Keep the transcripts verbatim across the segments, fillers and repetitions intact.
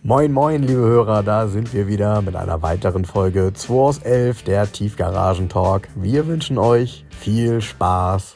Moin moin liebe Hörer, da sind wir wieder mit einer weiteren Folge zwei aus elf, der Tiefgaragen-Talk. Wir wünschen euch viel Spaß.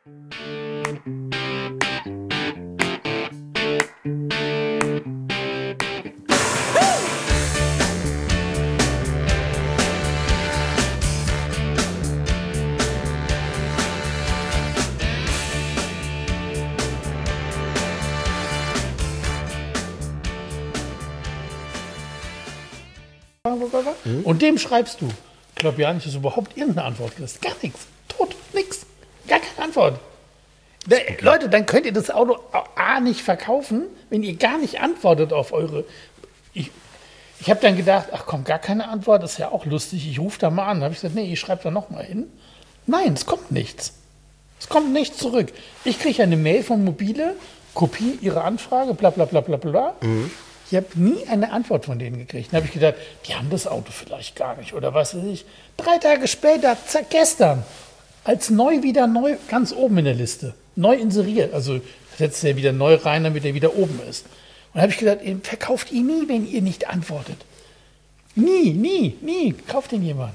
Und dem schreibst du. Ich glaube ja nicht, dass du überhaupt irgendeine Antwort kriegst. Gar nichts. Tot. Nix. Gar keine Antwort. Da, Leute, dann könnt ihr das Auto A nicht verkaufen, wenn ihr gar nicht antwortet auf eure... Ich, ich habe dann gedacht, ach komm, gar keine Antwort, das ist ja auch lustig. Ich rufe da mal an. Da habe ich gesagt, nee, ich schreibe da nochmal hin. Nein, es kommt nichts. Es kommt nichts zurück. Ich kriege eine Mail von Mobile, Kopie ihrer Anfrage, bla bla bla bla bla. Mhm. Ich habe nie eine Antwort von denen gekriegt. Dann habe ich gedacht, die haben das Auto vielleicht gar nicht oder was weiß ich. Drei Tage später, zack, gestern, als neu wieder neu, ganz oben in der Liste, neu inseriert. Also setzt er wieder neu rein, damit er wieder oben ist. Und dann habe ich gedacht, ihr verkauft ihr nie, wenn ihr nicht antwortet. Nie, nie, nie. Kauft den jemand.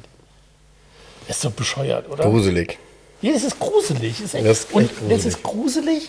Das ist doch bescheuert, oder? Gruselig. Ja, das ist gruselig. Das ist echt, das ist echt und gruselig. das ist gruselig.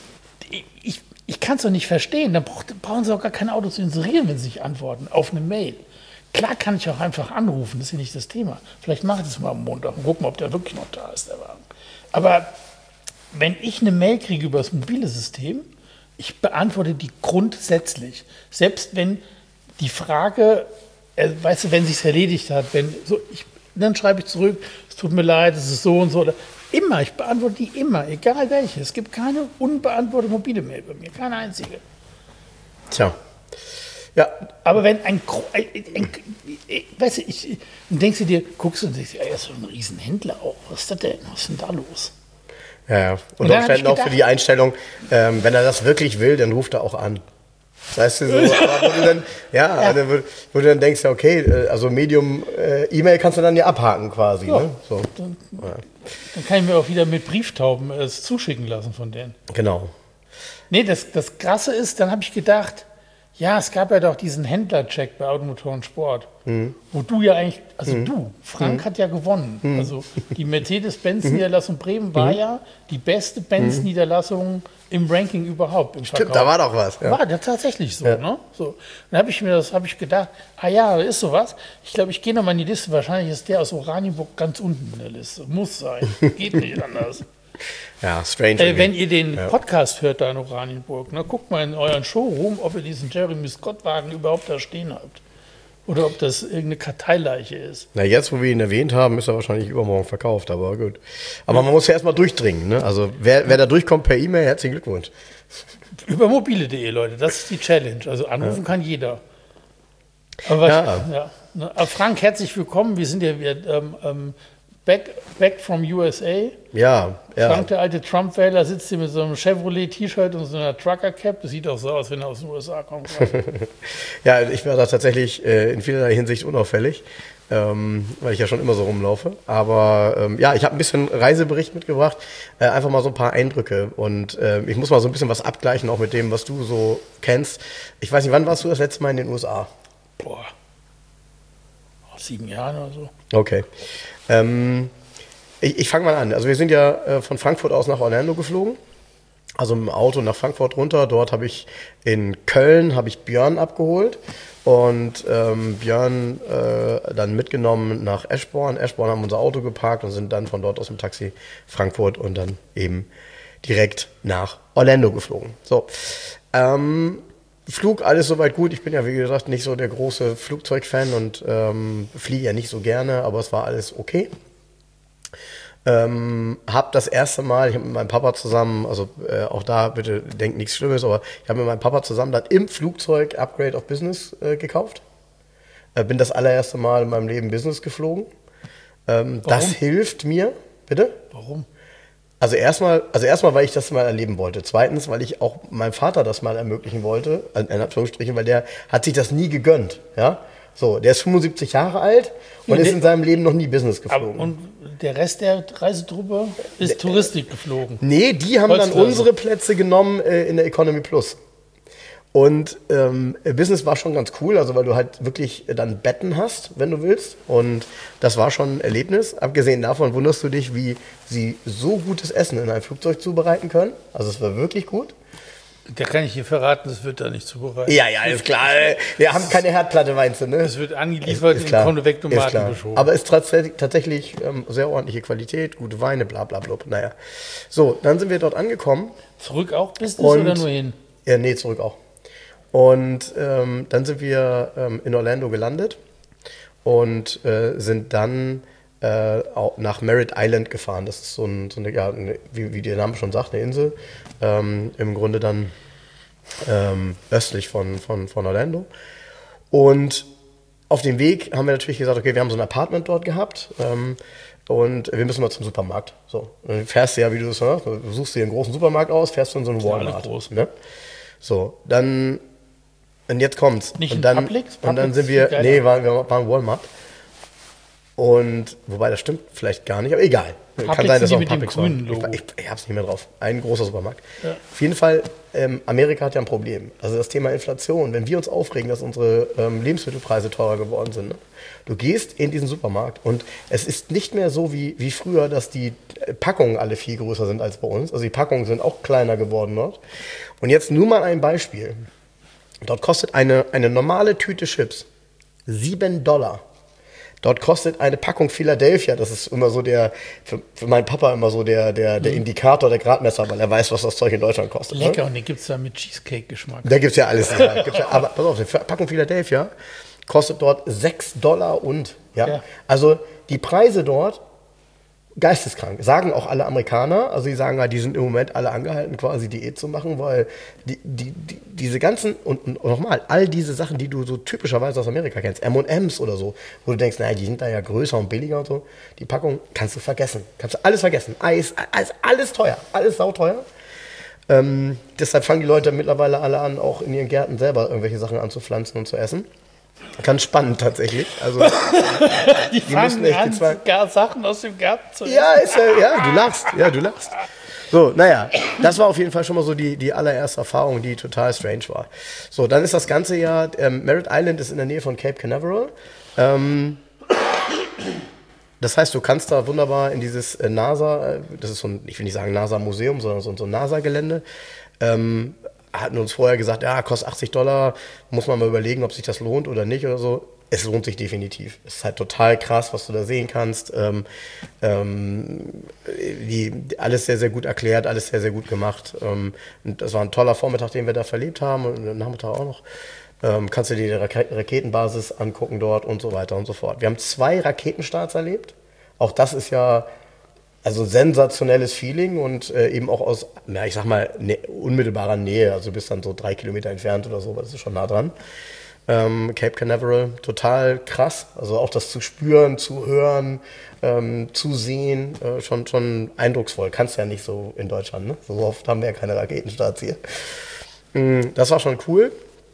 Ich, ich kann es doch nicht verstehen. Dann braucht, brauchen sie auch gar kein Auto zu inserieren, wenn sie nicht antworten auf eine Mail. Klar kann ich auch einfach anrufen, das ist ja nicht das Thema. Vielleicht mache ich das mal am Montag und gucken, ob der wirklich noch da ist, der Wagen. Aber wenn ich eine Mail kriege über das mobile System, ich beantworte die grundsätzlich. Selbst wenn die Frage, äh, weißt du, wenn sich es erledigt hat, wenn, so, ich, dann schreibe ich zurück, es tut mir leid, es ist so und so. Oder, immer, ich beantworte die immer, egal welche. Es gibt keine unbeantwortete mobile Mail bei mir, keine einzige. Tja. Ja. Aber wenn ein, ein, ein, ein weißt du, ich, dann denkst du dir, guckst du und denkst, er ist so ein Riesenhändler auch. Was ist das denn? Was ist denn da los? Ja, ja. Und, Und dann Umständen auch für die Einstellung, ähm, wenn er das wirklich will, dann ruft er auch an. Weißt du, so, aber wo du dann, ja, ja. Also, wo du dann denkst, ja, okay, also Medium äh, E-Mail kannst du dann ja abhaken quasi. Ja, ne? So. Dann, ja. dann kann ich mir auch wieder mit Brieftauben es zuschicken lassen von denen. Genau. Nee, das, das Krasse ist, dann habe ich gedacht, ja, es gab ja doch diesen Händlercheck bei Automotor und Sport, mhm. wo du ja eigentlich, also mhm. du, Frank mhm. hat ja gewonnen. Mhm. Also die Mercedes-Benz-Niederlassung Bremen war mhm. ja die beste Benz-Niederlassung im Ranking überhaupt. Im Stimmt, da war doch was. Ja. War ja tatsächlich so. Ja. Ne? So. Dann habe ich mir das, habe ich gedacht, ah ja, da ist sowas. Ich glaube, ich gehe nochmal in die Liste. Wahrscheinlich ist der aus Oranienburg ganz unten in der Liste. Muss sein. Geht nicht anders. Ja, strange. Äh, wenn ihr den ja. Podcast hört da in Oranienburg, ne, guckt mal in euren Showroom, ob ihr diesen Jeremy Scott-Wagen überhaupt da stehen habt. Oder ob das irgendeine Karteileiche ist. Na, jetzt, wo wir ihn erwähnt haben, ist er wahrscheinlich übermorgen verkauft, aber gut. Aber ja. man muss ja erstmal durchdringen. Ne? Also wer, wer da durchkommt per E-Mail, herzlichen Glückwunsch. Über mobile punkt de, Leute, das ist die Challenge. Also anrufen ja. kann jeder. Aber, ja. Ich, ja, ne? Aber Frank, herzlich willkommen. Wir sind ja wieder ähm, ähm, back, back from U S A. Ja, ja. Frank, der alte Trump-Wähler, sitzt hier mit so einem Chevrolet-T-Shirt und so einer Trucker-Cap. Das sieht auch so aus, wenn er aus den U S A kommt. Ja, ich war da tatsächlich äh, in vielerlei Hinsicht unauffällig, ähm, weil ich ja schon immer so rumlaufe. Aber ähm, ja, ich habe ein bisschen Reisebericht mitgebracht, äh, einfach mal so ein paar Eindrücke. Und äh, ich muss mal so ein bisschen was abgleichen, auch mit dem, was du so kennst. Ich weiß nicht, wann warst du das letzte Mal in den U S A? Boah, sieben Jahre oder so. Okay. Ähm, Ich, ich fange mal an. Also wir sind ja äh, von Frankfurt aus nach Orlando geflogen. Also im Auto nach Frankfurt runter. Dort habe ich in Köln habe ich Björn abgeholt und ähm, Björn äh, dann mitgenommen nach Eschborn. Eschborn haben unser Auto geparkt und sind dann von dort aus im Taxi Frankfurt und dann eben direkt nach Orlando geflogen. So, ähm, Flug, alles soweit gut. Ich bin ja, wie gesagt, nicht so der große Flugzeugfan und ähm, fliege ja nicht so gerne, aber es war alles okay. Ähm, hab das erste Mal, ich habe mit meinem Papa zusammen, also äh, auch da bitte denkt nichts Schlimmes, aber ich habe mit meinem Papa zusammen dann im Flugzeug Upgrade of Business äh, gekauft. Äh, bin das allererste Mal in meinem Leben Business geflogen. Ähm, das hilft mir, bitte? Warum? Also erstmal, also erstmal, weil ich das mal erleben wollte. Zweitens, weil ich auch meinem Vater das mal ermöglichen wollte, in Anführungsstrichen, weil der hat sich das nie gegönnt, ja. So, der ist fünfundsiebzig Jahre alt und ja, ist in seinem Leben noch nie Business geflogen. Aber und der Rest der Reisetruppe ist der, Touristik geflogen? Nee, die haben dann unsere Plätze genommen äh, in der Economy Plus. Und ähm, Business war schon ganz cool, also weil du halt wirklich dann Betten hast, wenn du willst. Und das war schon ein Erlebnis. Abgesehen davon wunderst du dich, wie sie so gutes Essen in einem Flugzeug zubereiten können. Also es war wirklich gut. Da kann ich hier verraten, das wird da nicht zubereitet. Ja, ja, ist klar. Wir haben keine Herdplatte, meinst du, ne? Es wird angeliefert in Konvektomaten geschoben. Aber es ist tatsächlich, tatsächlich ähm, sehr ordentliche Qualität, gute Weine, bla bla bla. Naja. So, dann sind wir dort angekommen. Zurück auch Business und, oder nur hin? Ja, nee, zurück auch. Und ähm, dann sind wir ähm, in Orlando gelandet und äh, sind dann äh, auch nach Merritt Island gefahren. Das ist so, ein, so eine, ja, eine, wie, wie der Name schon sagt, eine Insel. Ähm, Im Grunde dann ähm, östlich von, von, von Orlando. Und auf dem Weg haben wir natürlich gesagt, okay, wir haben so ein Apartment dort gehabt. Ähm, Und wir müssen mal zum Supermarkt. So, dann fährst du ja, wie du das sagst, du suchst dir einen großen Supermarkt aus, fährst du in so einen Walmart. Groß. Ne? So, dann, und jetzt kommt's. Nicht und in dann, Publix? Und dann sind wir, nee, waren, wir waren Walmart. Und, wobei das stimmt vielleicht gar nicht, aber egal. Publix Kann sein, dass die auch mit ein dem Publix grünen war. Logo. Ich, ich, ich hab's nicht mehr drauf. Ein großer Supermarkt. Ja. Auf jeden Fall, ähm, Amerika hat ja ein Problem. Also das Thema Inflation. Wenn wir uns aufregen, dass unsere ähm, Lebensmittelpreise teurer geworden sind. Ne? Du gehst in diesen Supermarkt und es ist nicht mehr so wie, wie früher, dass die Packungen alle viel größer sind als bei uns. Also die Packungen sind auch kleiner geworden dort. Und jetzt nur mal ein Beispiel. Dort kostet eine, eine normale Tüte Chips sieben Dollar. Dort kostet eine Packung Philadelphia, das ist immer so der, für, für meinen Papa immer so der, der, der Indikator, der Gradmesser, weil er weiß, was das Zeug in Deutschland kostet. Lecker, ne? Und den gibt es da mit Cheesecake-Geschmack. Da gibt es ja alles. Ja. Gibt's ja, aber pass auf, die Packung Philadelphia kostet dort sechs Dollar und, ja. Ja. Also die Preise dort, geisteskrank. Sagen auch alle Amerikaner, also die sagen ja, die sind im Moment alle angehalten, quasi Diät zu machen, weil die, die, die, diese ganzen, und, und nochmal, all diese Sachen, die du so typischerweise aus Amerika kennst, M und M's oder so, wo du denkst, naja, die sind da ja größer und billiger und so, die Packung kannst du vergessen. Kannst du alles vergessen. Eis, alles, alles teuer, alles sauteuer. Ähm, deshalb fangen die Leute mittlerweile alle an, auch in ihren Gärten selber irgendwelche Sachen anzupflanzen und zu essen. Ganz spannend tatsächlich. Also, die, die fangen echt an, zwei... gar Sachen aus dem Garten zu essen. Ja, ist ja, ja, du lachst. Ja, du lachst. So, naja, das war auf jeden Fall schon mal so die, die allererste Erfahrung, die total strange war. So, dann ist das ganze Jahr, ähm, Merritt Island ist in der Nähe von Cape Canaveral. Ähm, das heißt, du kannst da wunderbar in dieses äh, NASA, äh, das ist so ein, ich will nicht sagen NASA-Museum, sondern so, so ein NASA-Gelände, ähm, hatten uns vorher gesagt, ja, kostet achtzig Dollar, muss man mal überlegen, ob sich das lohnt oder nicht oder so. Es lohnt sich definitiv. Es ist halt total krass, was du da sehen kannst. Ähm, ähm, die, alles sehr, sehr gut erklärt, alles sehr, sehr gut gemacht. Ähm, und das war ein toller Vormittag, den wir da verlebt haben und am Nachmittag auch noch. Ähm, kannst du dir die Rak- Raketenbasis angucken dort und so weiter und so fort. Wir haben zwei Raketenstarts erlebt. Auch das ist ja also sensationelles Feeling und äh, eben auch aus, na, ich sag mal, ne, unmittelbarer Nähe. Also du bist dann so drei Kilometer entfernt oder so, aber das ist schon nah dran. Ähm, Cape Canaveral, total krass. Also auch das zu spüren, zu hören, ähm, zu sehen, äh, schon, schon eindrucksvoll. Kannst ja nicht so in Deutschland, ne? So oft haben wir ja keine Raketenstarts hier. Ähm, das war schon cool.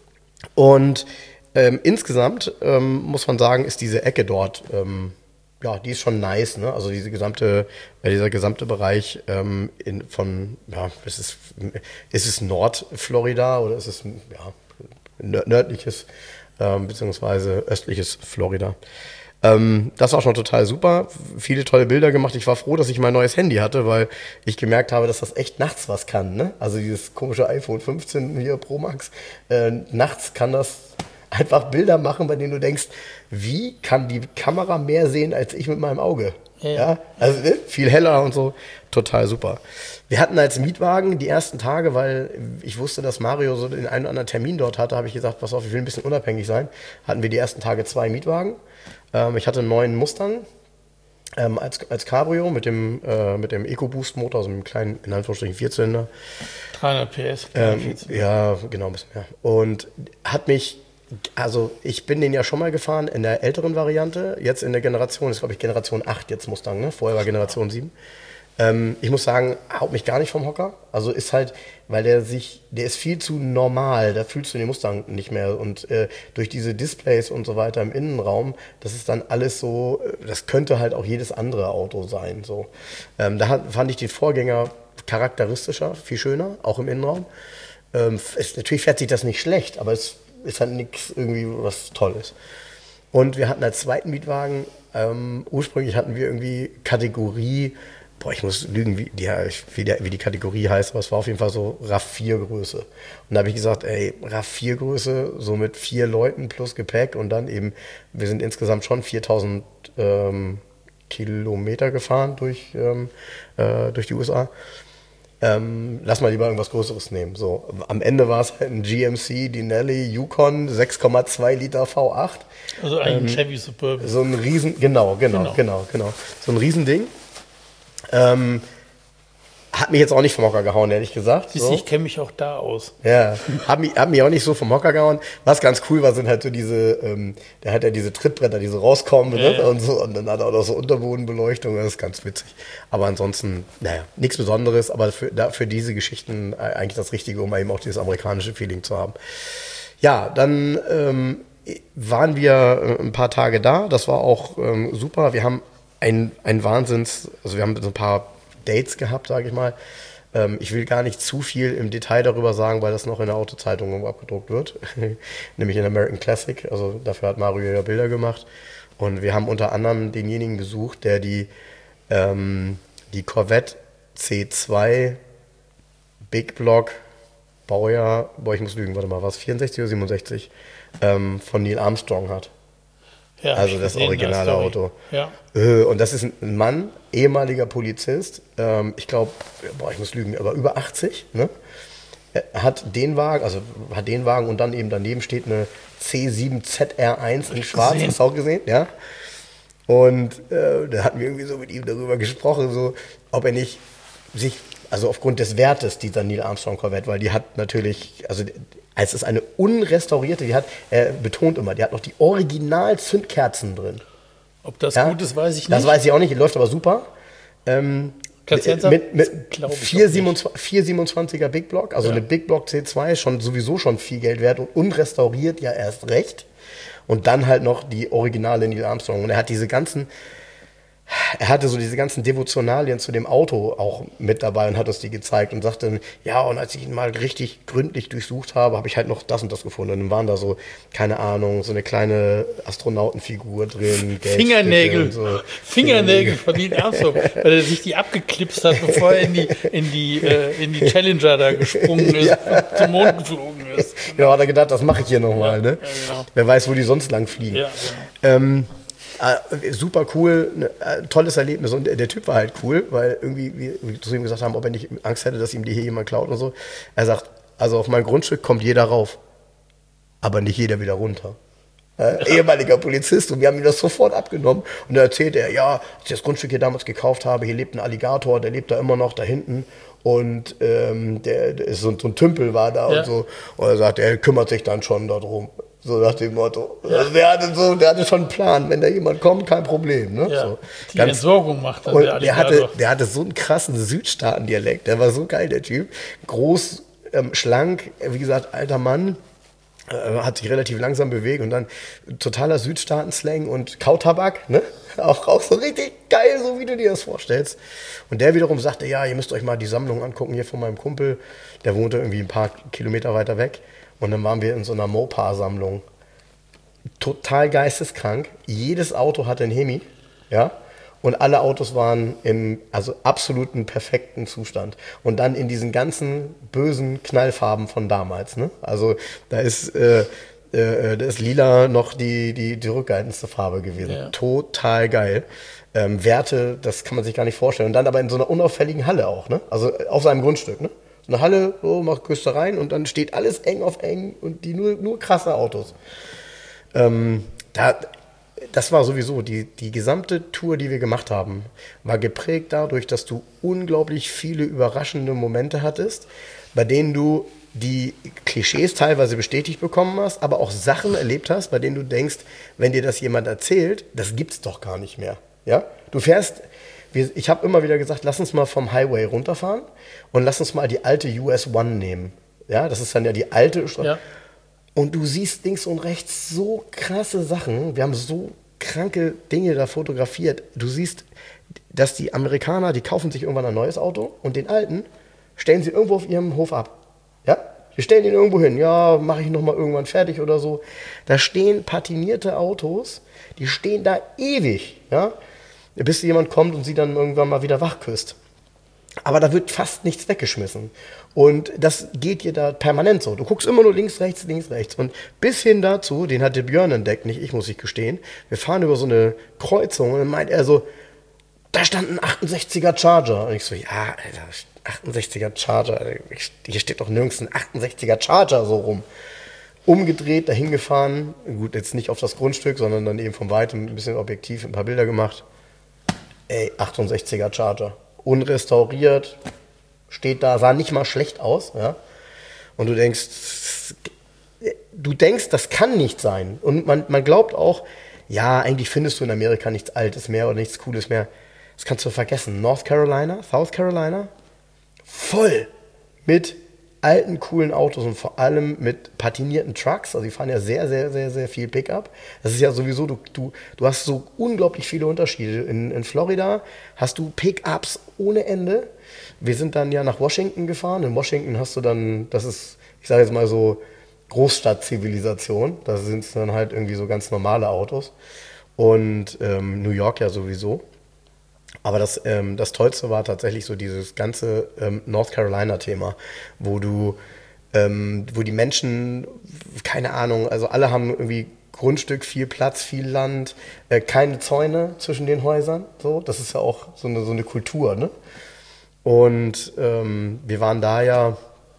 Und ähm, insgesamt ähm, muss man sagen, ist diese Ecke dort, ähm, ja, die ist schon nice, ne? Also diese gesamte, äh, dieser gesamte Bereich ähm, in, von, ja, ist es, ist es Nordflorida oder ist es, ja, nördliches ähm, beziehungsweise östliches Florida. Ähm, das war schon total super. Viele tolle Bilder gemacht. Ich war froh, dass ich mein neues Handy hatte, weil ich gemerkt habe, dass das echt nachts was kann. Ne? Also dieses komische iPhone fünfzehn hier Pro Max. Äh, nachts kann das einfach Bilder machen, bei denen du denkst, wie kann die Kamera mehr sehen als ich mit meinem Auge? Ja, ja? Also ne? Viel heller und so. Total super. Wir hatten als Mietwagen die ersten Tage, weil ich wusste, dass Mario so den einen oder anderen Termin dort hatte, habe ich gesagt, pass auf, ich will ein bisschen unabhängig sein. Hatten wir die ersten Tage zwei Mietwagen. Ähm, ich hatte einen neuen Mustang ähm, als, als Cabrio mit dem, äh, mit dem EcoBoost-Motor, also mit einem kleinen, in Anführungsstrichen, Vierzylinder. dreihundert P S. Ähm, ja, genau, ein bisschen mehr. Und hat mich, also ich bin den ja schon mal gefahren in der älteren Variante, jetzt in der Generation, das ist glaube ich Generation acht jetzt Mustang, ne? Vorher war Generation sieben. Ähm, ich muss sagen, haut mich gar nicht vom Hocker. Also ist halt, weil der sich, der ist viel zu normal, da fühlst du den Mustang nicht mehr. Und äh, durch diese Displays und so weiter im Innenraum, das ist dann alles so, das könnte halt auch jedes andere Auto sein. So. Ähm, da hat, fand ich den Vorgänger charakteristischer, viel schöner, auch im Innenraum. Ähm, es, natürlich fährt sich das nicht schlecht, aber es ist halt nichts irgendwie was Tolles. Und wir hatten als zweiten Mietwagen, ähm, ursprünglich hatten wir irgendwie Kategorie, boah, ich muss lügen, wie die, wie, die, wie die Kategorie heißt, aber es war auf jeden Fall so R A V vier Größe. Und da habe ich gesagt, ey, R A V vier Größe, so mit vier Leuten plus Gepäck und dann eben, wir sind insgesamt schon viertausend ähm, Kilometer gefahren durch, ähm, äh, durch die U S A. Ähm, lass mal lieber irgendwas Größeres nehmen. So, am Ende war es halt ein G M C Denali Yukon sechs Komma zwei Liter V acht. Also eigentlich ähm, ein Chevy Suburban. So ein Riesen, genau, genau, genau, genau, genau. So ein Riesending. Ähm, hat mich jetzt auch nicht vom Hocker gehauen, ehrlich gesagt. Siehst du, so. Ich kenne mich auch da aus. Ja, hat mich, hat mich auch nicht so vom Hocker gehauen. Was ganz cool war, sind halt so diese, ähm, der hat ja diese Trittbretter, die so rauskommen, ja, ne? Ja. Und so, und dann hat er auch noch so Unterbodenbeleuchtung, das ist ganz witzig. Aber ansonsten, naja, nichts Besonderes, aber für, da, für diese Geschichten eigentlich das Richtige, um eben auch dieses amerikanische Feeling zu haben. Ja, dann ähm, waren wir ein paar Tage da, das war auch ähm, super. Wir haben ein, ein Wahnsinns, also wir haben so ein paar Dates gehabt, sage ich mal. Ähm, ich will gar nicht zu viel im Detail darüber sagen, weil das noch in der Autozeitung irgendwo abgedruckt wird. Nämlich in American Classic. Also dafür hat Mario ja Bilder gemacht. Und wir haben unter anderem denjenigen besucht, der die, ähm, die Corvette C zwei Big Block Baujahr, boah, ich muss lügen, warte mal, war es vierundsechzig oder siebenundsechzig, ähm, von Neil Armstrong hat. Ja, also das originale Auto. Ja. Und das ist ein Mann, ehemaliger Polizist, ähm, ich glaube, boah, ich muss lügen, aber über achtzig, ne? Er hat den Wagen, also hat den Wagen und dann eben daneben steht eine C sieben Z R eins in schwarz, hast du auch gesehen, ja? Und äh, da hatten wir irgendwie so mit ihm darüber gesprochen, so, ob er nicht sich, also aufgrund des Wertes dieser Neil Armstrong Corvette, weil die hat natürlich, also es ist eine unrestaurierte, die hat, er betont immer, die hat noch die Original-Zündkerzen drin. Ob das ja? gut ist, weiß ich nicht. Das weiß ich auch nicht, die läuft aber super. Ähm, Kannst mit, du mit, mit vier siebenundzwanziger Big Block, also ja. Eine Big Block C zwei, schon sowieso schon viel Geld wert und unrestauriert ja erst recht. Und dann halt noch die originale Neil Armstrong. Und er hat diese ganzen, er hatte so diese ganzen Devotionalien zu dem Auto auch mit dabei und hat uns die gezeigt und sagte, ja, und als ich ihn mal richtig gründlich durchsucht habe, habe ich halt noch das und das gefunden. Und dann waren da so, keine Ahnung, so eine kleine Astronautenfigur drin. Fingernägel. So. Fingernägel von Neil Armstrong, weil er sich die abgeklipst hat, bevor er in die, in die, äh, in die Challenger da gesprungen ist, ja. Und zum Mond geflogen ist. Ja, hat er gedacht, das mache ich hier nochmal. Ja, ne? ja, genau. Wer weiß, wo die sonst lang fliegen. Ja, genau. ähm, Äh, super cool, ne, äh, tolles Erlebnis und der, der Typ war halt cool, weil irgendwie wir, wir zu ihm gesagt haben, ob er nicht Angst hätte, dass ihm die hier jemand klaut und so. Er sagt, also auf mein Grundstück kommt jeder rauf, aber nicht jeder wieder runter. Äh, ehemaliger Polizist und wir haben ihm das sofort abgenommen und dann erzählt er, ja, als ich das Grundstück hier damals gekauft habe, hier lebt ein Alligator, der lebt da immer noch da hinten und ähm, der, der ist so, so ein Tümpel war da ja. Und so und er sagt, er kümmert sich dann schon darum. So nach dem Motto. Ja. Also der, hatte so, der hatte schon einen Plan. Wenn da jemand kommt, kein Problem. Ne? Ja, so. die Ganz, Entsorgung macht dann der der hatte, der hatte so einen krassen Südstaaten-Dialekt. Der war so geil, der Typ. Groß, ähm, schlank, wie gesagt, alter Mann. Äh, hat sich relativ langsam bewegt und dann totaler Südstaaten-Slang und Kautabak. Ne? Auch, auch so richtig geil, so wie du dir das vorstellst. Und der wiederum sagte, ja, ihr müsst euch mal die Sammlung angucken hier von meinem Kumpel. Der wohnte irgendwie ein paar Kilometer weiter weg. Und dann waren wir in so einer Mopar-Sammlung. Total geisteskrank. Jedes Auto hatte einen Hemi, ja. Und alle Autos waren im also absoluten perfekten Zustand. Und dann in diesen ganzen bösen Knallfarben von damals. Ne? Also da ist, äh, äh, da ist lila noch die, die, die rückhaltendste Farbe gewesen. Ja. Total geil. Ähm, Werte, das kann man sich gar nicht vorstellen. Und dann aber in so einer unauffälligen Halle auch. Ne? Also auf seinem Grundstück. Ne? Eine Halle, so, mach Küste rein und dann steht alles eng auf eng und die nur, nur krasse Autos. Ähm, da, das war sowieso, die, die gesamte Tour, die wir gemacht haben, war geprägt dadurch, dass du unglaublich viele überraschende Momente hattest, bei denen du die Klischees teilweise bestätigt bekommen hast, aber auch Sachen erlebt hast, bei denen du denkst, wenn dir das jemand erzählt, das gibt's doch gar nicht mehr. Ja? Du fährst... Ich habe immer wieder gesagt, lass uns mal vom Highway runterfahren und lass uns mal die alte U S One nehmen. Ja, das ist dann ja die alte Straße. Ja. Und du siehst links und rechts so krasse Sachen. Wir haben so kranke Dinge da fotografiert. Du siehst, dass die Amerikaner, die kaufen sich irgendwann ein neues Auto und den alten stellen sie irgendwo auf ihrem Hof ab. Ja? Die stellen ihn irgendwo hin. Ja, mache ich nochmal irgendwann fertig oder so. Da stehen patinierte Autos, die stehen da ewig, ja, bis jemand kommt und sie dann irgendwann mal wieder wachküsst. Aber da wird fast nichts weggeschmissen. Und das geht dir da permanent so. Du guckst immer nur links, rechts, links, rechts. Und bis hin dazu, den hat der Björn entdeckt, nicht ich, muss ich gestehen. Wir fahren über so eine Kreuzung und dann meint er so, da stand ein achtundsechziger Charger. Und ich so, ja, Alter, achtundsechziger Charger. Hier steht doch nirgends ein achtundsechziger Charger so rum. Umgedreht, dahin gefahren. Gut, jetzt nicht auf das Grundstück, sondern dann eben von weitem ein bisschen objektiv, ein paar Bilder gemacht. Ey, achtundsechziger Charger. Unrestauriert, steht da, sah nicht mal schlecht aus. Ja? Und du denkst, du denkst, das kann nicht sein. Und man, man glaubt auch, ja, eigentlich findest du in Amerika nichts Altes mehr oder nichts Cooles mehr. Das kannst du vergessen. North Carolina, South Carolina, voll mit alten, coolen Autos und vor allem mit patinierten Trucks. Also die fahren ja sehr, sehr, sehr, sehr viel Pickup. Das ist ja sowieso, du, du, du hast so unglaublich viele Unterschiede. In, in Florida hast du Pickups ohne Ende. Wir sind dann ja nach Washington gefahren. In Washington hast du dann, das ist, ich sage jetzt mal so, Großstadtzivilisation. Da sind es dann halt irgendwie so ganz normale Autos. Und ähm, New York ja sowieso. Aber das, ähm, das Tollste war tatsächlich so dieses ganze ähm, North Carolina-Thema, wo du, ähm, wo die Menschen, keine Ahnung, also alle haben irgendwie Grundstück, viel Platz, viel Land, äh, keine Zäune zwischen den Häusern. So, das ist ja auch so eine, so eine Kultur, ne? Und ähm, wir waren da ja,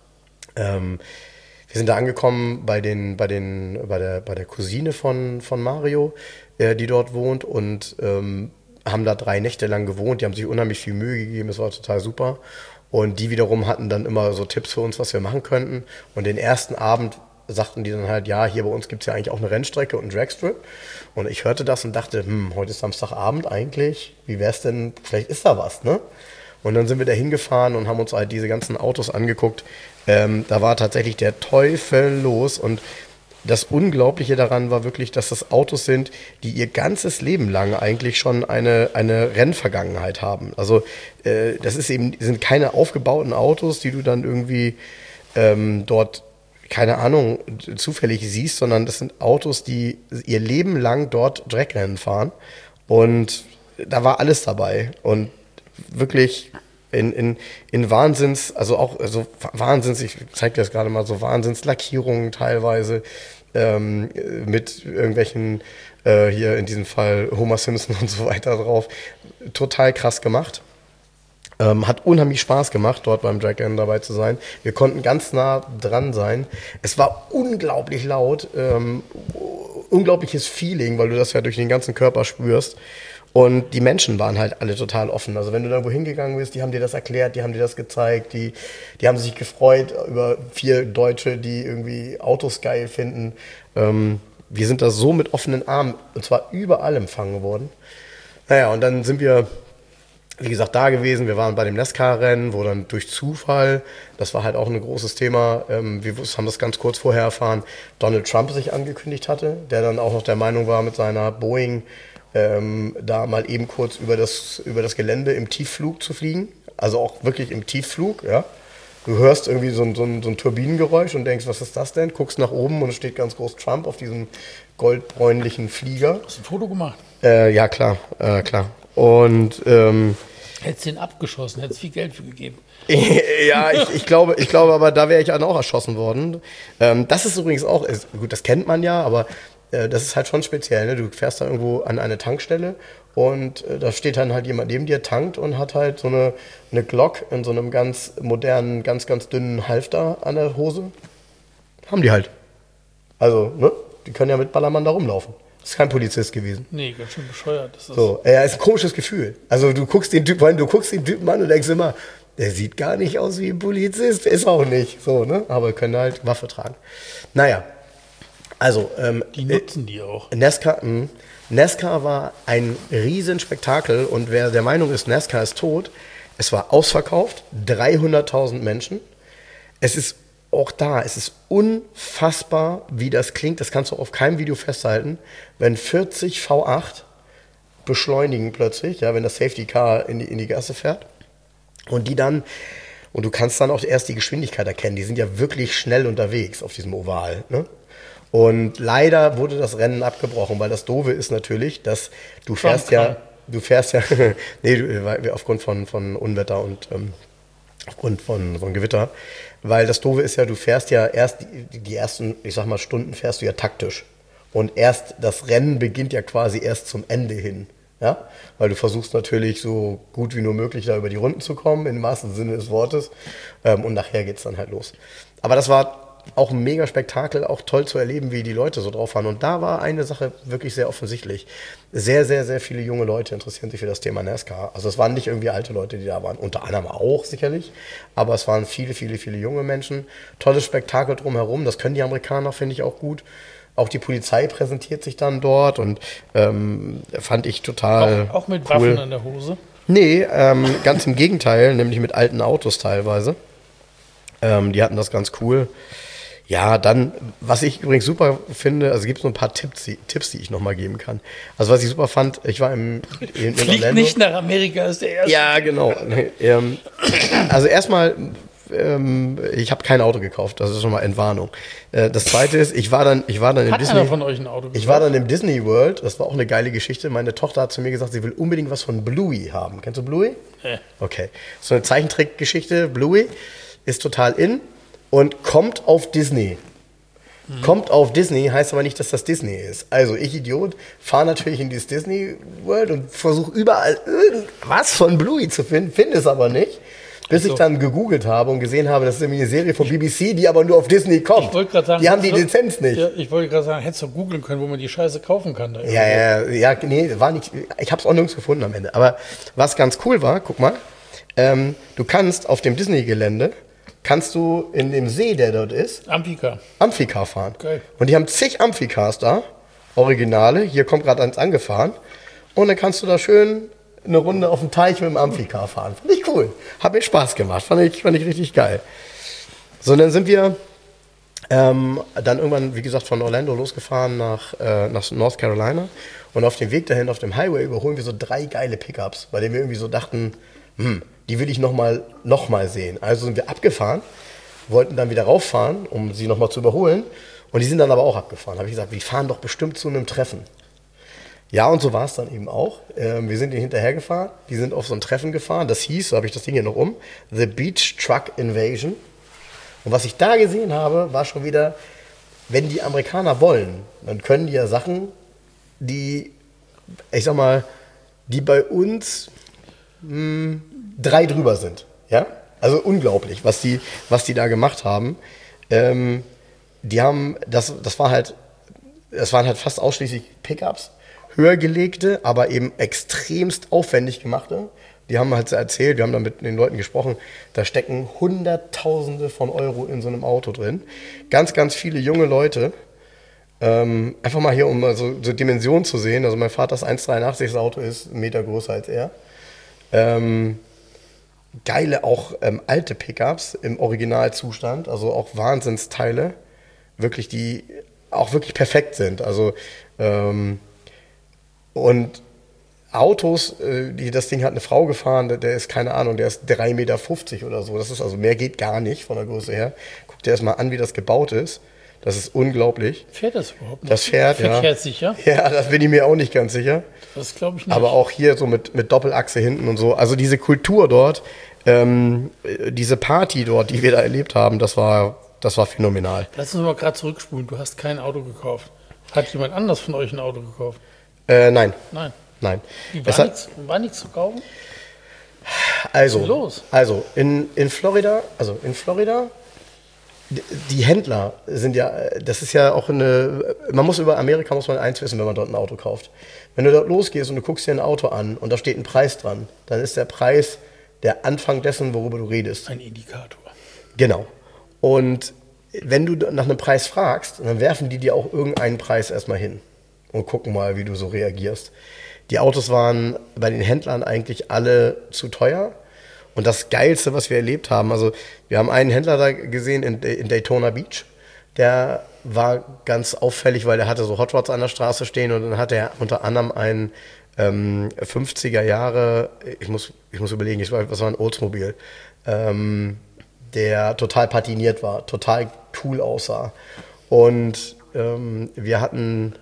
ähm, wir sind da angekommen bei den, bei den, bei der, bei der Cousine von, von Mario, äh, die dort wohnt und ähm, haben da drei Nächte lang gewohnt, die haben sich unheimlich viel Mühe gegeben, es war total super. Und die wiederum hatten dann immer so Tipps für uns, was wir machen könnten. Und den ersten Abend sagten die dann halt, ja, hier bei uns gibt es ja eigentlich auch eine Rennstrecke und einen Dragstrip. Und ich hörte das und dachte, hm, heute ist Samstagabend eigentlich, wie wär's denn, vielleicht ist da was, ne? Und dann sind wir da hingefahren und haben uns halt diese ganzen Autos angeguckt. Ähm, da war tatsächlich der Teufel los und das Unglaubliche daran war wirklich, dass das Autos sind, die ihr ganzes Leben lang eigentlich schon eine, eine Rennvergangenheit haben. Also äh, das ist eben, sind keine aufgebauten Autos, die du dann irgendwie ähm, dort, keine Ahnung, zufällig siehst, sondern das sind Autos, die ihr Leben lang dort Dreckrennen fahren. Und da war alles dabei. Und wirklich in, in, in Wahnsinns, also auch also Wahnsinns, ich zeige dir das gerade mal, so Wahnsinnslackierungen teilweise ähm, mit irgendwelchen, äh, hier in diesem Fall Homer Simpson und so weiter drauf. Total krass gemacht. Ähm, hat unheimlich Spaß gemacht, dort beim Drag Rennen dabei zu sein. Wir konnten ganz nah dran sein. Es war unglaublich laut, ähm, unglaubliches Feeling, weil du das ja durch den ganzen Körper spürst. Und die Menschen waren halt alle total offen. Also wenn du da wohin gegangen bist, die haben dir das erklärt, die haben dir das gezeigt, die, die haben sich gefreut über vier Deutsche, die irgendwie Autos geil finden. Ähm, wir sind da so mit offenen Armen, und zwar überall empfangen worden. Naja, und dann sind wir, wie gesagt, da gewesen. Wir waren bei dem NASCAR-Rennen, wo dann durch Zufall, das war halt auch ein großes Thema, ähm, wir haben das ganz kurz vorher erfahren, Donald Trump sich angekündigt hatte, der dann auch noch der Meinung war, mit seiner Boeing Ähm, da mal eben kurz über das, über das Gelände im Tiefflug zu fliegen. Also auch wirklich im Tiefflug, ja. Du hörst irgendwie so ein, so ein, so ein Turbinengeräusch und denkst, was ist das denn? Guckst nach oben und es steht ganz groß Trump auf diesem goldbräunlichen Flieger. Hast du ein Foto gemacht? Äh, ja, klar, äh, klar. Und ähm, hättest den abgeschossen, hättest viel Geld für gegeben. ja, ich, ich, glaube, ich glaube, aber da wäre ich dann auch erschossen worden. Ähm, das ist übrigens auch, ist, gut, das kennt man ja, aber das ist halt schon speziell, ne? Du fährst da irgendwo an eine Tankstelle und äh, da steht dann halt jemand neben dir, tankt und hat halt so eine, eine Glock in so einem ganz modernen, ganz, ganz dünnen Halfter an der Hose. Haben die halt. Also, ne? Die können ja mit Ballermann da rumlaufen. Das ist kein Polizist gewesen. Nee, ganz schön bescheuert. Das ist so, ja, ist ein komisches Gefühl. Also du guckst den Typen an, du guckst den Typen an und denkst immer, der sieht gar nicht aus wie ein Polizist, ist auch nicht. So, ne? Aber können halt Waffe tragen. Naja. Also, ähm, die nutzen die auch. NASCAR, mh, NASCAR war ein Riesenspektakel und wer der Meinung ist, NASCAR ist tot, es war ausverkauft, dreihunderttausend Menschen. Es ist auch da, es ist unfassbar, wie das klingt. Das kannst du auf keinem Video festhalten. Wenn vierzig V acht beschleunigen plötzlich, ja, wenn das Safety Car in die, in die Gasse fährt und die dann Und du kannst dann auch erst die Geschwindigkeit erkennen. Die sind ja wirklich schnell unterwegs auf diesem Oval. Ne? Und leider wurde das Rennen abgebrochen, weil das Doofe ist natürlich, dass du fährst ja, du fährst ja, nee, du, aufgrund von, von Unwetter und ähm, aufgrund von, von Gewitter, weil das Doofe ist ja, du fährst ja erst die, die ersten, ich sag mal, Stunden fährst du ja taktisch. Und erst das Rennen beginnt ja quasi erst zum Ende hin. Ja? Weil du versuchst natürlich so gut wie nur möglich da über die Runden zu kommen, im wahrsten Sinne des Wortes. Ähm, und nachher geht's dann halt los. Aber das war auch ein mega Spektakel, auch toll zu erleben, wie die Leute so drauf waren. Und da war eine Sache wirklich sehr offensichtlich. Sehr, sehr, sehr viele junge Leute interessieren sich für das Thema NASCAR. Also es waren nicht irgendwie alte Leute, die da waren. Unter anderem auch sicherlich. Aber es waren viele, viele, viele junge Menschen. Tolles Spektakel drumherum. Das können die Amerikaner, finde ich, auch gut. Auch die Polizei präsentiert sich dann dort und ähm, fand ich total Auch, auch mit cool. Waffen an der Hose? Nee, ähm, ganz im Gegenteil, nämlich mit alten Autos teilweise. Ähm, die hatten das ganz cool. Ja, dann, was ich übrigens super finde, also gibt es noch ein paar Tipps, die, Tipps, die ich nochmal geben kann. Also was ich super fand, ich war im in, in Fliegt Orlando. nicht nach Amerika, ist der erste. Ja, genau. ähm, also erstmal, ähm, ich habe kein Auto gekauft, das ist schon mal Entwarnung. Äh, das zweite ist, ich war dann, ich war dann im Hat Disney. einer von euch ein Auto gekauft? Ich war dann im Disney World, das war auch eine geile Geschichte. Meine Tochter hat zu mir gesagt, sie will unbedingt was von Bluey haben. Kennst du Bluey? Nee. Okay. So eine Zeichentrickgeschichte, Bluey, ist total in und kommt auf Disney. Mhm. Kommt auf Disney, heißt aber nicht, dass das Disney ist. Also ich, Idiot, fahre natürlich in dieses Disney World und versuche überall irgendwas von Bluey zu finden, finde es aber nicht. Bis so. ich dann gegoogelt habe und gesehen habe, das ist irgendwie eine Serie von B B C, die aber nur auf Disney kommt. Ich wollte gerade sagen, die haben die so, Lizenz nicht. Ja, ich wollte gerade sagen, hättest du googeln können, wo man die Scheiße kaufen kann. Da Ja, ja, ja, nee, war nicht, ich habe es auch nirgends gefunden am Ende. Aber was ganz cool war, guck mal, ähm, du kannst auf dem Disney-Gelände, kannst du in dem See, der dort ist, Amphika. Amphicar fahren. Geil. Und die haben zig Amphicars da, Originale, hier kommt gerade eins angefahren. Und dann kannst du da schön eine Runde auf dem Teich mit dem Amphicar fahren. Fand ich cool. Hat mir Spaß gemacht. Fand ich, fand ich richtig geil. So, und dann sind wir ähm, dann irgendwann, wie gesagt, von Orlando losgefahren nach, äh, nach North Carolina. Und auf dem Weg dahin, auf dem Highway, überholen wir so drei geile Pickups, bei denen wir irgendwie so dachten, hm, die will ich nochmal noch mal sehen. Also sind wir abgefahren, wollten dann wieder rauffahren, um sie nochmal zu überholen. Und die sind dann aber auch abgefahren. Habe ich gesagt, wir fahren doch bestimmt zu einem Treffen. Ja, und so war es dann eben auch. Ähm, wir sind ihnen hinterhergefahren. Die sind auf so ein Treffen gefahren. Das hieß, so habe ich das Ding hier noch um, The Beach Truck Invasion. Und was ich da gesehen habe, war schon wieder, wenn die Amerikaner wollen, dann können die ja Sachen, die, ich sag mal, die bei uns mh, drei drüber sind. Ja? Also unglaublich, was die, was die da gemacht haben. Ähm, die haben, das, das war halt, das waren halt fast ausschließlich Pickups. Höher gelegte, aber eben extremst aufwendig gemachte. Die haben halt erzählt, wir haben dann mit den Leuten gesprochen, da stecken Hunderttausende von Euro in so einem Auto drin. Ganz, ganz viele junge Leute. Ähm, einfach mal hier, um mal so, so Dimensionen zu sehen. Also mein Vater ist eins Komma dreiundachtzig, das Auto ist einen Meter größer als er. Ähm, geile, auch ähm, alte Pickups im Originalzustand, also auch Wahnsinnsteile. Wirklich, die auch wirklich perfekt sind. Also, ähm, und Autos, die, das Ding hat eine Frau gefahren, der, der ist, keine Ahnung, der ist drei Meter fünfzig oder so. Das ist also, mehr geht gar nicht von der Größe her. Guck dir erst mal an, wie das gebaut ist. Das ist unglaublich. Fährt das überhaupt noch? Das fährt, ja. Verkehrssicher? Ja, das bin ich mir auch nicht ganz sicher. Das glaube ich nicht. Aber auch hier so mit, mit Doppelachse hinten und so. Also diese Kultur dort, ähm, diese Party dort, die wir da erlebt haben, das war, das war phänomenal. Lass uns mal gerade zurückspulen. Du hast kein Auto gekauft. Hat jemand anders von euch ein Auto gekauft? Äh, nein. Nein. Nein. Die Es war, hat, nichts, war nichts zu kaufen? also, Was ist los? also in, in Florida, also in Florida, die, die Händler sind ja, das ist ja auch eine, man muss über Amerika muss man eins wissen, wenn man dort ein Auto kauft. Wenn du dort losgehst und du guckst dir ein Auto an und da steht ein Preis dran, dann ist der Preis der Anfang dessen, worüber du redest. Ein Indikator. Genau. Und wenn du nach einem Preis fragst, dann werfen die dir auch irgendeinen Preis erstmal hin und gucken mal, wie du so reagierst. Die Autos waren bei den Händlern eigentlich alle zu teuer. Und das Geilste, was wir erlebt haben, also wir haben einen Händler da gesehen in, in Daytona Beach. der war ganz auffällig, weil der hatte so Hot Rods an der Straße stehen und dann hatte er unter anderem einen ähm, fünfziger Jahre, ich muss, ich muss überlegen, ich weiß, was war ein Oldsmobile, ähm, der total patiniert war, total cool aussah. Und ähm, wir hatten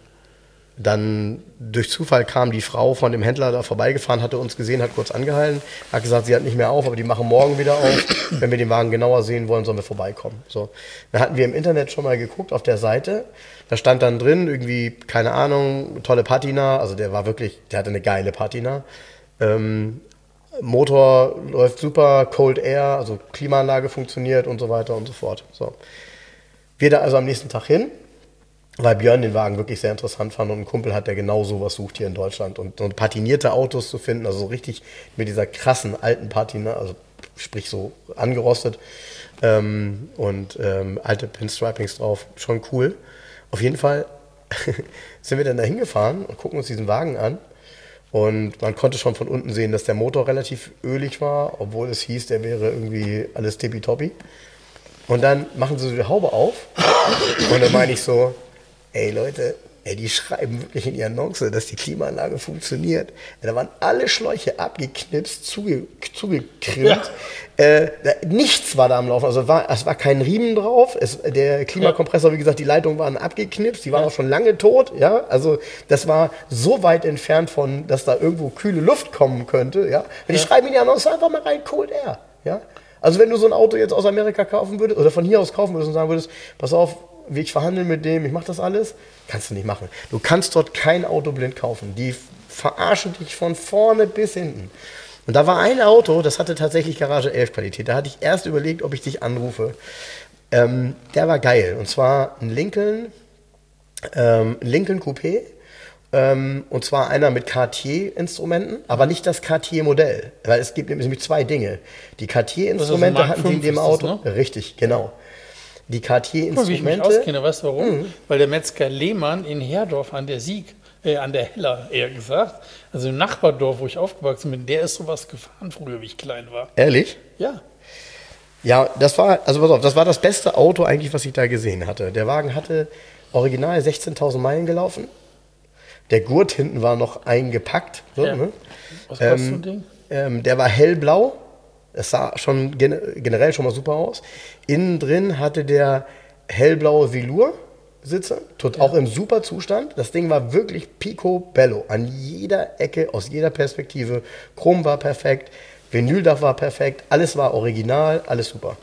dann, durch Zufall kam die Frau von dem Händler da vorbeigefahren, hatte uns gesehen, hat kurz angehalten, hat gesagt, sie hat nicht mehr auf, aber die machen morgen wieder auf. Wenn wir den Wagen genauer sehen wollen, sollen wir vorbeikommen. So. Dann hatten wir im Internet schon mal geguckt auf der Seite. Da stand dann drin, irgendwie, keine Ahnung, tolle Patina. Also der war wirklich, der hatte eine geile Patina. Ähm, Motor läuft super, Cold Air, also Klimaanlage funktioniert und so weiter und so fort. So. Wir da also am nächsten Tag hin, weil Björn den Wagen wirklich sehr interessant fand und ein Kumpel hat, der genau sowas sucht hier in Deutschland. Und so patinierte Autos zu finden, also so richtig mit dieser krassen alten Patina, also sprich so angerostet ähm, und ähm, alte Pinstripings drauf, schon cool. Auf jeden Fall sind wir dann da hingefahren und gucken uns diesen Wagen an. Und man konnte schon von unten sehen, dass der Motor relativ ölig war, obwohl es hieß, der wäre irgendwie alles tippitoppi. Und dann machen sie so die Haube auf und dann meine ich so, ey Leute, ey, die schreiben wirklich in ihrer Annonce, dass die Klimaanlage funktioniert. Ja, da waren alle Schläuche abgeknipst, zuge, zugekrimmt. Ja. Äh, da, nichts war da am Laufen. Also war, es war kein Riemen drauf. Es, der Klimakompressor, wie gesagt, die Leitungen waren abgeknipst. Die waren auch schon lange tot. Ja, also das war so weit entfernt von, dass da irgendwo kühle Luft kommen könnte. Ja, die ja. schreiben in die Annonce einfach mal rein Cold Air. Ja, also wenn du so ein Auto jetzt aus Amerika kaufen würdest oder von hier aus kaufen würdest und sagen würdest, pass auf, wie ich verhandle mit dem, ich mache das alles, kannst du nicht machen. Du kannst dort kein Auto blind kaufen. Die verarschen dich von vorne bis hinten. Und da war ein Auto, das hatte tatsächlich Garage elf Qualität. Da hatte ich erst überlegt, ob ich dich anrufe. Ähm, der war geil. Und zwar ein Lincoln, ähm, Lincoln Coupé. Ähm, und zwar einer mit Cartier-Instrumenten, aber nicht das Cartier-Modell. Weil es gibt nämlich zwei Dinge. Die Cartier-Instrumente hatten sie in dem Auto. Das, ne? Richtig, genau. Die Cartier-Instrumente. Guck mal, wie ich mich auskenne, weißt du warum? Mhm. Weil der Metzger Lehmann in Herdorf an der Sieg, äh, an der Heller eher gesagt, also im Nachbardorf, wo ich aufgewachsen bin, der ist sowas gefahren früher, wie ich klein war. Ehrlich? Ja. Ja, das war, also pass auf, das war das beste Auto eigentlich, was ich da gesehen hatte. Der Wagen hatte original sechzehntausend Meilen gelaufen. Der Gurt hinten war noch eingepackt. So, ja. ne? Was kostet ähm, so ein Ding? Ähm, der war hellblau. Es sah schon generell schon mal super aus. Innen drin hatte der hellblaue Velour-Sitze, ja. auch im super Zustand. Das Ding war wirklich picobello. An jeder Ecke, aus jeder Perspektive. Chrom war perfekt, Vinyldach war perfekt, alles war original, alles super.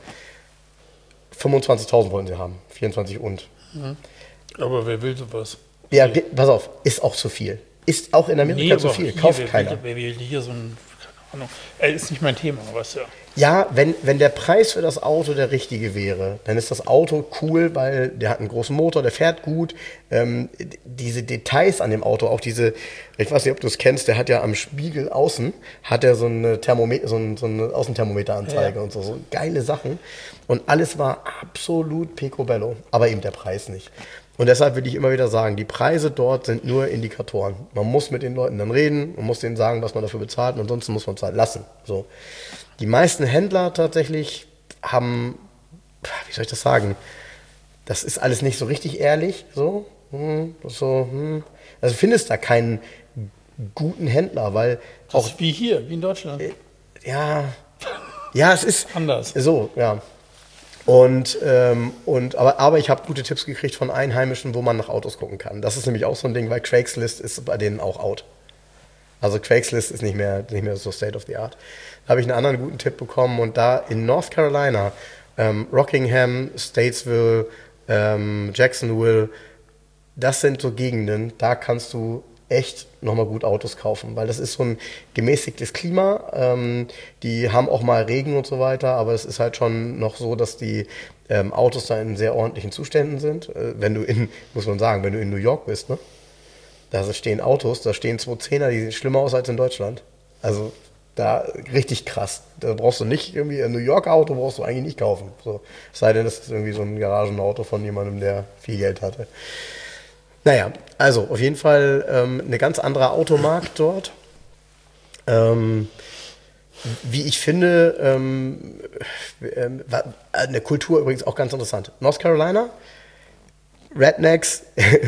fünfundzwanzigtausend wollen sie haben, vierundzwanzig und. Mhm. Aber wer will sowas? Ja, okay. Pass auf, ist auch zu viel. Ist auch in Amerika nee, zu viel, hier, kauft wer keiner. Will, wer will hier so ein... Ahnung. Ist nicht mein Thema, weißt du ja. Ja, wenn, wenn der Preis für das Auto der richtige wäre, dann ist das Auto cool, weil der hat einen großen Motor, der fährt gut. Ähm, diese Details an dem Auto, auch diese, ich weiß nicht, ob du es kennst, der hat ja am Spiegel außen, hat er so eine, Thermometer, so eine, so eine Außenthermometeranzeige ja. und so, so geile Sachen. Und alles war absolut picobello, aber eben der Preis nicht. Und deshalb will ich immer wieder sagen, die Preise dort sind nur Indikatoren. Man muss mit den Leuten dann reden, man muss denen sagen, was man dafür bezahlt und ansonsten muss man es halt lassen. So. Die meisten Händler tatsächlich haben, wie soll ich das sagen, das ist alles nicht so richtig ehrlich. So, hm, so, hm. Also findest da keinen guten Händler, weil das auch... ist wie hier, wie in Deutschland. Äh, ja, ja, es ist... Anders. So, ja. Und, ähm, und, aber, aber ich habe gute Tipps gekriegt von Einheimischen, wo man nach Autos gucken kann. Das ist nämlich auch so ein Ding, weil Craigslist ist bei denen auch out. Also Craigslist ist nicht mehr, nicht mehr so State of the Art. Da habe ich einen anderen guten Tipp bekommen und da in North Carolina, ähm, Rockingham, Statesville, ähm, Jacksonville, das sind so Gegenden, da kannst du echt nochmal gut Autos kaufen, weil das ist so ein gemäßigtes Klima. Ähm, die haben auch mal Regen und so weiter, aber es ist halt schon noch so, dass die ähm, Autos da in sehr ordentlichen Zuständen sind. Äh, wenn du in, muss man sagen, wenn du in New York bist, ne? Da stehen Autos, da stehen zwei Zehner, die sehen schlimmer aus als in Deutschland. Also da richtig krass. Da brauchst du nicht irgendwie ein New Yorker Auto, brauchst du eigentlich nicht kaufen. So, es sei denn, das ist irgendwie so ein Garagenauto von jemandem, der viel Geld hatte. Naja, also auf jeden Fall ähm, eine ganz andere Automarkt dort. Ähm, wie ich finde, ähm, äh, eine Kultur übrigens auch ganz interessant. North Carolina, Rednecks,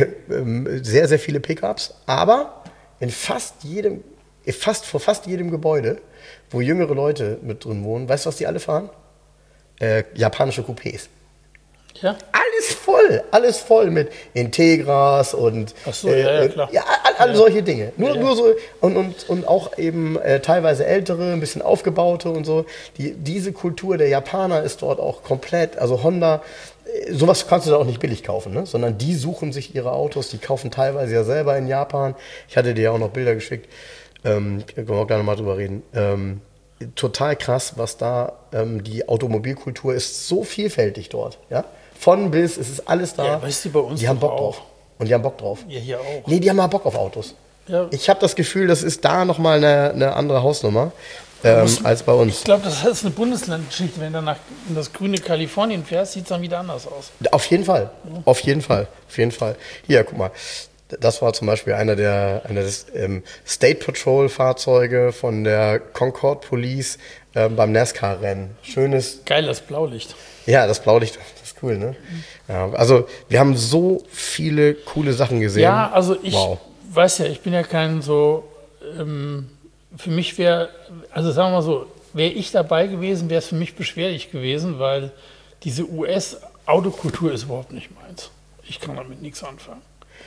sehr, sehr viele Pickups, aber in fast jedem, fast, vor fast jedem Gebäude, wo jüngere Leute mit drin wohnen, weißt du, was die alle fahren? Äh, japanische Coupés. Ja? Alles voll, alles voll mit Integras und Ach so, äh, ja, ja, klar. Ja, all, all ja. solche Dinge. Nur, Ja, ja. nur so und, und, und auch eben äh, teilweise ältere, ein bisschen aufgebaute und so. Die, diese Kultur der Japaner ist dort auch komplett, also Honda, äh, sowas kannst du da auch nicht billig kaufen, ne? Sondern die suchen sich ihre Autos, die kaufen teilweise ja selber in Japan. Ich hatte dir ja auch noch Bilder geschickt, ähm, können wir auch gerne mal drüber reden. Ähm, total krass, was da, ähm, die Automobilkultur ist so vielfältig dort, ja. Von bis, es ist alles da. Ja, weißt du, bei uns die haben Bock auch. drauf. Und die haben Bock drauf. Ja, hier auch. Nee, die haben mal Bock auf Autos. Ja. Ich habe das Gefühl, das ist da nochmal eine, eine andere Hausnummer ähm, Muss- als bei uns. Ich glaube, das ist eine Bundeslandgeschichte. Wenn du nach in das grüne Kalifornien fährst, sieht es dann wieder anders aus. Auf jeden Fall. Auf jeden Fall. Auf jeden Fall. Hier, guck mal. Das war zum Beispiel einer der einer des ähm, State Patrol Fahrzeuge von der Concord Police ähm, beim NASCAR-Rennen. Schönes, Geil, das Blaulicht. ja, das Blaulicht, das ist cool, ne? Ja, also wir haben so viele coole Sachen gesehen. Ja, also ich Wow. weiß ja, ich bin ja kein so, ähm, für mich wäre, also sagen wir mal so, wäre ich dabei gewesen, wäre es für mich beschwerlich gewesen, weil diese U S-Autokultur ist überhaupt nicht meins. Ich kann damit nichts anfangen.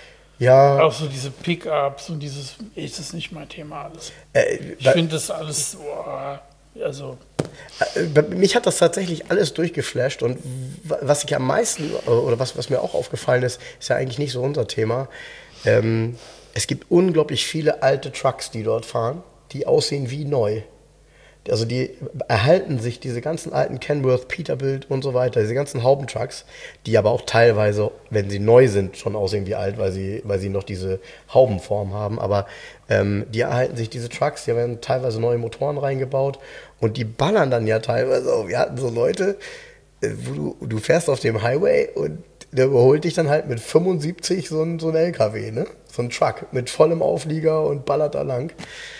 Ja, Auch so diese Pickups und dieses, ist das nicht mein Thema alles. äh, Ich da- finde das alles, boah, also, Äh, Mich hat das tatsächlich alles durchgeflasht und w- was ich am meisten, äh, oder was, was mir auch aufgefallen ist, ist ja eigentlich nicht so unser Thema. Ähm, es gibt unglaublich viele alte Trucks, die dort fahren, die aussehen wie neu. Also die erhalten sich diese ganzen alten Kenworth, Peterbilt und so weiter, diese ganzen Haubentrucks, die aber auch teilweise, wenn sie neu sind, schon aussehen wie alt, weil sie, weil sie noch diese Haubenform haben. Aber ähm, die erhalten sich diese Trucks, die werden teilweise neue Motoren reingebaut und die ballern dann ja teilweise auch. Wir hatten so Leute, äh, wo du, du fährst auf dem Highway und der überholt dich dann halt mit fünfundsiebzig so ein, so ein L K W, ne? So ein Truck mit vollem Auflieger und ballert da lang.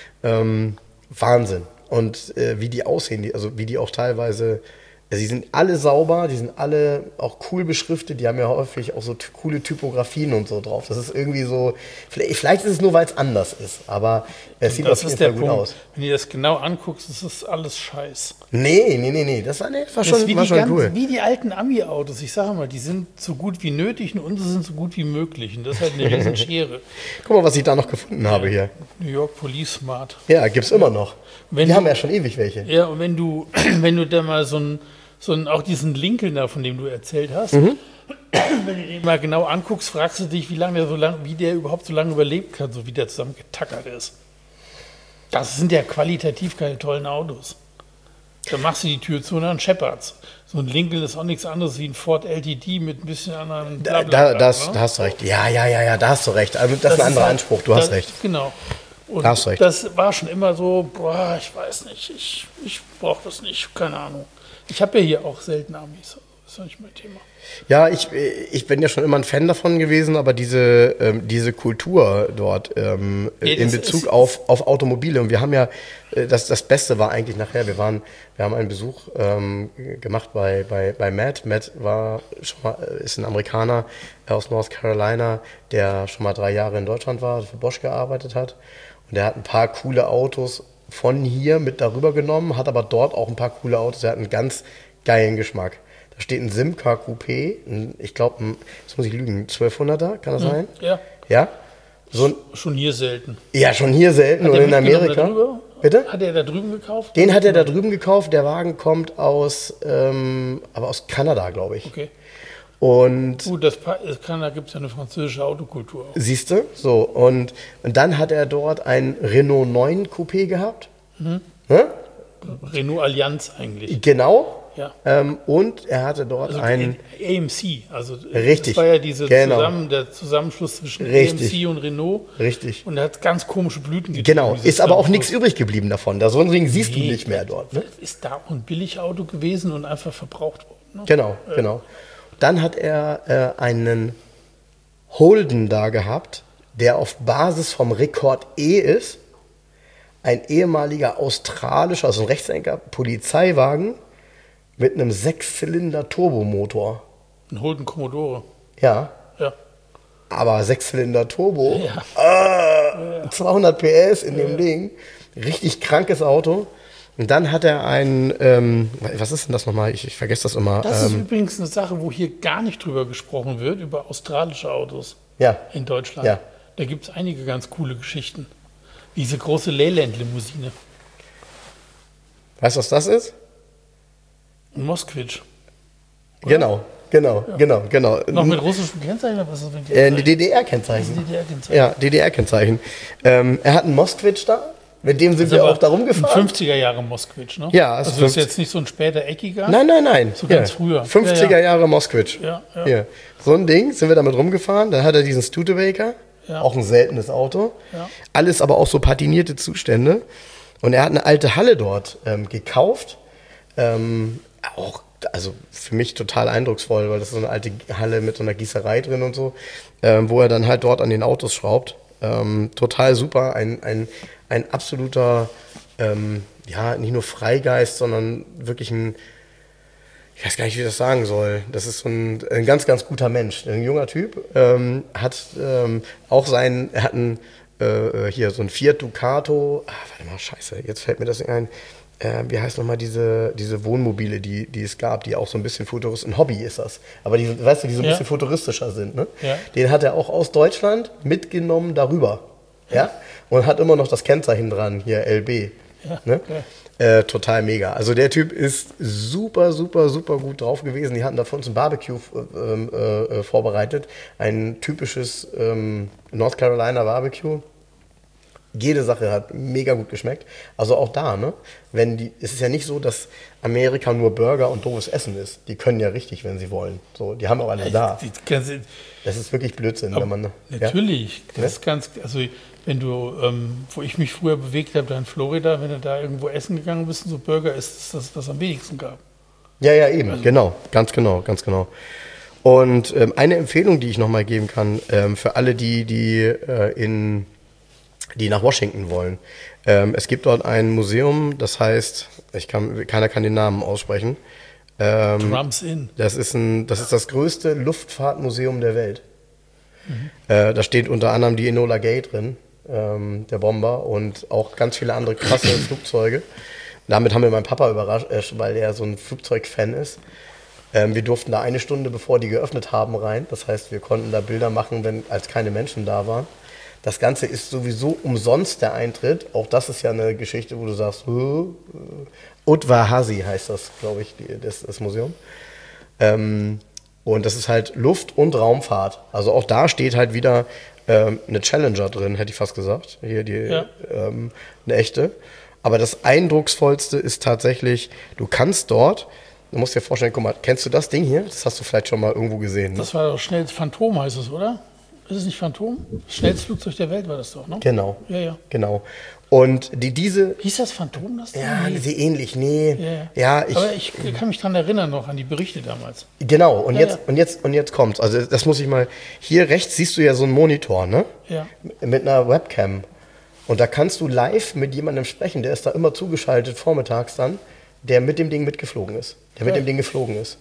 Ähm, Wahnsinn. Und äh, wie die aussehen, die, also wie die auch teilweise, ja, sie sind alle sauber, die sind alle auch cool beschriftet, die haben ja häufig auch so t- coole Typografien und so drauf. Das ist irgendwie so, vielleicht, vielleicht ist es nur, weil es anders ist, aber es sieht das auf jeden ist der Fall gut Punkt. aus. Wenn du das genau anguckst, ist das alles Scheiß. Nee, nee, nee, nee, das war, nee, war Das schon, ist wie, war die schon ganz, cool. wie die alten Ami-Autos. Ich sage mal, die sind so gut wie nötig und unsere sind so gut wie möglich. Und das ist halt eine riesen Schere. Guck mal, was ich da noch gefunden habe hier. New York Police Smart. Ja, gibt's immer noch. Wenn die du- haben ja schon ewig welche. Ja, und wenn du, wenn du da mal so einen, so einen, auch diesen Lincoln da, von dem du erzählt hast, Mhm. wenn du den mal genau anguckst, fragst du dich, wie lange der so lang, wie der überhaupt so lange überlebt kann, so wie der zusammen getackert ist. Das sind ja qualitativ keine tollen Autos. Da machst du die Tür zu und dann scheppert's. So ein Lincoln ist auch nichts anderes wie ein Ford L T D mit ein bisschen anderen Da, Blablabla, da, das, ne? da hast du recht. Ja, ja, ja, ja, da hast du recht. Also das, ist ein anderer halt- Anspruch, du hast das, recht. Genau. Und Da hast du recht. das war schon immer so, boah, ich weiß nicht, ich, ich brauche das nicht, keine Ahnung. Ich habe ja hier auch selten Amis, also ist ja nicht mein Thema. Ja, ich, ich bin ja schon immer ein Fan davon gewesen, aber diese, ähm, diese Kultur dort ähm, Nee, in das Bezug ist- auf, auf Automobile, und wir haben ja, äh, das, das Beste war eigentlich nachher, wir waren, wir haben einen Besuch ähm, gemacht bei, bei, bei Matt. Matt war schon mal, äh, ist ein Amerikaner aus North Carolina, der schon mal drei Jahre in Deutschland war, für Bosch gearbeitet hat. Und der hat ein paar coole Autos von hier mit darüber genommen, hat aber dort auch ein paar coole Autos, der hat einen ganz geilen Geschmack. Da steht ein Simca Coupé, ein, ich glaube, jetzt muss ich lügen, zwölfhunderter, kann das sein? Ja, Ja? So ein, schon hier selten. ja, schon hier selten Hat und der in mitgenommen Amerika. da drüber? Bitte? Hat er da drüben gekauft? Den hat er da drüben gekauft, der Wagen kommt aus, ähm, aber aus Kanada, glaube ich. Okay. Und Gut, das Pa- in Kanada gibt es ja eine französische Autokultur auch. siehst du, so, und, und dann hat er dort ein Renault neun Coupé gehabt. Mhm. Ne? Renault Allianz eigentlich. Genau. Ja. Ähm, und er hatte dort Also einen. A M C, also äh, Richtig, das war ja diese genau. zusammen, der Zusammenschluss zwischen Richtig. A M C und Renault. Richtig. Und er hat ganz komische Blüten getrieben. Genau, dieser ist aber auch Zusammenschluss. nichts übrig geblieben davon. Da so ein Ding siehst du Nee, nicht mehr dort. Ne? Ist da auch ein Billigauto gewesen und einfach verbraucht worden. Ne? Genau, genau. Dann hat er äh, einen Holden da gehabt, der auf Basis vom Rekord E ist. Ein ehemaliger australischer, also ein Rechtslenker Polizeiwagen mit einem Sechszylinder-Turbomotor. Ein Holden Commodore. Ja, ja. Aber Sechszylinder Turbo, Ja. ah, zweihundert P S in dem Ding, richtig krankes Auto. Und dann hat er ein, ähm, was ist denn das nochmal? Ich, ich vergesse das immer. Das ist ähm, übrigens eine Sache, wo hier gar nicht drüber gesprochen wird, über australische Autos ja, in Deutschland. Ja. Da gibt es einige ganz coole Geschichten. Diese große Leyland-Limousine. weißt du, was das ist? Ein Moskvitsch. Genau, genau, genau, genau. Noch mit russischem Kennzeichen? Oder was ist das mit Äh, die Kennzeichen? D D R-Kennzeichen. D D R-Kennzeichen. Ja, D D R-Kennzeichen. Ähm, er hat einen Moskvitsch da, mit dem sind Das ist wir aber auch da ein rumgefahren. fünfziger Jahre Moskvitsch, ne? Ja, es also ist das ist fünfzig jetzt nicht so ein später eckiger. Nein, nein, nein. So ganz früher. fünfziger Ja, ja. Jahre Moskvitsch. Ja, ja. Hier. So ein Ding, sind wir damit rumgefahren. Dann hat er diesen Studebaker, Ja. auch ein seltenes Auto. Ja. Alles aber auch so patinierte Zustände. Und er hat eine alte Halle dort ähm, gekauft. Ähm, auch, also für mich total eindrucksvoll, weil das ist so eine alte Halle mit so einer Gießerei drin und so, ähm, wo er dann halt dort an den Autos schraubt. Ähm, total super, ein, ein, ein absoluter, ähm, ja, nicht nur Freigeist, sondern wirklich ein, ich weiß gar nicht, wie ich das sagen soll. Das ist so ein, ein ganz, ganz guter Mensch. Ein junger Typ, ähm, hat ähm, auch seinen, er hat einen, äh, hier so ein Fiat Ducato, ah, warte mal, scheiße, jetzt fällt mir das nicht ein. Äh, wie heißt nochmal diese, diese Wohnmobile, die, die es gab, die auch so ein bisschen futuristisch, ein Hobby ist das. Aber die, weißt du, die so ein Ja. bisschen futuristischer sind, ne? Ja. Den hat er auch aus Deutschland mitgenommen darüber. Ja? Und hat immer noch das Kennzeichen dran, hier L B. Ja, Ne? ja. Äh, total mega. Also der Typ ist super, super, super gut drauf gewesen. Die hatten da für uns ein Barbecue ähm, äh, vorbereitet. Ein typisches ähm, North Carolina Barbecue. Jede Sache hat mega gut geschmeckt. Also auch da, ne? Wenn die, es ist ja nicht so, dass Amerika nur Burger und doofes Essen ist. Die können ja richtig, wenn sie wollen. So, die haben auch alle da. Die ganze, Das ist wirklich Blödsinn, wenn man. natürlich, Ja? das ist ganz, also wenn du, ähm, wo ich mich früher bewegt habe, da in Florida, wenn du da irgendwo essen gegangen bist und so Burger isst, ist das, was am wenigsten gab. Ja, ja, eben, genau, ganz genau, ganz genau. Und ähm, eine Empfehlung, die ich nochmal geben kann, ähm, für alle, die, die, äh, in, die nach Washington wollen. Ähm, es gibt dort ein Museum, das heißt, ich kann, keiner kann den Namen aussprechen. Ähm, Drums in. das, ist ein, das ist das größte Luftfahrtmuseum der Welt. Mhm. Äh, da steht unter anderem die Enola Gay drin, ähm, der Bomber, und auch ganz viele andere krasse Flugzeuge. Damit haben wir meinen Papa überrascht, äh, weil er so ein Flugzeugfan ist. Ähm, wir durften da eine Stunde, bevor die geöffnet haben, rein. Das heißt, wir konnten da Bilder machen, wenn, als keine Menschen da waren. Das Ganze ist sowieso umsonst, der Eintritt. Auch das ist ja eine Geschichte, wo du sagst, uh, Udvar-Hazy heißt das, glaube ich, die, das, das Museum. Ähm, und das ist halt Luft- und Raumfahrt. Also auch da steht halt wieder ähm, eine Challenger drin, hätte ich fast gesagt. Hier die, Ja. ähm, eine echte. Aber das Eindrucksvollste ist tatsächlich, du kannst dort, du musst dir vorstellen, guck mal, kennst du das Ding hier? Das hast du vielleicht schon mal irgendwo gesehen. Ne? Das war doch schnell, Phantom heißt es, oder? Ist es nicht Phantom? Schnellstes Flugzeug der Welt war das doch, ne? Genau. Ja, ja. Genau. Und die, diese, Hieß das Phantom, das Ding? ja, Nee. sehr ähnlich, nee. Ja, ja. Ja, ich, Aber ich kann mich daran erinnern noch an die Berichte damals. genau. Und Ja, jetzt, ja. und jetzt, und jetzt kommt's. Also, das muss ich mal, hier rechts siehst du ja so einen Monitor, ne? Ja. Mit einer Webcam. Und da kannst du live mit jemandem sprechen, der ist da immer zugeschaltet, vormittags dann, der mit dem Ding mitgeflogen ist. Der mit Ja. dem Ding geflogen ist.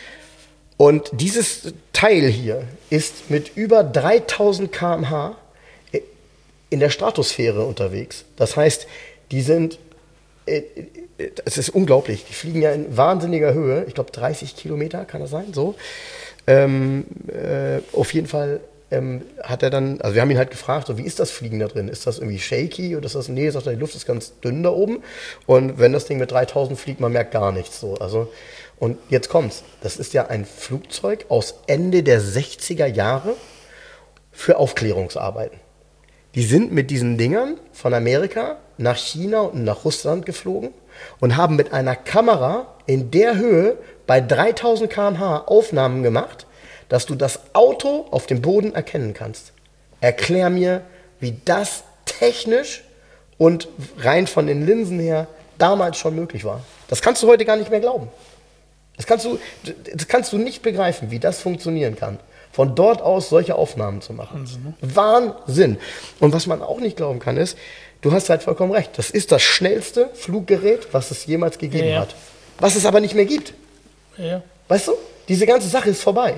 Und dieses Teil hier ist mit über dreitausend Kilometer pro Stunde in der Stratosphäre unterwegs. Das heißt, die sind, äh, es ist unglaublich, die fliegen ja in wahnsinniger Höhe, ich glaube dreißig Kilometer, kann das sein, so. Ähm, äh, auf jeden Fall ähm, hat er dann, also wir haben ihn halt gefragt, so, wie ist das Fliegen da drin? Ist das irgendwie shaky oder ist das, nee, sagt er, die Luft ist ganz dünn da oben und wenn das Ding mit dreitausend fliegt, man merkt gar nichts, so, also. Und jetzt kommt's, das ist ja ein Flugzeug aus Ende der sechziger Jahre für Aufklärungsarbeiten. Die sind mit diesen Dingern von Amerika nach China und nach Russland geflogen und haben mit einer Kamera in der Höhe bei dreitausend Kilometer pro Stunde Aufnahmen gemacht, dass du das Auto auf dem Boden erkennen kannst. Erklär mir, wie das technisch und rein von den Linsen her damals schon möglich war. Das kannst du heute gar nicht mehr glauben. Das kannst du, das kannst du nicht begreifen, wie das funktionieren kann. Von dort aus solche Aufnahmen zu machen. Wahnsinn, ne? Wahnsinn. Und was man auch nicht glauben kann, ist, du hast halt vollkommen recht, das ist das schnellste Fluggerät, was es jemals gegeben Ja, ja. hat. Was es aber nicht mehr gibt. Ja, ja. Weißt du? Diese ganze Sache ist vorbei.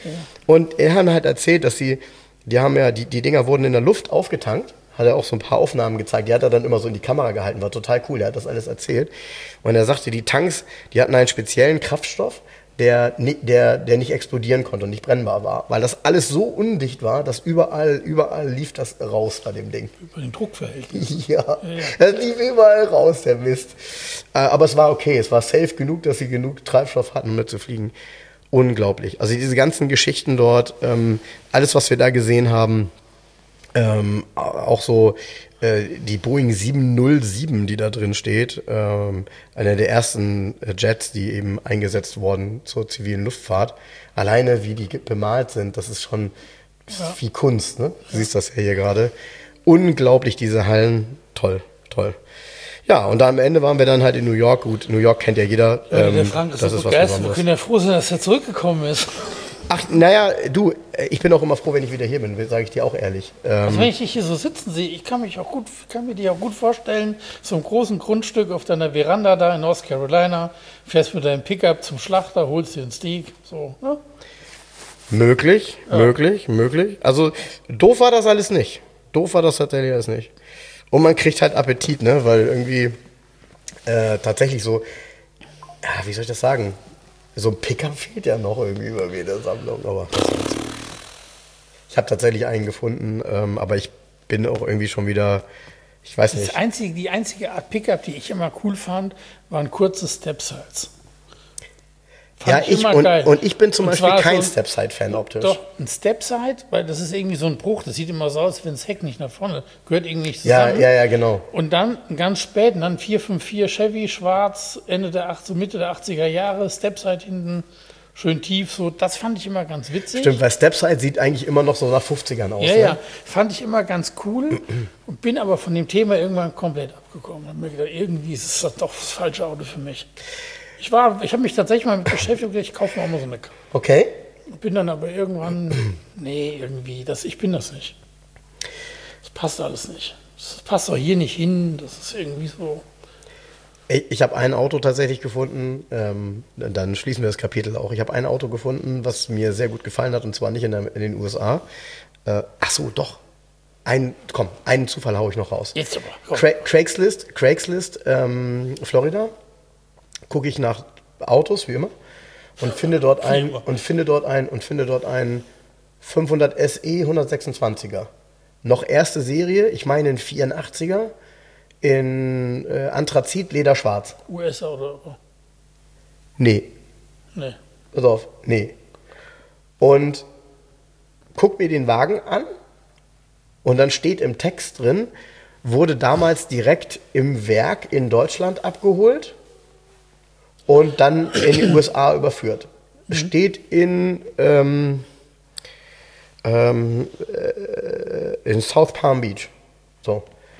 Und er hat halt erzählt, dass sie, die haben ja, die, die Dinger wurden in der Luft aufgetankt. Hat er auch so ein paar Aufnahmen gezeigt. Die hat er dann immer so in die Kamera gehalten. War total cool. Er hat das alles erzählt. Und er sagte, die Tanks, die hatten einen speziellen Kraftstoff, der, ni- der, der nicht explodieren konnte und nicht brennbar war. Weil das alles so undicht war, dass überall, überall lief das raus bei dem Ding. Über den Druckverhältnis. Ja, das lief überall raus, der Mist. Äh, Aber es war okay. Es war safe genug, dass sie genug Treibstoff hatten, um mitzufliegen. Unglaublich. Also diese ganzen Geschichten dort, ähm, alles, was wir da gesehen haben, ähm, auch so äh, die Boeing sieben null sieben, die da drin steht, ähm, einer der ersten Jets, die eben eingesetzt wurden zur zivilen Luftfahrt. Alleine, wie die ge- bemalt sind, das ist schon Ja. wie Kunst, ne? Du siehst das ja hier gerade. Unglaublich, diese Hallen. Toll, toll. Ja, und da am Ende waren wir dann halt in New York. Gut, New York kennt ja jeder. Ja, der ähm, Frank ist das so ist was begeistert. Wir Besonderes. können ja froh sein, dass er zurückgekommen ist. Ach, naja, du, äh, ich bin auch immer froh, wenn ich wieder hier bin, sage ich dir auch ehrlich. Ähm, Also wenn ich dich hier so sitzen sehe, ich kann mich auch gut, kann mir dich auch gut vorstellen, so einem großen Grundstück auf deiner Veranda da in North Carolina, fährst mit deinem Pickup zum Schlachter, holst dir einen Steak, so, ne? Möglich, möglich, möglich. Also doof war das alles nicht. Doof war das tatsächlich alles nicht. Und man kriegt halt Appetit, ne? Weil irgendwie äh, tatsächlich so, ja, wie soll ich das sagen? So ein Pickup fehlt ja noch irgendwie bei mir in der Sammlung. Aber was soll's. Ich habe tatsächlich einen gefunden, ähm, aber ich bin auch irgendwie schon wieder, ich weiß Das nicht. einzige, die einzige Art Pickup, die ich immer cool fand, waren kurze Step-Sides. Ja, Fand ich immer und, geil. und ich bin zum Und Beispiel zwar kein so ein- Stepside-Fan optisch. Doch, ein Step-Side, weil das ist irgendwie so ein Bruch, das sieht immer so aus, wenn das Heck nicht nach vorne, gehört irgendwie nicht Ja, zusammen. ja, ja, genau. Und dann ganz spät, und dann vier fünf vier Chevy, schwarz, Ende der acht, so Mitte der achtziger Jahre, Stepside hinten, schön tief, so, das fand ich immer ganz witzig. Stimmt, weil Stepside sieht eigentlich immer noch so nach fünfzigern aus. Ja, ne? ja, fand ich immer ganz cool und bin aber von dem Thema irgendwann komplett abgekommen. Hab mir gedacht, irgendwie ist das doch das falsche Auto für mich. Ich war, ich habe mich tatsächlich mal mit beschäftigt und gedacht, ich kaufe mir auch mal so eine Karre. Okay. Bin dann aber irgendwann, nee, irgendwie, das, ich bin das nicht. Das passt alles nicht. Das passt auch hier nicht hin, das ist irgendwie so. Ich, ich habe ein Auto tatsächlich gefunden, ähm, dann schließen wir das Kapitel auch. Ich habe ein Auto gefunden, was mir sehr gut gefallen hat, und zwar nicht in, der, in den U S A. Äh, ach so, doch. Ein, komm, einen Zufall haue ich noch raus. Jetzt aber, komm. Cra Craigslist, Craigslist, ähm, Florida. Gucke ich nach Autos, wie immer, und finde dort ein, immer. und finde dort ein, und finde dort einen fünfhundert S E hundertsechsundzwanziger. Noch erste Serie, ich meine ein vierundachtziger, in äh, Anthrazit, Lederschwarz. U S A oder Euro? Nee, Nee. pass auf, nee. Und guck mir den Wagen an und dann steht im Text drin, wurde damals direkt im Werk in Deutschland abgeholt und dann in die U S A überführt. Steht in, ähm, ähm, äh, in South Palm Beach. So.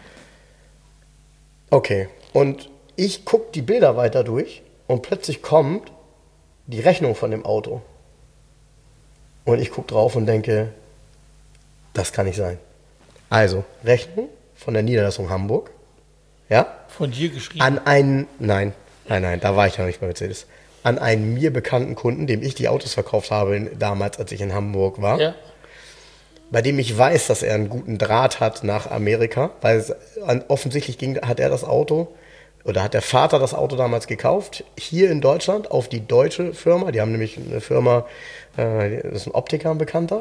Okay. Und ich gucke die Bilder weiter durch und plötzlich kommt die Rechnung von dem Auto. Und ich gucke drauf und denke, das kann nicht sein. Also, Rechnung von der Niederlassung Hamburg. Ja? Von dir geschrieben. An einen, nein, nein, nein, da war ich ja nicht bei Mercedes. An einen mir bekannten Kunden, dem ich die Autos verkauft habe in, damals, als ich in Hamburg war. Ja. Bei dem ich weiß, dass er einen guten Draht hat nach Amerika, weil es, an, offensichtlich ging, hat er das Auto oder hat der Vater das Auto damals gekauft, hier in Deutschland auf die deutsche Firma. Die haben nämlich eine Firma, äh, das ist ein Optiker, ein Bekannter.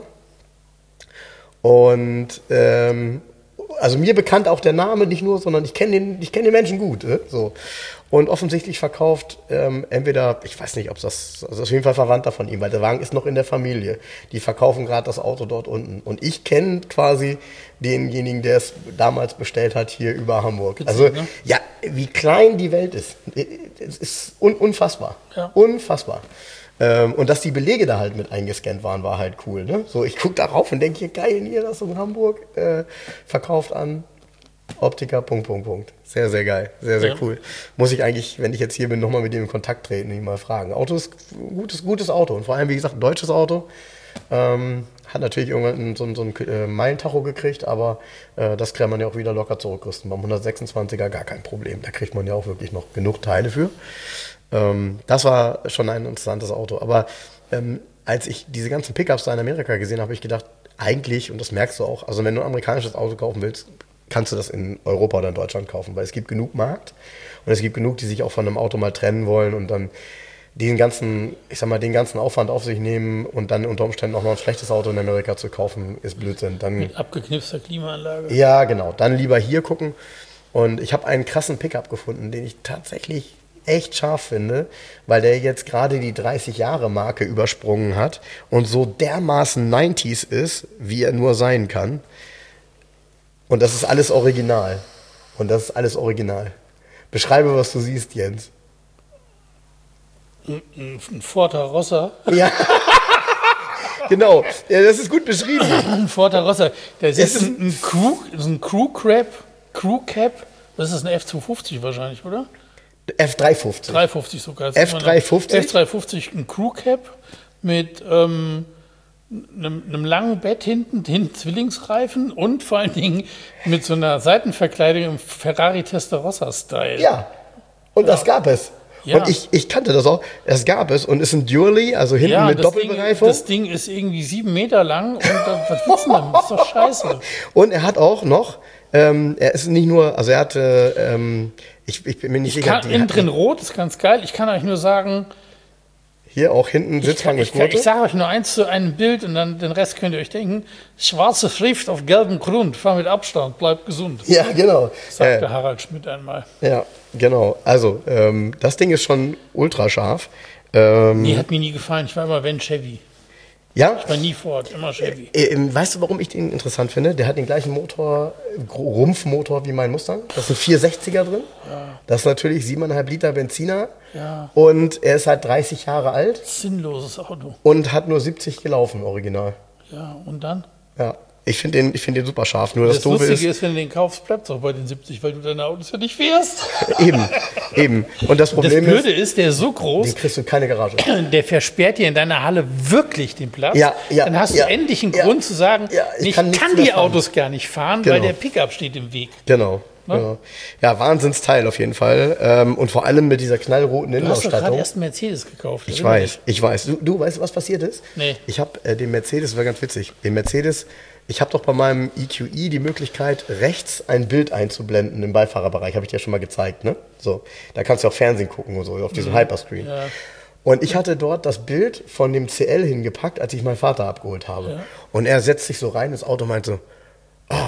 Und ähm, also mir bekannt auch der Name nicht nur, sondern ich kenne den, ich kenne den Menschen gut. Äh, so. Und offensichtlich verkauft ähm, entweder, ich weiß nicht, ob das, also auf jeden Fall Verwandter von ihm, weil der Wagen ist noch in der Familie. Die verkaufen gerade das Auto dort unten. Und ich kenne quasi denjenigen, der es damals bestellt hat, hier über Hamburg. Witzig, also ne? ja, wie klein die Welt ist. Es ist un unfassbar. Ja. Unfassbar. Ähm, und dass die Belege da halt mit eingescannt waren, war halt cool. Ne? So, ich gucke darauf und denke, hier geil, Niederlassung Hamburg, äh, verkauft an Optiker, Punkt, Punkt, Punkt. Sehr, sehr geil. Sehr, sehr Ja. cool. Muss ich eigentlich, wenn ich jetzt hier bin, nochmal mit dem in Kontakt treten und ihn mal fragen. Auto ist ein gutes, gutes Auto. Und vor allem, wie gesagt, ein deutsches Auto. Ähm, hat natürlich irgendwann so, ein- so ein äh, Meilentacho gekriegt, aber äh, das kann man ja auch wieder locker zurückrüsten. Beim hundertsechsundzwanziger gar kein Problem. Da kriegt man ja auch wirklich noch genug Teile für. Ähm, das war schon ein interessantes Auto. Aber ähm, als ich diese ganzen Pickups da in Amerika gesehen habe, habe ich gedacht, eigentlich, und das merkst du auch, also wenn du ein amerikanisches Auto kaufen willst, kannst du das in Europa oder in Deutschland kaufen, weil es gibt genug Markt und es gibt genug, die sich auch von einem Auto mal trennen wollen und dann den ganzen, ich sag mal, den ganzen Aufwand auf sich nehmen und dann unter Umständen auch noch ein schlechtes Auto in Amerika zu kaufen, ist Blödsinn. Dann, Mit abgeknipster Klimaanlage. ja, genau. Dann lieber hier gucken. Und ich habe einen krassen Pickup gefunden, den ich tatsächlich echt scharf finde, weil der jetzt gerade die dreißig-Jahre-Marke übersprungen hat und so dermaßen neunziger ist, wie er nur sein kann. Und das ist alles original. Und das ist alles original. Beschreibe, was du siehst, Jens. Ein Ford Rossa. Ja, genau. Ja, das ist gut beschrieben. Ein Ford Rossa. Das ist, ist ein, ein Crew, das ist ein Crew Crab, Crew Cab. Das ist ein F zweihundertfünfzig wahrscheinlich, oder? F dreihundertfünfzig. dreihundertfünfzig sogar. Das F dreihundertfünfzig? F dreihundertfünfzig, ein Crew Cab mit ähm, einem, einem langen Bett hinten, hinten Zwillingsreifen und vor allen Dingen mit so einer Seitenverkleidung im Ferrari Testarossa-Style. Ja, und das gab es. Ja. Und ich, ich kannte das auch. Das gab es und ist ein Dually, also hinten Ja, mit das Ding, Doppelbereifung. das Ding ist irgendwie sieben Meter lang und äh, was willst du denn? Das ist doch scheiße. Und er hat auch noch, ähm, er ist nicht nur, also er hatte, ähm, ich, ich bin mir nicht Ich sicher. kann, die innen hatten drin rot, ist ganz geil. Ich kann euch nur sagen, hier auch hinten ich, Sitzbank kann, ich, mit kann, ich Gurte. sage euch nur eins zu einem Bild und dann den Rest könnt ihr euch denken. Schwarze Schrift auf gelbem Grund, fahr mit Abstand, bleibt gesund, Ja, genau. sagte Äh, Harald Schmidt einmal. ja, genau. Also, ähm, das Ding ist schon ultra scharf. Ähm, Nee, hat mir nie gefallen. Ich war immer Van Chevy. ja, Ich war nie Ford, immer Chevy. Äh, ähm, weißt du, warum ich den interessant finde? Der hat den gleichen Motor, Gro- Rumpfmotor wie mein Mustang. Da ist ein vierhundertsechziger drin. Das ist natürlich siebeneinhalb Liter Benziner. Ja. Und er ist halt dreißig Jahre alt Sinnloses Auto. und hat nur siebzig gelaufen, original. Ja, und dann? Ja, ich finde den, ich find den super scharf. Nur das, Das Doofe Lustige ist, ist, wenn du den kaufst, bleibt es auch bei den siebzig, weil du deine Autos ja nicht fährst. eben, eben. Und das Das Problem Blöde ist, ist, der ist so groß, den kriegst du keine Garage. der versperrt dir in deiner Halle wirklich den Platz. Ja, ja, dann hast ja, du endlich einen ja, Grund zu sagen, ja, ich ich kann kann, nichts mehr die fahren. Autos gar nicht fahren, weil Genau. der Pickup steht im Weg. Genau. Ne? genau. Ja, Wahnsinnsteil auf jeden Fall. Ähm, und vor allem mit dieser knallroten Du hast doch gerade Innenausstattung. erst einen Mercedes gekauft. Ich erinner weiß, dich. ich weiß. Du, du weißt, was passiert ist? Nee. Ich habe äh, den Mercedes, das war ganz witzig, den Mercedes, ich habe doch bei meinem E Q E die Möglichkeit, rechts ein Bild einzublenden im Beifahrerbereich, habe ich dir ja schon mal gezeigt, ne? So, da kannst du auch Fernsehen gucken und so, auf diesem Hyperscreen. Ja. Und ich hatte dort das Bild von dem C L hingepackt, als ich meinen Vater abgeholt habe. Ja. Und er setzt sich so rein ins Auto und meint so, ah,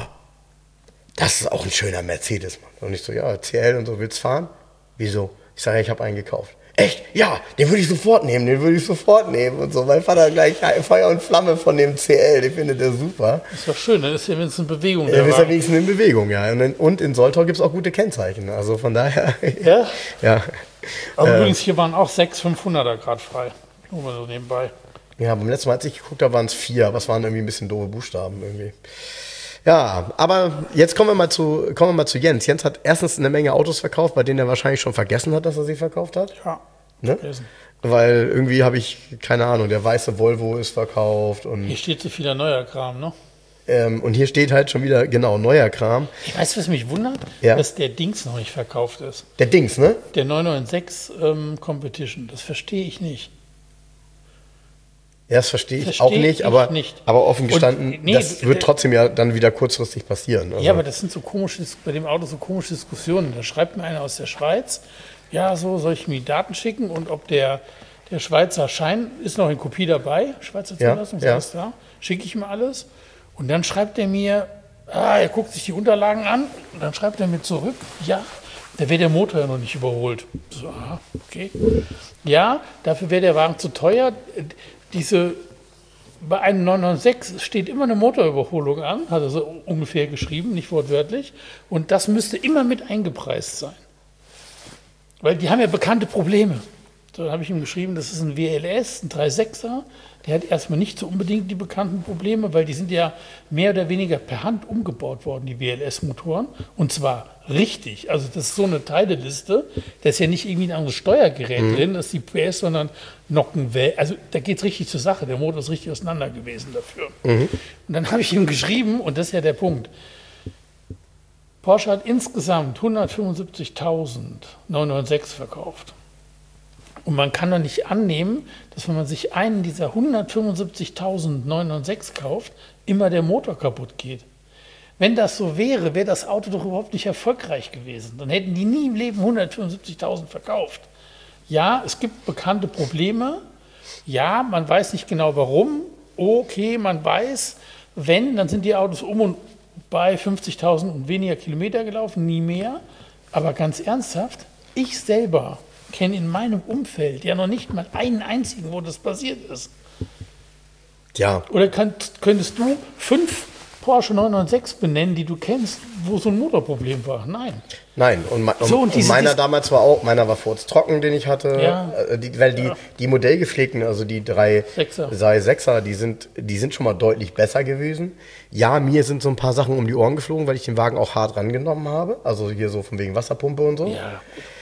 das ist auch ein schöner Mercedes, Mann. Und ich so, ja, C L und so, willst fahren? Wieso? Ich sage, ja, ich habe einen gekauft. Echt? Ja, den würde ich sofort nehmen, den würde ich sofort nehmen und so. Mein Vater gleich Feuer und Flamme von dem C L, den findet er super. Ist doch schön, dann ist ja wenigstens eine Bewegung. Er der ist ja Wagen. wenigstens in Bewegung, ja. Und in, und in Soltau gibt es auch gute Kennzeichen. Also von daher, Ja? ja. Aber Äh, übrigens, hier waren auch sechs fünfhunderter gerade frei. Nur mal so nebenbei. Ja, beim letzten Mal, als ich geguckt habe, waren es vier, aber es waren irgendwie ein bisschen doofe Buchstaben irgendwie. Ja, aber jetzt kommen wir mal zu, kommen wir mal zu Jens. Jens hat erstens eine Menge Autos verkauft, bei denen er wahrscheinlich schon vergessen hat, dass er sie verkauft hat. Ja. Ne? Vergessen. Weil irgendwie habe ich, keine Ahnung, der weiße Volvo ist verkauft und, Hier steht so vieler neuer Kram, ne? ähm, und hier steht halt schon wieder, genau, neuer Kram. Ich weiß, was mich wundert, Ja. dass der Dings noch nicht verkauft ist. Der Dings, ne? Der neun neun sechs ähm, Competition. Das verstehe ich nicht. Ja, das verstehe ich Verstehe auch nicht, ich aber, nicht. aber offen Und, gestanden, nee, das d- wird trotzdem ja dann wieder kurzfristig passieren. Also, Ja, aber das sind so komische, bei dem Auto so komische Diskussionen. Da schreibt mir einer aus der Schweiz, ja, so soll ich mir die Daten schicken und ob der, der Schweizer Schein ist noch in Kopie dabei, Schweizer Ja, Zulassung, ist ja. alles da, schicke ich mir alles. Und dann schreibt er mir, ah, er guckt sich die Unterlagen an und dann schreibt er mir zurück, ja, da wäre der Motor ja noch nicht überholt. So, aha, okay. Ja, dafür wäre der Wagen zu teuer. Diese Bei einem neun neun sechs steht immer eine Motorüberholung an, hat er so ungefähr geschrieben, nicht wortwörtlich. Und das müsste immer mit eingepreist sein. Weil die haben ja bekannte Probleme. So, dann habe ich ihm geschrieben, das ist ein W L S, ein drei sechser. Der hat erstmal nicht so unbedingt die bekannten Probleme, weil die sind ja mehr oder weniger per Hand umgebaut worden, die W L S-Motoren. Und zwar richtig. Also das ist so eine Teileliste. Da ist ja nicht irgendwie ein anderes Steuergerät Mhm. drin, das ist die P S, sondern Nockenwelle. Also da geht es richtig zur Sache. Der Motor ist richtig auseinander gewesen dafür. Mhm. Und dann habe ich ihm geschrieben, und das ist ja der Punkt, Porsche hat insgesamt hundertfünfundsiebzigtausend neun neun sechs verkauft. Und man kann doch nicht annehmen, dass wenn man sich einen dieser hundertfünfundsiebzigtausendneunhundertsechs kauft, immer der Motor kaputt geht. Wenn das so wäre, wäre das Auto doch überhaupt nicht erfolgreich gewesen. Dann hätten die nie im Leben hundertfünfundsiebzigtausend verkauft. Ja, es gibt bekannte Probleme. Ja, man weiß nicht genau warum. Okay, man weiß, wenn, dann sind die Autos um und bei fünfzigtausend und weniger Kilometer gelaufen, nie mehr. Aber ganz ernsthaft, ich selber kenne in meinem Umfeld ja noch nicht mal einen einzigen, wo das passiert ist. Ja. Oder könnt, könntest du fünf Porsche neunhundertsechs benennen, die du kennst, wo so ein Motorproblem war? Nein. Nein, und, und, So, und und diese- meiner diese- damals war auch, meiner war furztrocken, den ich hatte. Ja. Äh, Die, weil die, Ja. die Modellgepflegten, also die drei Sechser. sei Sechser, die sind, die sind schon mal deutlich besser gewesen. Ja, mir sind so ein paar Sachen um die Ohren geflogen, weil ich den Wagen auch hart rangenommen habe. Also hier so von wegen Wasserpumpe und so. Ja,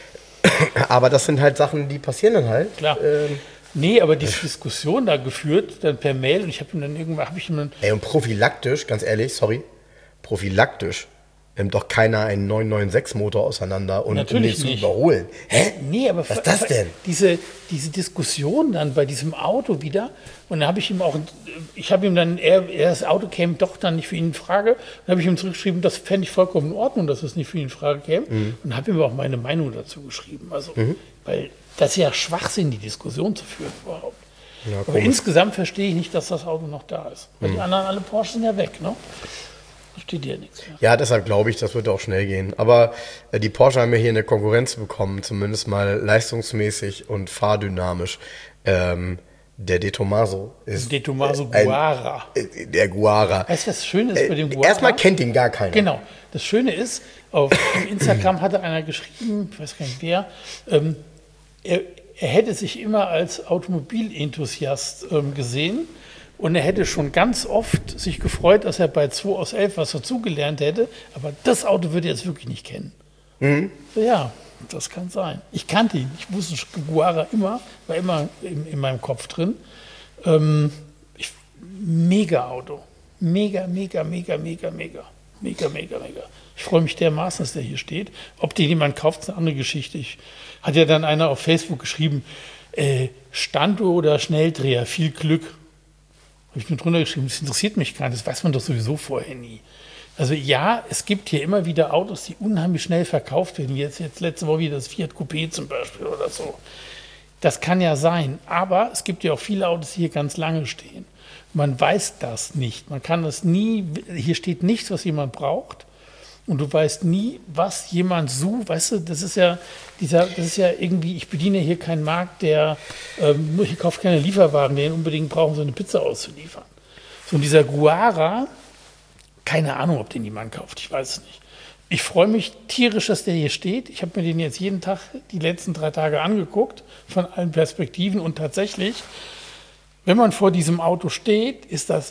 Aber das sind halt Sachen, die passieren dann halt. klar. Ähm, Nee, aber die Diskussion da geführt, dann per Mail, und ich habe ihm dann irgendwann, habe ich ihm dann, ey, und prophylaktisch, ganz ehrlich, sorry, prophylaktisch nimmt doch keiner einen neun neun sechs Motor auseinander und um Natürlich den zu nicht. überholen. Hä? nee, aber Was ist das denn? Diese, diese Diskussion dann bei diesem Auto wieder, und dann habe ich ihm auch, ich habe ihm dann, er, er, das Auto käme doch dann nicht für ihn in Frage, dann habe ich ihm zurückgeschrieben, das fände ich vollkommen in Ordnung, dass es nicht für ihn in Frage käme, Mhm. und habe ihm auch meine Meinung dazu geschrieben, also, weil das ist ja Schwachsinn, die Diskussion zu führen überhaupt. Ja, Aber komisch. Mhm. insgesamt verstehe ich nicht, dass das Auto noch da ist, weil die anderen alle Porsche sind ja weg, ne? Da steht ja nichts mehr. Ja, deshalb glaube ich, das wird auch schnell gehen. Aber äh, die Porsche haben ja hier eine Konkurrenz bekommen, zumindest mal leistungsmäßig und fahrdynamisch. Ähm, der De Tomaso ist De Tomaso ein- Guara. äh, der Guara. Weißt du, was schön ist bei dem Guara? Erstmal kennt ihn gar keiner. Genau. Das Schöne ist, auf Instagram hatte einer geschrieben, ich weiß gar nicht wer, ähm, er, er hätte sich immer als Automobilenthusiast ähm, gesehen und er hätte schon ganz oft sich gefreut, dass er bei zwei aus elf was dazugelernt hätte, aber das Auto würde er jetzt wirklich nicht kennen. So, ja, das kann sein. Ich kannte ihn, ich wusste Guara immer, war immer in, in meinem Kopf drin. Ähm, ich, mega Auto. Mega, mega, mega, mega, mega. Mega, mega, mega. Ich freue mich dermaßen, dass der hier steht. Ob den jemand kauft, ist eine andere Geschichte. Ich, hat ja dann einer auf Facebook geschrieben, äh, Standuhr oder Schnelldreher, viel Glück. Habe ich nur drunter geschrieben, das interessiert mich gar nicht, das weiß man doch sowieso vorher nie. Also ja, es gibt hier immer wieder Autos, die unheimlich schnell verkauft werden, wie jetzt, jetzt letzte Woche wieder das Fiat Coupé zum Beispiel oder so. Das kann ja sein, aber es gibt ja auch viele Autos, die hier ganz lange stehen. Man weiß das nicht, man kann das nie, hier steht nichts, was jemand braucht und du weißt nie, was jemand sucht, weißt du, das ist ja, dieser, das ist ja irgendwie, ich bediene hier keinen Markt, der, ähm, ich kaufe keine Lieferwagen, die unbedingt brauchen, so eine Pizza auszuliefern. So, und dieser Guara, keine Ahnung, ob den jemand kauft, ich weiß es nicht. Ich freue mich tierisch, dass der hier steht. Ich habe mir den jetzt jeden Tag die letzten drei Tage angeguckt, von allen Perspektiven. Und tatsächlich, wenn man vor diesem Auto steht, ist das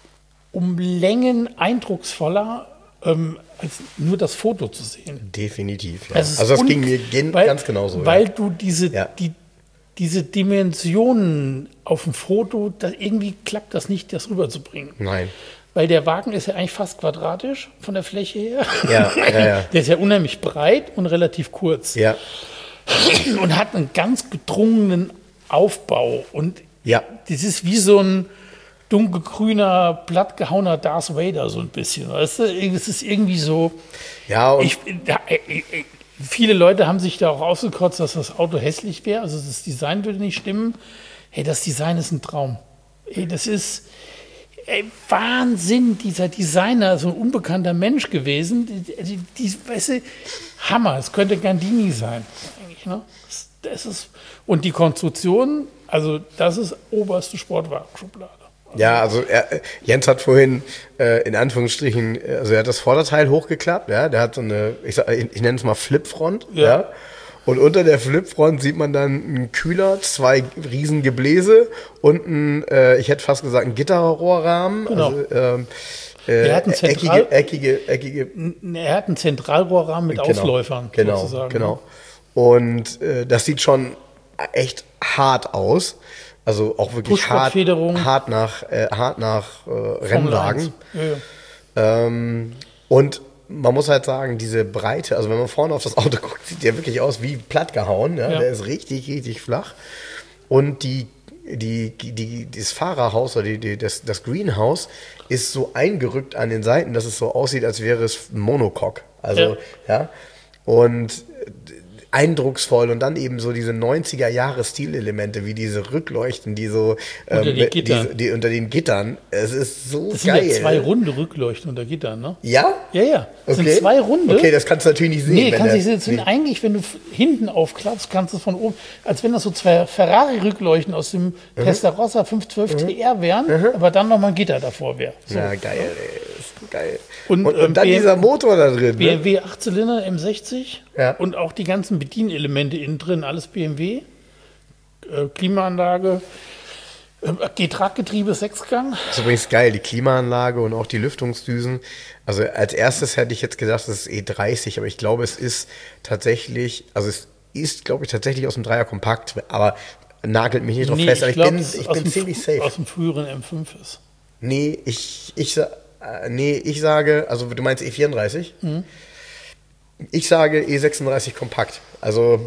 um Längen eindrucksvoller, ähm, als nur das Foto zu sehen. Definitiv. Ja. Es ist Also das un- ging mir gen weil, ganz genauso. Weil ja. du diese, Ja. die, diese Dimensionen auf dem Foto, da irgendwie klappt das nicht, das rüberzubringen. Nein. Weil der Wagen ist ja eigentlich fast quadratisch von der Fläche her. Ja, ja, ja. Der ist ja unheimlich breit und relativ kurz. Ja. Und hat einen ganz gedrungenen Aufbau. Und Ja. das ist wie so ein dunkelgrüner, plattgehauener Darth Vader, so ein bisschen. Weißt du? Es ist irgendwie so. Ja, und Ich, da, äh, äh, viele Leute haben sich da auch ausgekotzt, dass das Auto hässlich wäre. Also das Design würde nicht stimmen. Hey, das Design ist ein Traum. Hey, das ist ey, Wahnsinn, dieser Designer, so ein unbekannter Mensch gewesen. Die, die, die, weißt du, Hammer, es könnte Gandini sein. Eigentlich, ne? das, das ist, und die Konstruktion, also das ist oberste Sportwagenschublade. ja, also er, äh, Jens hat vorhin äh, in Anführungsstrichen, äh, also er hat das Vorderteil hochgeklappt, ja, der hat so eine, ich, sag, ich, ich nenne es mal Flipfront, ja. Ja. Und unter der Flipfront sieht man dann einen Kühler, zwei riesen Gebläse und ein, äh, ich hätte fast gesagt, ein Gitterrohrrahmen. Genau. Also, ähm, äh, Er hat einen Zentral- eckige, eckige, eckige, Er hat einen Zentralrohrrahmen mit Ausläufern, genau, sozusagen. genau. Und äh, das sieht schon echt hart aus. Also auch wirklich hart, Pushback-Federung. hart nach, äh, hart nach äh, Formel Rennwagen. eins. Ja, ja. Ähm, und man muss halt sagen, diese Breite, also wenn man vorne auf das Auto guckt, sieht der wirklich aus wie platt gehauen. Ja? Ja. Der ist richtig, richtig flach. Und die, die, die, das Fahrerhaus oder die, die, das, das Greenhouse ist so eingerückt an den Seiten, dass es so aussieht, als wäre es ein Monocoque. Also, ja. ja. Und eindrucksvoll und dann eben so diese neunziger-Jahre-Stilelemente, wie diese Rückleuchten, die so unter, ähm, die Gittern. Die, die unter den Gittern. Es ist so das geil. sind ja zwei runde Rückleuchten unter Gittern, ne? Ja? Ja, ja. Das Okay. sind zwei runde. Okay, das kannst du natürlich nicht sehen. Nee, wenn kannst du der- nicht sehen. Das sind eigentlich, wenn du f- hinten aufklappst, kannst du es von oben, als wenn das so zwei Ferrari-Rückleuchten aus dem Mhm. Testarossa fünf zwölf T R wären, aber dann nochmal ein Gitter davor wäre. So. Ja, geil, ey. Ist geil. Und, Und, und, ähm, dann B M- dieser Motor da drin. B M Ne? W acht Zylinder M sechzig Ja. und auch die ganzen Bedienelemente innen drin, alles B M W. Äh, Klimaanlage, äh, G-Traggetriebe, Sechsgang. Das ist übrigens geil, die Klimaanlage und auch die Lüftungsdüsen. Also als erstes hätte ich jetzt gedacht, das ist E dreißig, aber ich glaube, es ist tatsächlich, also es ist, glaube ich, tatsächlich aus dem Dreier Kompakt, aber nagelt mich nicht drauf Nee, fest, aber ich, glaub, bin, es ich aus bin dem ziemlich fr- safe. Aus dem früheren M fünf ist. Nee, ich, ich, sa- äh, nee, ich sage, also du meinst E vierunddreißig? Mhm. Ich sage E sechsunddreißig Kompakt. Also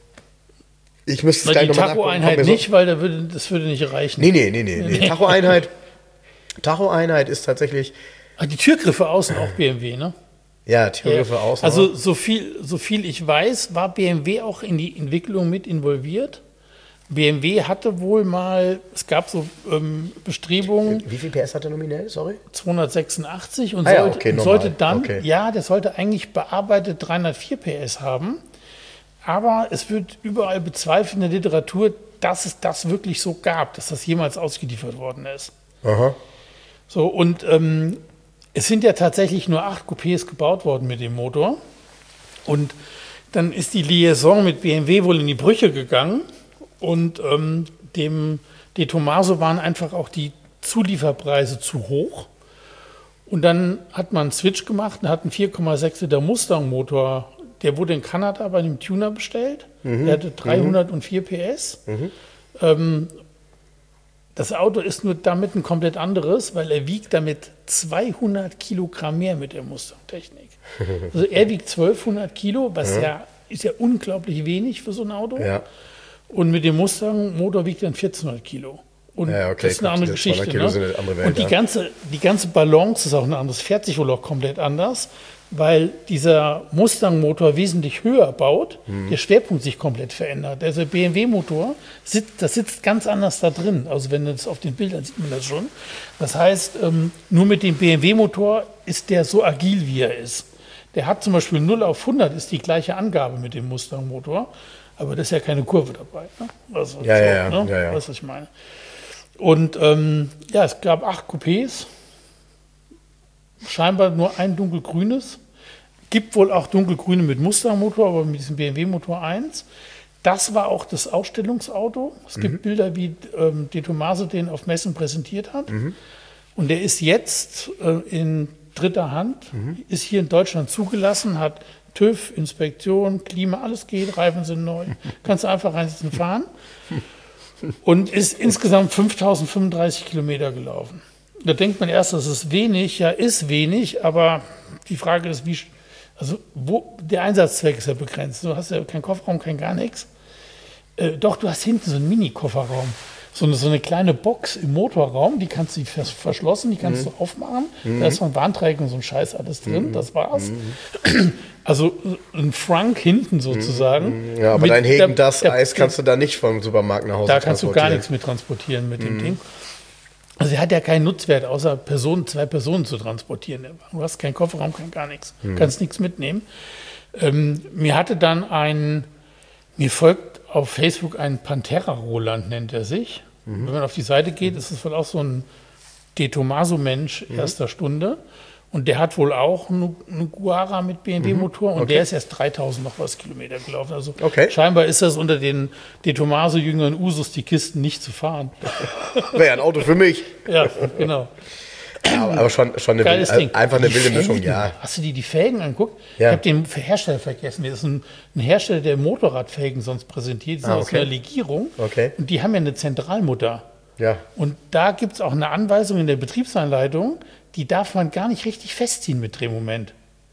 ich müsste es Weil gleich die nochmal nachgucken. Tacho-Einheit Kommt mir nicht, weil da würde, das würde nicht reichen. Nee, nee, nee, nee. nee. Nee. Tacho-Einheit Tacho-Einheit ist tatsächlich, Ah, die Türgriffe außen auch B M W, ne? ja, Türgriffe außen. Also so viel, so viel ich weiß, war B M W auch in die Entwicklung mit involviert. B M W hatte wohl mal, es gab so ähm, Bestrebungen, Wie viel P S hat er nominell, sorry? zweihundertsechsundachtzig und Ah ja, sollte, okay, und normal. sollte dann, Okay. ja, der sollte eigentlich bearbeitet dreihundertvier P S haben. Aber es wird überall bezweifelt in der Literatur, dass es das wirklich so gab, dass das jemals ausgeliefert worden ist. Aha. So, und ähm, es sind ja tatsächlich nur acht Coupés gebaut worden mit dem Motor. Und dann ist die Liaison mit B M W wohl in die Brüche gegangen. Und ähm, dem De Tomaso waren einfach auch die Zulieferpreise zu hoch. Und dann hat man einen Switch gemacht und hat einen vier Komma sechs Liter Mustang-Motor. Der wurde in Kanada bei einem Tuner bestellt. Der hatte dreihundertvier P S. Ähm, das Auto ist nur damit ein komplett anderes, weil er wiegt damit zweihundert Kilogramm mehr mit der Mustang-Technik. Also er wiegt zwölfhundert Kilo, was ja, ist ja unglaublich wenig für so ein Auto. Ja. Und mit dem Mustang-Motor wiegt er dann vierzehnhundert Kilo. Und Ja, okay, das ist eine gut, andere diese Geschichte. zweihundert Kilo Ne? sind eine andere Welt, und die, ja. ganze, die ganze Balance ist auch eine andere. Es fährt sich wohl auch komplett anders, weil dieser Mustang-Motor wesentlich höher baut, Mhm. der Schwerpunkt sich komplett verändert. Also der B M W-Motor, sitzt, das sitzt ganz anders da drin. Also wenn das auf den Bildern sieht man das schon. Das heißt, ähm, nur mit dem B M W-Motor ist der so agil, wie er ist. Der hat zum Beispiel null auf hundert, ist die gleiche Angabe mit dem Mustang-Motor. Aber da ist ja keine Kurve dabei. Ne? Also, Ja, ja, ja, ne? ja, ja. Weißt du, was ich meine? Und ähm, ja, es gab acht Coupés. Scheinbar nur ein dunkelgrünes. Gibt wohl auch dunkelgrüne mit Mustang-Motor, aber mit diesem B M W-Motor eins. Das war auch das Ausstellungsauto. Es gibt Bilder, wie ähm, De Tomaso den auf Messen präsentiert hat. Und der ist jetzt äh, in dritter Hand, ist hier in Deutschland zugelassen, hat TÜV, Inspektion, Klima, alles geht, Reifen sind neu. Kannst du einfach reinsitzen, fahren. Und ist insgesamt fünftausendfünfunddreißig Kilometer gelaufen. Da denkt man erst, das ist wenig. Ja, ist wenig, aber die Frage ist, wie, also wo, der Einsatzzweck ist ja begrenzt. Du hast ja keinen Kofferraum, kein gar nichts. Äh, doch, du hast hinten so einen Mini-Kofferraum. So eine, so eine kleine Box im Motorraum, die kannst du vers verschlossen, die kannst du aufmachen. Da ist so ein Warnträger und so ein Scheiß alles drin, das war's. Also ein Frank hinten sozusagen. Ja, aber Mit dein der- Hegen das der- Eis kannst du da nicht vom Supermarkt nach Hause Da kannst du gar transportieren. nichts mit transportieren mit dem Ding. Also er hat ja keinen Nutzwert, außer Personen, zwei Personen zu transportieren. Du hast keinen Kofferraum, kein gar nichts. Kannst nichts mitnehmen. Ähm, mir hatte dann ein, mir folgt auf Facebook ein Pantera Roland, nennt er sich. Wenn man auf die Seite geht, ist es wohl auch so ein De Tomaso-Mensch erster Stunde. Und der hat wohl auch eine, eine Guara mit B M W-Motor und Okay. der ist erst dreitausend noch was Kilometer gelaufen. Also Okay. scheinbar ist das unter den De Tomaso-Jüngern Usus, die Kisten nicht zu fahren. Wäre ja ein Auto für mich. Ja, genau. Aber, aber schon, schon eine, Geiles wild- Ding. einfach eine Die wilde Mischung, Felgen. ja. Hast du dir die Felgen angeguckt? Ja. Ich habe den Hersteller vergessen. Das ist ein, ein Hersteller, der Motorradfelgen sonst präsentiert. Die sind Ah, aus okay. einer Legierung. Okay. Und die haben ja eine Zentralmutter. Ja. Und da gibt es auch eine Anweisung in der Betriebsanleitung, die darf man gar nicht richtig festziehen mit Drehmoment.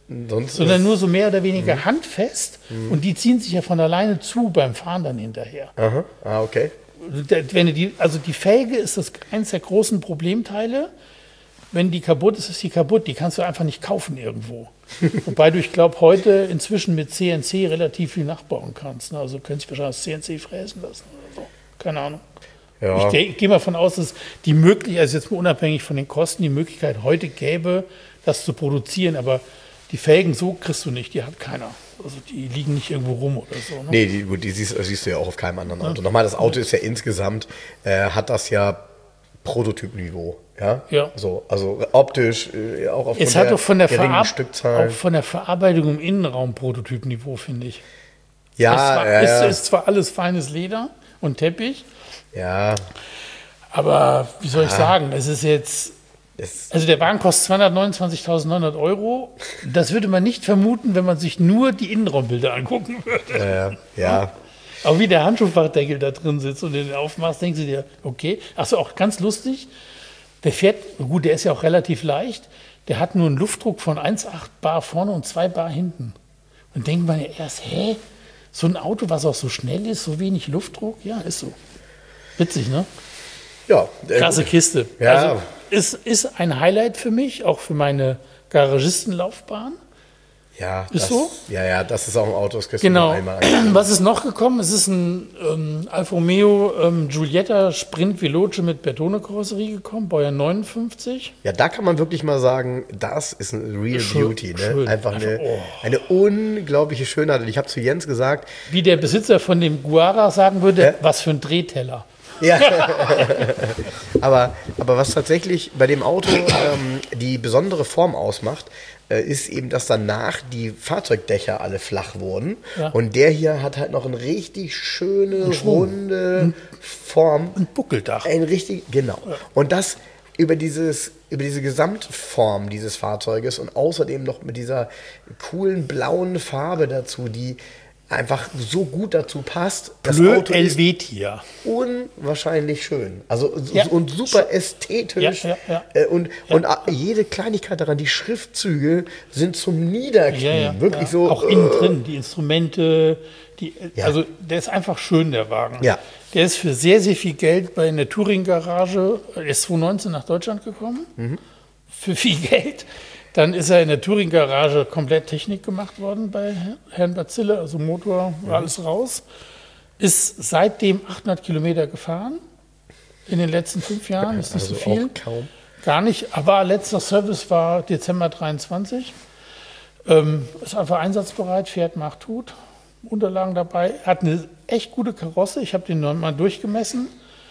Sonst sondern nur so mehr oder weniger mhm. handfest mhm. und die ziehen sich ja von alleine zu beim Fahren dann hinterher. Aha. Ah, okay. Wenn du die, also die Felge ist das eins der großen Problemteile. Wenn die kaputt ist, ist die kaputt. Die kannst du einfach nicht kaufen irgendwo. Wobei du, ich glaube, heute inzwischen mit C N C relativ viel nachbauen kannst. Also du könntest wahrscheinlich das C N C fräsen lassen oder so. Keine Ahnung. Ja. Ich, ich gehe mal von aus, dass die Möglichkeit, also jetzt mal unabhängig von den Kosten, die Möglichkeit heute gäbe, das zu produzieren. Aber die Felgen so kriegst du nicht, die hat keiner. Also die liegen nicht irgendwo rum oder so. Ne? Nee, die, die siehst, siehst du ja auch auf keinem anderen Auto. Ja. Nochmal, das Auto ist ja insgesamt, äh, hat das ja Prototypniveau. Ja? Ja. So, also optisch, äh, auch aufgrund es hat der doch von der geringen Verab- Stückzahl. Auch von der Verarbeitung im Innenraum Prototypniveau, finde ich. Ja, es war, ja, ja. Ist, ist zwar alles feines Leder und Teppich, ja. aber wie soll ich ja. sagen, es ist jetzt... Also der Wagen kostet zweihundertneunundzwanzigtausendneunhundert Euro. Das würde man nicht vermuten, wenn man sich nur die Innenraumbilder angucken würde. Äh, ja. Aber wie der Handschuhfachdeckel da drin sitzt und den aufmachst, denkst du dir, okay. Achso, auch ganz lustig, der fährt, gut, der ist ja auch relativ leicht, der hat nur einen Luftdruck von eins Komma acht Bar vorne und zwei Bar hinten. Und denkt man ja erst, hä, so ein Auto, was auch so schnell ist, so wenig Luftdruck? Ja, ist so. Witzig, ne? Ja. Klasse Kiste. Ja. Also, ist, ist ein Highlight für mich, auch für meine Garagistenlaufbahn. Ja, ist das, so? Ja, ja, das ist auch ein Auto, das kriegst genau. du einmal ein. Was ist noch gekommen? Es ist ein ähm, Alfa Romeo ähm, Giulietta Sprint Veloce mit Bertone-Karosserie gekommen, Baujahr neunundfünfzig. Ja, da kann man wirklich mal sagen, das ist ein Real schön, Beauty. Ne? Schön. Einfach, Einfach eine, oh. eine unglaubliche Schönheit. Und ich habe zu Jens gesagt... Wie der Besitzer von dem Guara sagen würde, äh? was für ein Drehteller. Ja, aber, aber was tatsächlich bei dem Auto ähm, die besondere Form ausmacht, äh, ist eben, dass danach die Fahrzeugdächer alle flach wurden. Ja. Und der hier hat halt noch eine richtig schöne, runde Form. Ein Buckeldach. Ein richtig, genau. Ja. Und das über dieses, über diese Gesamtform dieses Fahrzeuges und außerdem noch mit dieser coolen blauen Farbe dazu, die einfach so gut dazu passt. Das Bleu Auto ist Helvetia. unwahrscheinlich schön. Also ja. und super ästhetisch. Ja, ja, ja. Und, ja. und jede Kleinigkeit daran, die Schriftzüge sind zum Niederknien. Ja, ja, Wirklich ja. so. Auch innen drin, die Instrumente. Die, ja. Also der ist einfach schön, der Wagen. Ja. Der ist für sehr, sehr viel Geld bei einer Touring-Garage, er ist zweitausendneunzehn nach Deutschland gekommen. Mhm. Für viel Geld. Dann ist er in der Touring-Garage komplett Technik gemacht worden bei Herrn Bazille, also Motor, war alles raus. Ist seitdem achthundert Kilometer gefahren in den letzten fünf Jahren, ist nicht also so viel. Auch kaum. Gar nicht, aber letzter Service war Dezember dreiundzwanzig. Ähm, ist einfach einsatzbereit, fährt, macht, tut. Unterlagen dabei. Hat eine echt gute Karosse, ich habe den mal durchgemessen.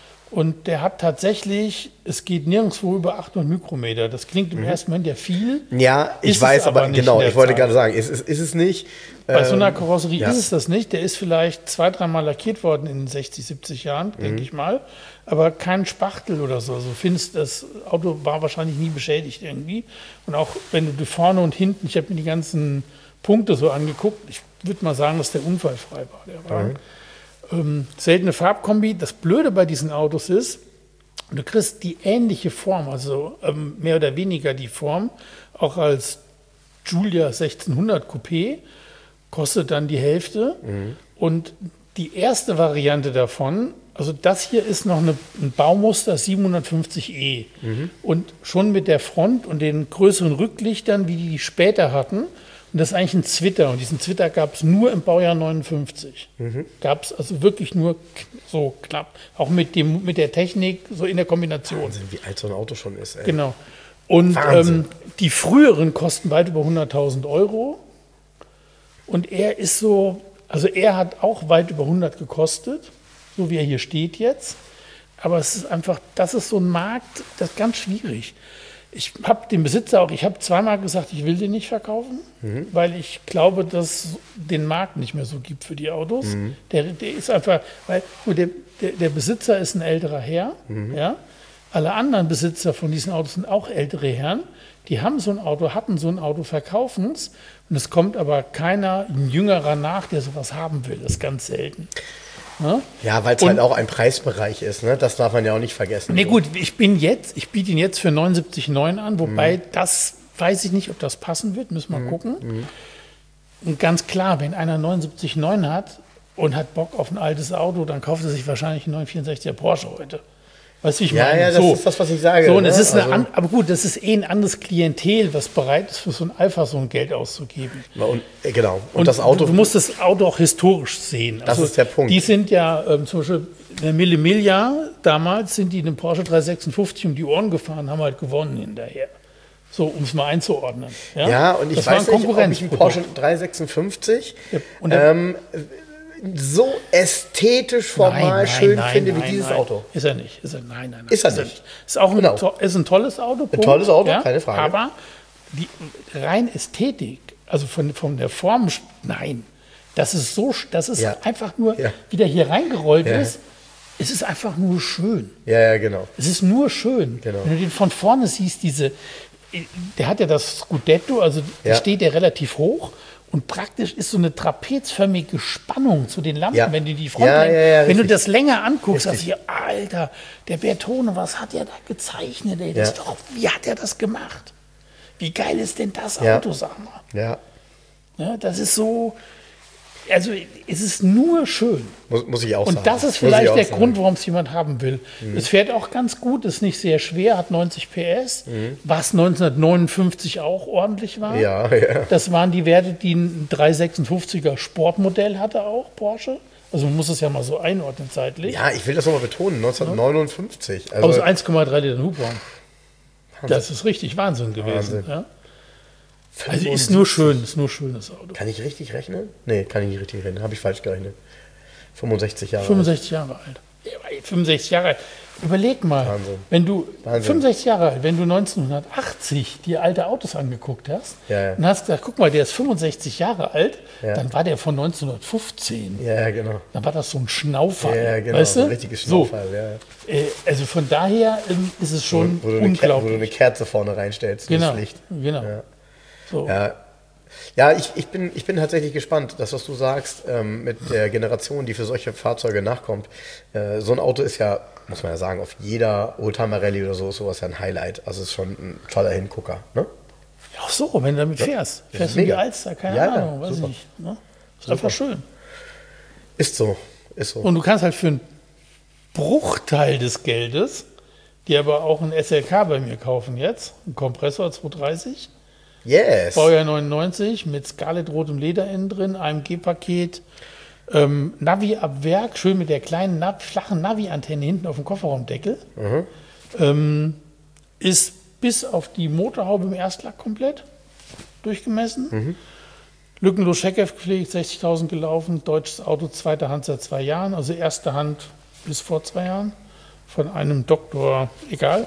Und der hat tatsächlich, es geht nirgendwo über achthundert Mikrometer. Das klingt im mhm. ersten Moment ja viel. Ja, ich ist weiß, aber, aber genau, ich wollte Zeit. gerade sagen, ist, ist, ist es nicht. Bei ähm, so einer Karosserie ja. ist es das nicht. Der ist vielleicht zwei, dreimal lackiert worden in den sechzig, siebzig Jahren, mhm. denke ich mal. Aber kein Spachtel oder so. Also findest, das Auto war wahrscheinlich nie beschädigt irgendwie. Und auch wenn du vorne und hinten, ich habe mir die ganzen Punkte so angeguckt, ich würde mal sagen, dass der unfallfrei war, der Wagen. Mhm. Ähm, seltene Farbkombi. Das Blöde bei diesen Autos ist, du kriegst die ähnliche Form, also ähm, mehr oder weniger die Form, auch als Giulia sechzehnhundert Coupé, kostet dann die Hälfte. Mhm. Und die erste Variante davon, also das hier ist noch eine, ein Baumuster siebenhundertfünfzig E. Mhm. Und schon mit der Front und den größeren Rücklichtern, wie die die später hatten. Und das ist eigentlich ein Zwitter. Und diesen Zwitter gab es nur im Baujahr neunundfünfzig. Mhm. Gab es also wirklich nur so knapp. Auch mit, dem, mit der Technik, so in der Kombination. Wahnsinn, wie alt so ein Auto schon ist. Ey. Genau. Und ähm, die früheren kosten weit über hunderttausend Euro. Und er ist so, also er hat auch weit über hundert gekostet, so wie er hier steht jetzt. Aber es ist einfach, das ist so ein Markt, das ist ganz schwierig. Ich habe den Besitzer auch, ich habe zweimal gesagt, ich will den nicht verkaufen, mhm. weil ich glaube, dass es den Markt nicht mehr so gibt für die Autos. Mhm. Der, der ist einfach, weil der, der, der Besitzer ist ein älterer Herr, mhm. ja. Alle anderen Besitzer von diesen Autos sind auch ältere Herren. Die haben so ein Auto, hatten so ein Auto, verkaufen es. Und es kommt aber keiner, ein Jüngerer nach, der sowas haben will. Das ist ganz selten. Ja, ja weil es halt auch ein Preisbereich ist, ne? Das darf man ja auch nicht vergessen. Nee, gut, ich bin jetzt, ich biete ihn jetzt für neunundsiebzig Komma neun an, wobei mhm. das weiß ich nicht, ob das passen wird, müssen wir Mhm. gucken. Mhm. Und ganz klar, wenn einer neunundsiebzig Komma neun hat und hat Bock auf ein altes Auto, dann kauft er sich wahrscheinlich einen neunhundertvierundsechziger Porsche heute. Weißt du, wie ich Ja, meine? ja, das so. ist das, was ich sage. So, und es ne? ist eine Also- an, aber gut, das ist eh ein anderes Klientel, was bereit ist, für so ein Alpha so ein Geld auszugeben. Und, äh, genau. Und, Und das Auto. Du musst das Auto auch historisch sehen. Das ist der Punkt. Die sind ja ähm, zum Beispiel der Mille Miglia, damals sind die den Porsche dreihundertsechsundfünfzig um die Ohren gefahren, haben halt gewonnen hinterher. So, um es mal einzuordnen. Ja, ja, und ich das war weiß ein nicht, ob ich einen Konkurrenzprodukt. Porsche dreihundertsechsundfünfzig Ja, und der- ähm, so ästhetisch formal Nein, nein, schön nein, finde nein, wie dieses nein. Auto. Ist er nicht. Ist er, nein, nein, nein. Ist er nicht. Ist auch ein, Genau. to ist ein tolles Auto. Punkt. tolles Auto, keine Frage. Aber die rein Ästhetik, also von, von der Form, nein. Das ist so, das ist Ja. einfach nur, Ja. wie der hier reingerollt Ja. ist, es ist einfach nur schön. Ja, ja, genau. Es ist nur schön. Genau. Wenn du den von vorne siehst, diese, der hat ja das Scudetto, also Ja. steht der relativ hoch und praktisch ist so eine trapezförmige Spannung zu den Lampen, Ja. wenn du die Front, Ja, ja, ja, wenn du richtig. das länger anguckst, sagst Richtig. du, Alter, der Bertone, was hat er da gezeichnet? Ey? Das Ja. ist doch, wie hat er das gemacht? Wie geil ist denn das Ja. Auto, sag mal? Ja. Ja, das ist so, also es ist nur schön. Muss, muss ich auch sagen. Und das ist Muss ich vielleicht auch der sagen. Grund, warum es jemand haben will. Es fährt auch ganz gut, ist nicht sehr schwer, hat neunzig P S, was neunzehnhundertneunundfünfzig auch ordentlich war. Ja, ja. Das waren die Werte, die ein dreihundertsechsundfünfziger Sportmodell hatte auch, Porsche. Also man muss es ja mal so einordnen zeitlich. Ja, ich will das nochmal betonen, neunzehnhundertneunundfünfzig. Also, Aus eins Komma drei Litern Hubraum. Das ist richtig Wahnsinn gewesen. Wahnsinn. Ja? Also ist nur schön, ist nur schön das Auto. Kann ich richtig rechnen? Nee, kann ich nicht richtig rechnen. Habe ich falsch gerechnet. fünfundsechzig Jahre. fünfundsechzig Jahre alt. Ja, fünfundsechzig Jahre alt. Überleg mal, Wahnsinn. wenn du Wahnsinn. fünfundsechzig Jahre alt, wenn du neunzehnhundertachtzig dir alte Autos angeguckt hast Ja, ja. und hast gesagt, guck mal, der ist fünfundsechzig Jahre alt, Ja. dann war der von neunzehnhundertfünfzehn. Ja, ja, genau. Dann war das so ein Schnaufer. Ja, genau. weißt du? So ein richtiges So, Schnaufer. Ja. äh, also von daher ähm, ist es schon Wo, du eine Ker- wo du eine unglaublich. Kerze vorne reinstellst Genau, ins Licht. genau. Ja. So. Ja, ja ich, ich, bin, ich bin tatsächlich gespannt, das, was du sagst, ähm, mit der Generation, die für solche Fahrzeuge nachkommt. Äh, so ein Auto ist ja, muss man ja sagen, auf jeder Oldtimer-Rallye oder so ist sowas ja ein Highlight. Also es ist schon ein toller Hingucker. Ne? Ach so, wenn du damit fährst. das Fährst ist du die mega. Alster, keine Ja, ja, Ahnung, weiß ich super. nicht. Ne? Ist einfach schön. Ist so, ist so. Und du kannst halt für einen Bruchteil des Geldes, die aber auch ein S L K bei mir kaufen jetzt, einen Kompressor zweihundertdreißig, Yes. Baujahr neunundneunzig mit Scarlett rotem Leder innen drin, A M G-Paket, ähm, Navi ab Werk, schön mit der kleinen Nav flachen Navi-Antenne hinten auf dem Kofferraumdeckel. Ähm, ist bis auf die Motorhaube im Erstlack komplett durchgemessen. Lückenlos Checkheft gepflegt, sechzigtausend gelaufen, deutsches Auto, zweite Hand seit zwei Jahren, also erste Hand bis vor zwei Jahren von einem Doktor, egal.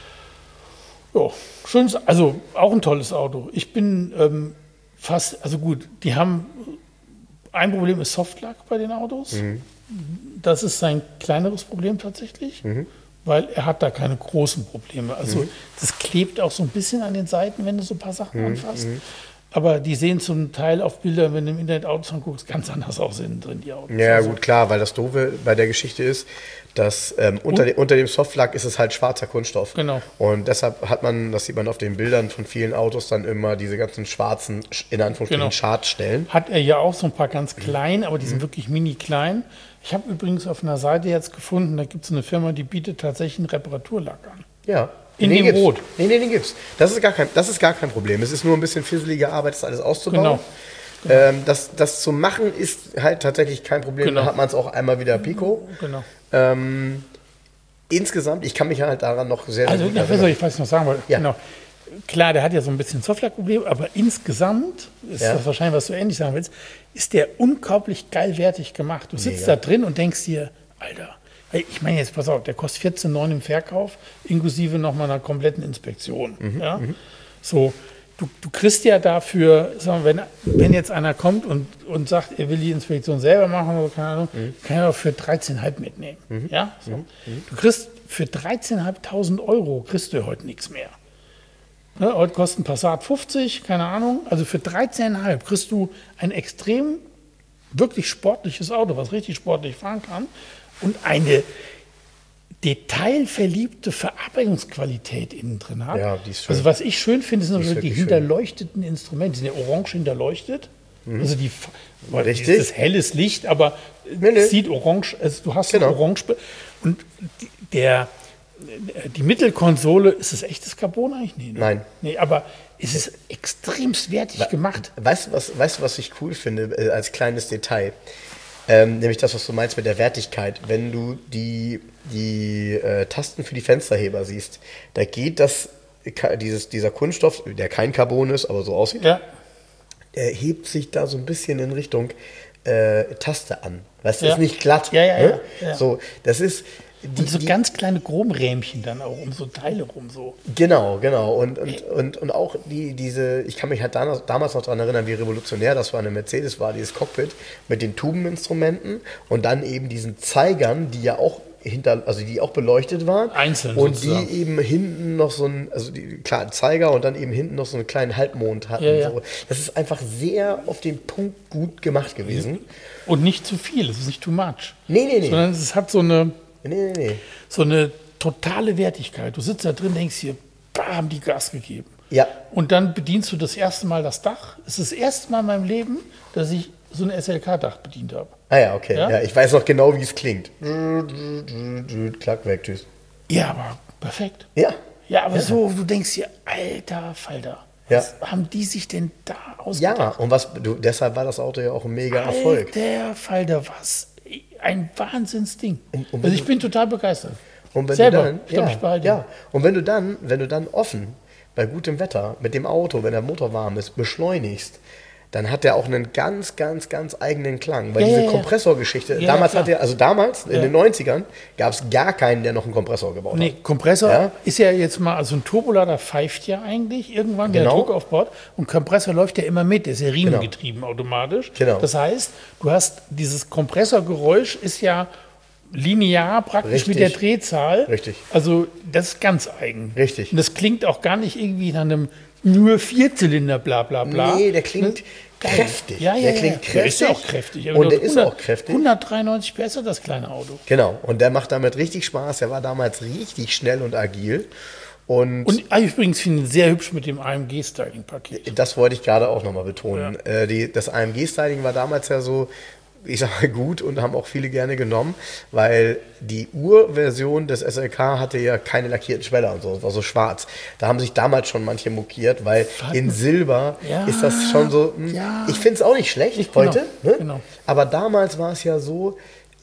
Ja, schönes, also auch ein tolles Auto. Ich bin ähm, fast, also gut, die haben, ein Problem ist Softlack bei den Autos. Das ist sein kleineres Problem tatsächlich, weil er hat da keine großen Probleme. Also das klebt auch so ein bisschen an den Seiten, wenn du so ein paar Sachen anfasst. Aber die sehen zum Teil auf Bildern, wenn du im Internet Autos anguckst, ganz anders aus innen drin, die Autos. Ja, Also, gut, klar, weil das Doofe bei der Geschichte ist, dass ähm, unter, de, unter dem Softlack ist es halt schwarzer Kunststoff. Genau. Und deshalb hat man, das sieht man auf den Bildern von vielen Autos, dann immer diese ganzen schwarzen, in Anführungsstrichen, Genau. Schadstellen. Hat er ja auch so ein paar ganz klein, aber die sind wirklich mini klein. Ich habe übrigens auf einer Seite jetzt gefunden, da gibt es eine Firma, die bietet tatsächlich einen Reparaturlack an. Ja. In Den dem gibt's. Rot. Nee, nee, den gibt's. Das ist, gar kein, das ist gar kein Problem. Es ist nur ein bisschen fisselige Arbeit, das alles auszubauen. Genau. Ähm, das, das zu machen ist halt tatsächlich kein Problem. Genau. Da hat man es auch einmal wieder Pico. Genau. Ähm, insgesamt, ich kann mich halt daran noch sehr, sehr Also, gut ja, was soll ich was ich noch sagen wollte? Ja. Genau. Klar, der hat ja so ein bisschen Softlack-Problem, aber insgesamt, ist Ja. das wahrscheinlich, was du ähnlich sagen willst, ist der unglaublich geilwertig gemacht. Du sitzt Mega. da drin und denkst dir, Alter, hey, ich meine jetzt, pass auf, der kostet vierzehn Komma neun im Verkauf, inklusive nochmal einer kompletten Inspektion. Mhm, Ja? So, du, du kriegst ja dafür, sagen wir, wenn, wenn jetzt einer kommt und, und sagt, er will die Inspektion selber machen oder keine Ahnung, Mhm. kann er auch für dreizehntausend mitnehmen. Ja? So. Du kriegst für dreizehntausendfünfhundert Euro kriegst du heute nichts mehr. Ne, heute kostet ein Passat fünfzig, keine Ahnung. Also für dreizehntausendfünfhundert kriegst du ein extrem, wirklich sportliches Auto, was richtig sportlich fahren kann. Und eine detailverliebte Verarbeitungsqualität innen drin hat. Ja, die ist schön. Also was ich schön finde, sind Die ist also die wirklich schön. hinterleuchteten Instrumente. Die sind ja orange hinterleuchtet. Also die, weil Richtig. das ist helles Licht, aber Nee, nee. es sieht orange, also du hast Genau. ein orange. Und die, der, die Mittelkonsole, ist es echtes Carbon eigentlich? Nee, ne? Nein. Nee, aber es ist extremst wertig gemacht. Weißt du, was, weißt du, was ich cool finde äh, als kleines Detail? Ähm, nämlich das, was du meinst mit der Wertigkeit. Wenn du die, die äh, Tasten für die Fensterheber siehst, da geht das, ka- dieses, dieser Kunststoff, der kein Carbon ist, aber so aussieht, Ja. der hebt sich da so ein bisschen in Richtung äh, Taste an. Weißt du, Ja. ist nicht glatt. Ja, ja, ne? ja, ja. So, das ist. Die, Und so die, ganz kleine Chromrähmchen dann auch um so Teile rum so. Genau, genau. Und, und, und, und auch die, diese, ich kann mich halt damals, damals noch daran erinnern, wie revolutionär das war. Eine Mercedes war dieses Cockpit mit den Tubeninstrumenten und dann eben diesen Zeigern, die ja auch hinter, also die auch beleuchtet waren. Einzeln Und sozusagen. die eben hinten noch so ein, also die klar, Zeiger und dann eben hinten noch so einen kleinen Halbmond hatten. Ja, ja. So. Das ist einfach sehr auf den Punkt gut gemacht gewesen. Und nicht zu viel, es ist nicht too much. Nee, nee, nee. Sondern es hat so eine, Nee, nee, nee. so eine totale Wertigkeit. Du sitzt da drin, denkst hier, bam, die Gas gegeben. Ja. Und dann bedienst du das erste Mal das Dach. Es ist das erste Mal in meinem Leben, dass ich so ein S L K-Dach bedient habe. Ah ja, okay. Ja? Ja? ich weiß noch genau, wie es klingt. Klack, weg, tschüss. Ja, aber perfekt. Ja. Ja, aber so, du denkst hier, alter Falter, Ja. was haben die sich denn da ausgedacht? Ja, und was, du, deshalb war das Auto ja auch ein mega Erfolg. Alter Falter, was ein Wahnsinnsding. Und- und wenn Also ich du- bin total begeistert. Und wenn Selber. du dann, Ich glaube, ja, ich behalte ja. ihn. Und wenn du dann, wenn du dann offen, bei gutem Wetter, mit dem Auto, wenn der Motor warm ist, beschleunigst, dann hat der auch einen ganz, ganz, ganz eigenen Klang. Weil Ja, diese ja, ja. Kompressorgeschichte, Ja, damals ja, hat er, also damals, in Ja. den neunzigern, gab es gar keinen, der noch einen Kompressor gebaut Nee, hat. Kompressor Ja. ist ja jetzt mal, also ein Turbolader pfeift ja eigentlich irgendwann, wenn der Genau. Druck aufbaut. Und Kompressor läuft ja immer mit, der ist ja riemengetrieben automatisch. Genau. Das heißt, du hast dieses Kompressorgeräusch ist ja linear praktisch mit der Richtig. Drehzahl. Richtig. Also das ist ganz eigen. Richtig. Und das klingt auch gar nicht irgendwie nach einem nur Vierzylinder, bla bla bla. Nee, der klingt Geil. kräftig. Ja, ja, der ja. klingt ja. kräftig. Der ist ja auch kräftig. Und der ist hundert auch kräftig. hundertdreiundneunzig PS hat das kleine Auto. Genau. Und der macht damit richtig Spaß. Der war damals richtig schnell und agil. Und, Und ah, übrigens finde ich ihn sehr hübsch mit dem A M G-Styling-Paket. das wollte ich gerade auch nochmal betonen. Äh, die, das A M G-Styling war damals ja so, ich sag mal, gut und haben auch viele gerne genommen, weil die Urversion des S L K hatte ja keine lackierten Schweller und so, es war so schwarz. Da haben sich damals schon manche mokiert, weil in Silber Ja, ist das schon so, hm, ja. ich finde es auch nicht schlecht Ich- genau, heute, ne? genau. Aber damals war es ja so,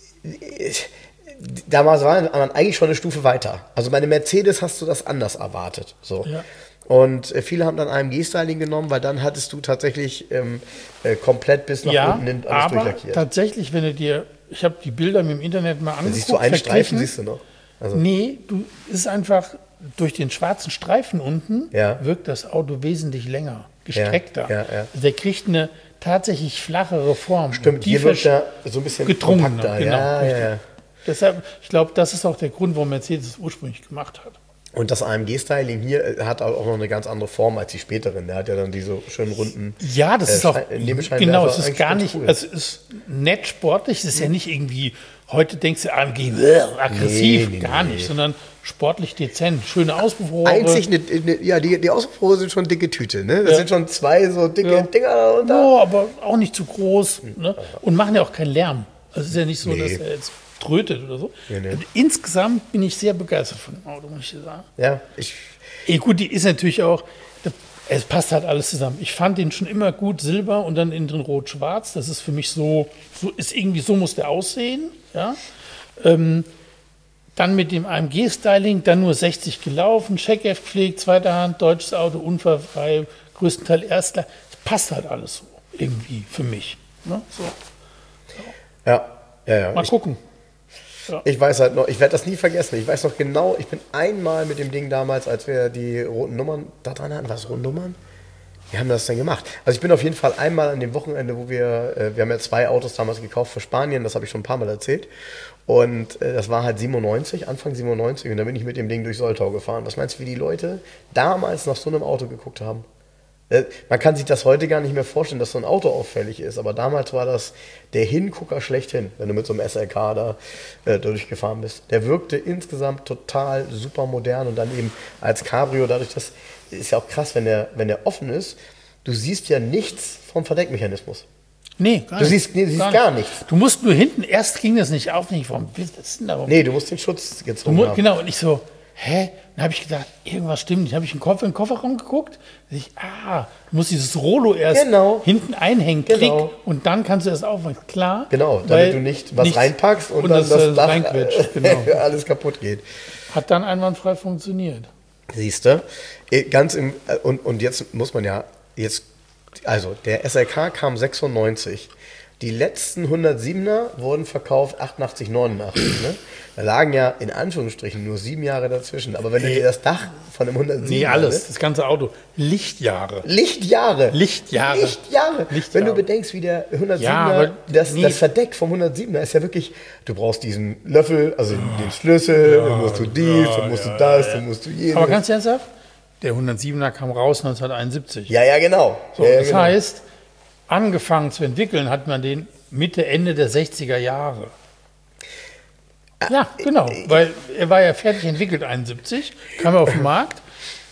damals war man eigentlich schon eine Stufe weiter. Also bei einem Mercedes hast du das anders erwartet. So. Ja. Und äh, viele haben dann A M G-Styling genommen, weil dann hattest du tatsächlich ähm, äh, komplett bis nach Ja, unten hin alles aber durchlackiert. tatsächlich, wenn du dir, ich habe die Bilder mir im Internet mal angeguckt. Siehst du einen verglichen. Streifen, siehst du noch. Also, Nee, du es ist einfach durch den schwarzen Streifen unten Ja. wirkt das Auto wesentlich länger, gestreckter. Ja, ja, ja. Also der kriegt eine tatsächlich flachere Form. stimmt, hier wird er so ein bisschen gedrungener, kompakter. genau, ja, ja, richtig. ja. Deshalb, ich glaube, das ist auch der Grund, warum Mercedes es ursprünglich gemacht hat. Und das A M G-Styling hier äh, hat auch noch eine ganz andere Form als die späteren. Der hat ja dann diese schönen runden. Ja, das äh, ist auch, Schei- Nebenscheinwerfer. genau, es ist Eigentlich gar ganz nicht, cool. es ist nett sportlich, es ist ja nicht irgendwie, heute denkst du A M G, bäh, aggressiv, Nee, nee, gar nee. nicht, sondern sportlich dezent, schöne Auspuffrohre. Einzig, eine, eine, ja, die, die Auspuffrohre sind schon dicke Tüte, ne? Das Ja. sind schon zwei so dicke Ja. Dinger darunter. Ja, aber auch nicht zu groß. Ne? Und machen ja auch keinen Lärm. Also es ist ja nicht so, Nee. dass er jetzt trötet oder so. Nee, nee. Und insgesamt bin ich sehr begeistert von dem Auto, muss ich dir sagen. Ja, ich, Eh, gut, die ist natürlich auch, es passt halt alles zusammen. Ich fand den schon immer gut Silber und dann innen drin rot-schwarz. Das ist für mich so, so ist irgendwie, so muss der aussehen. Ja? Ähm, dann mit dem A M G-Styling, dann nur sechzig gelaufen, Checkheft gepflegt, zweiter Hand, deutsches Auto, unfallfrei, größtenteils Erstler. Das passt halt alles so irgendwie für mich. Ne? So. ja, ja, ja. Mal Ich, gucken. ich weiß halt noch, ich werde das nie vergessen. Ich weiß noch genau, ich bin einmal mit dem Ding damals, als wir die roten Nummern da dran hatten, war es roten Nummern? Wie haben wir das denn gemacht? Also ich bin auf jeden Fall einmal an dem Wochenende, wo wir, äh, wir haben ja zwei Autos damals gekauft für Spanien, das habe ich schon ein paar Mal erzählt. Und äh, das war halt siebenundneunzig, Anfang siebenundneunzig, und da bin ich mit dem Ding durch Soltau gefahren. Was meinst du, wie die Leute damals nach so einem Auto geguckt haben? Äh, Man kann sich das heute gar nicht mehr vorstellen, dass so ein Auto auffällig ist, aber damals war das der Hingucker schlechthin, wenn du mit so einem S L K da äh, durchgefahren bist. Der wirkte insgesamt total super modern und dann eben als Cabrio, dadurch, das ist ja auch krass, wenn der, wenn der offen ist, du siehst ja nichts vom Verdeckmechanismus. Nee, gar Du nicht. siehst, nee, du siehst gar, gar nicht. nichts. Du musst nur hinten, erst ging das nicht auf, nicht warum willst du das denn da? Nee, du musst den Schutz Du gezogen mu- haben. genau, und ich so, hä? Dann habe ich gedacht, irgendwas stimmt nicht. Dann habe ich in den, Koffer, in den Kofferraum geguckt. Da ich, ah, du musst dieses Rollo erst Genau. hinten einhängen, klick, Genau. und dann kannst du das aufmachen. Klar. Genau, damit weil du nicht was nichts- reinpackst und, und dann das, das, äh, Dach reinquetscht, genau. alles kaputt geht. Hat dann einwandfrei funktioniert. Siehst du? Ganz im, äh, und, und jetzt muss man ja, jetzt, also der S L K kam sechsundneunzig. Die letzten hundertsiebener wurden verkauft achtundachtzig, neunundachtzig. Ne? Da lagen ja in Anführungsstrichen nur sieben Jahre dazwischen. Aber wenn du dir das Dach von einem hundertsiebener... Nee, alles, das ganze Auto. Lichtjahre. Lichtjahre. Lichtjahre. Lichtjahre. Lichtjahre. Wenn du bedenkst, wie der hundertsiebener, Ja, aber das, nie- das Verdeck vom hundertsiebener ist ja wirklich, du brauchst diesen Löffel, also den Schlüssel, dann musst du dies, dann musst du das, dann musst du jenes. Aber ganz ernsthaft, der hundertsiebener kam raus neunzehnhunderteinundsiebzig. ja, ja, genau. So, ja, ja, das genau. heißt, angefangen zu entwickeln hat man den Mitte, Ende der sechziger Jahre. Ja, genau, weil er war ja fertig entwickelt, einundsiebzig, kam er auf den Markt.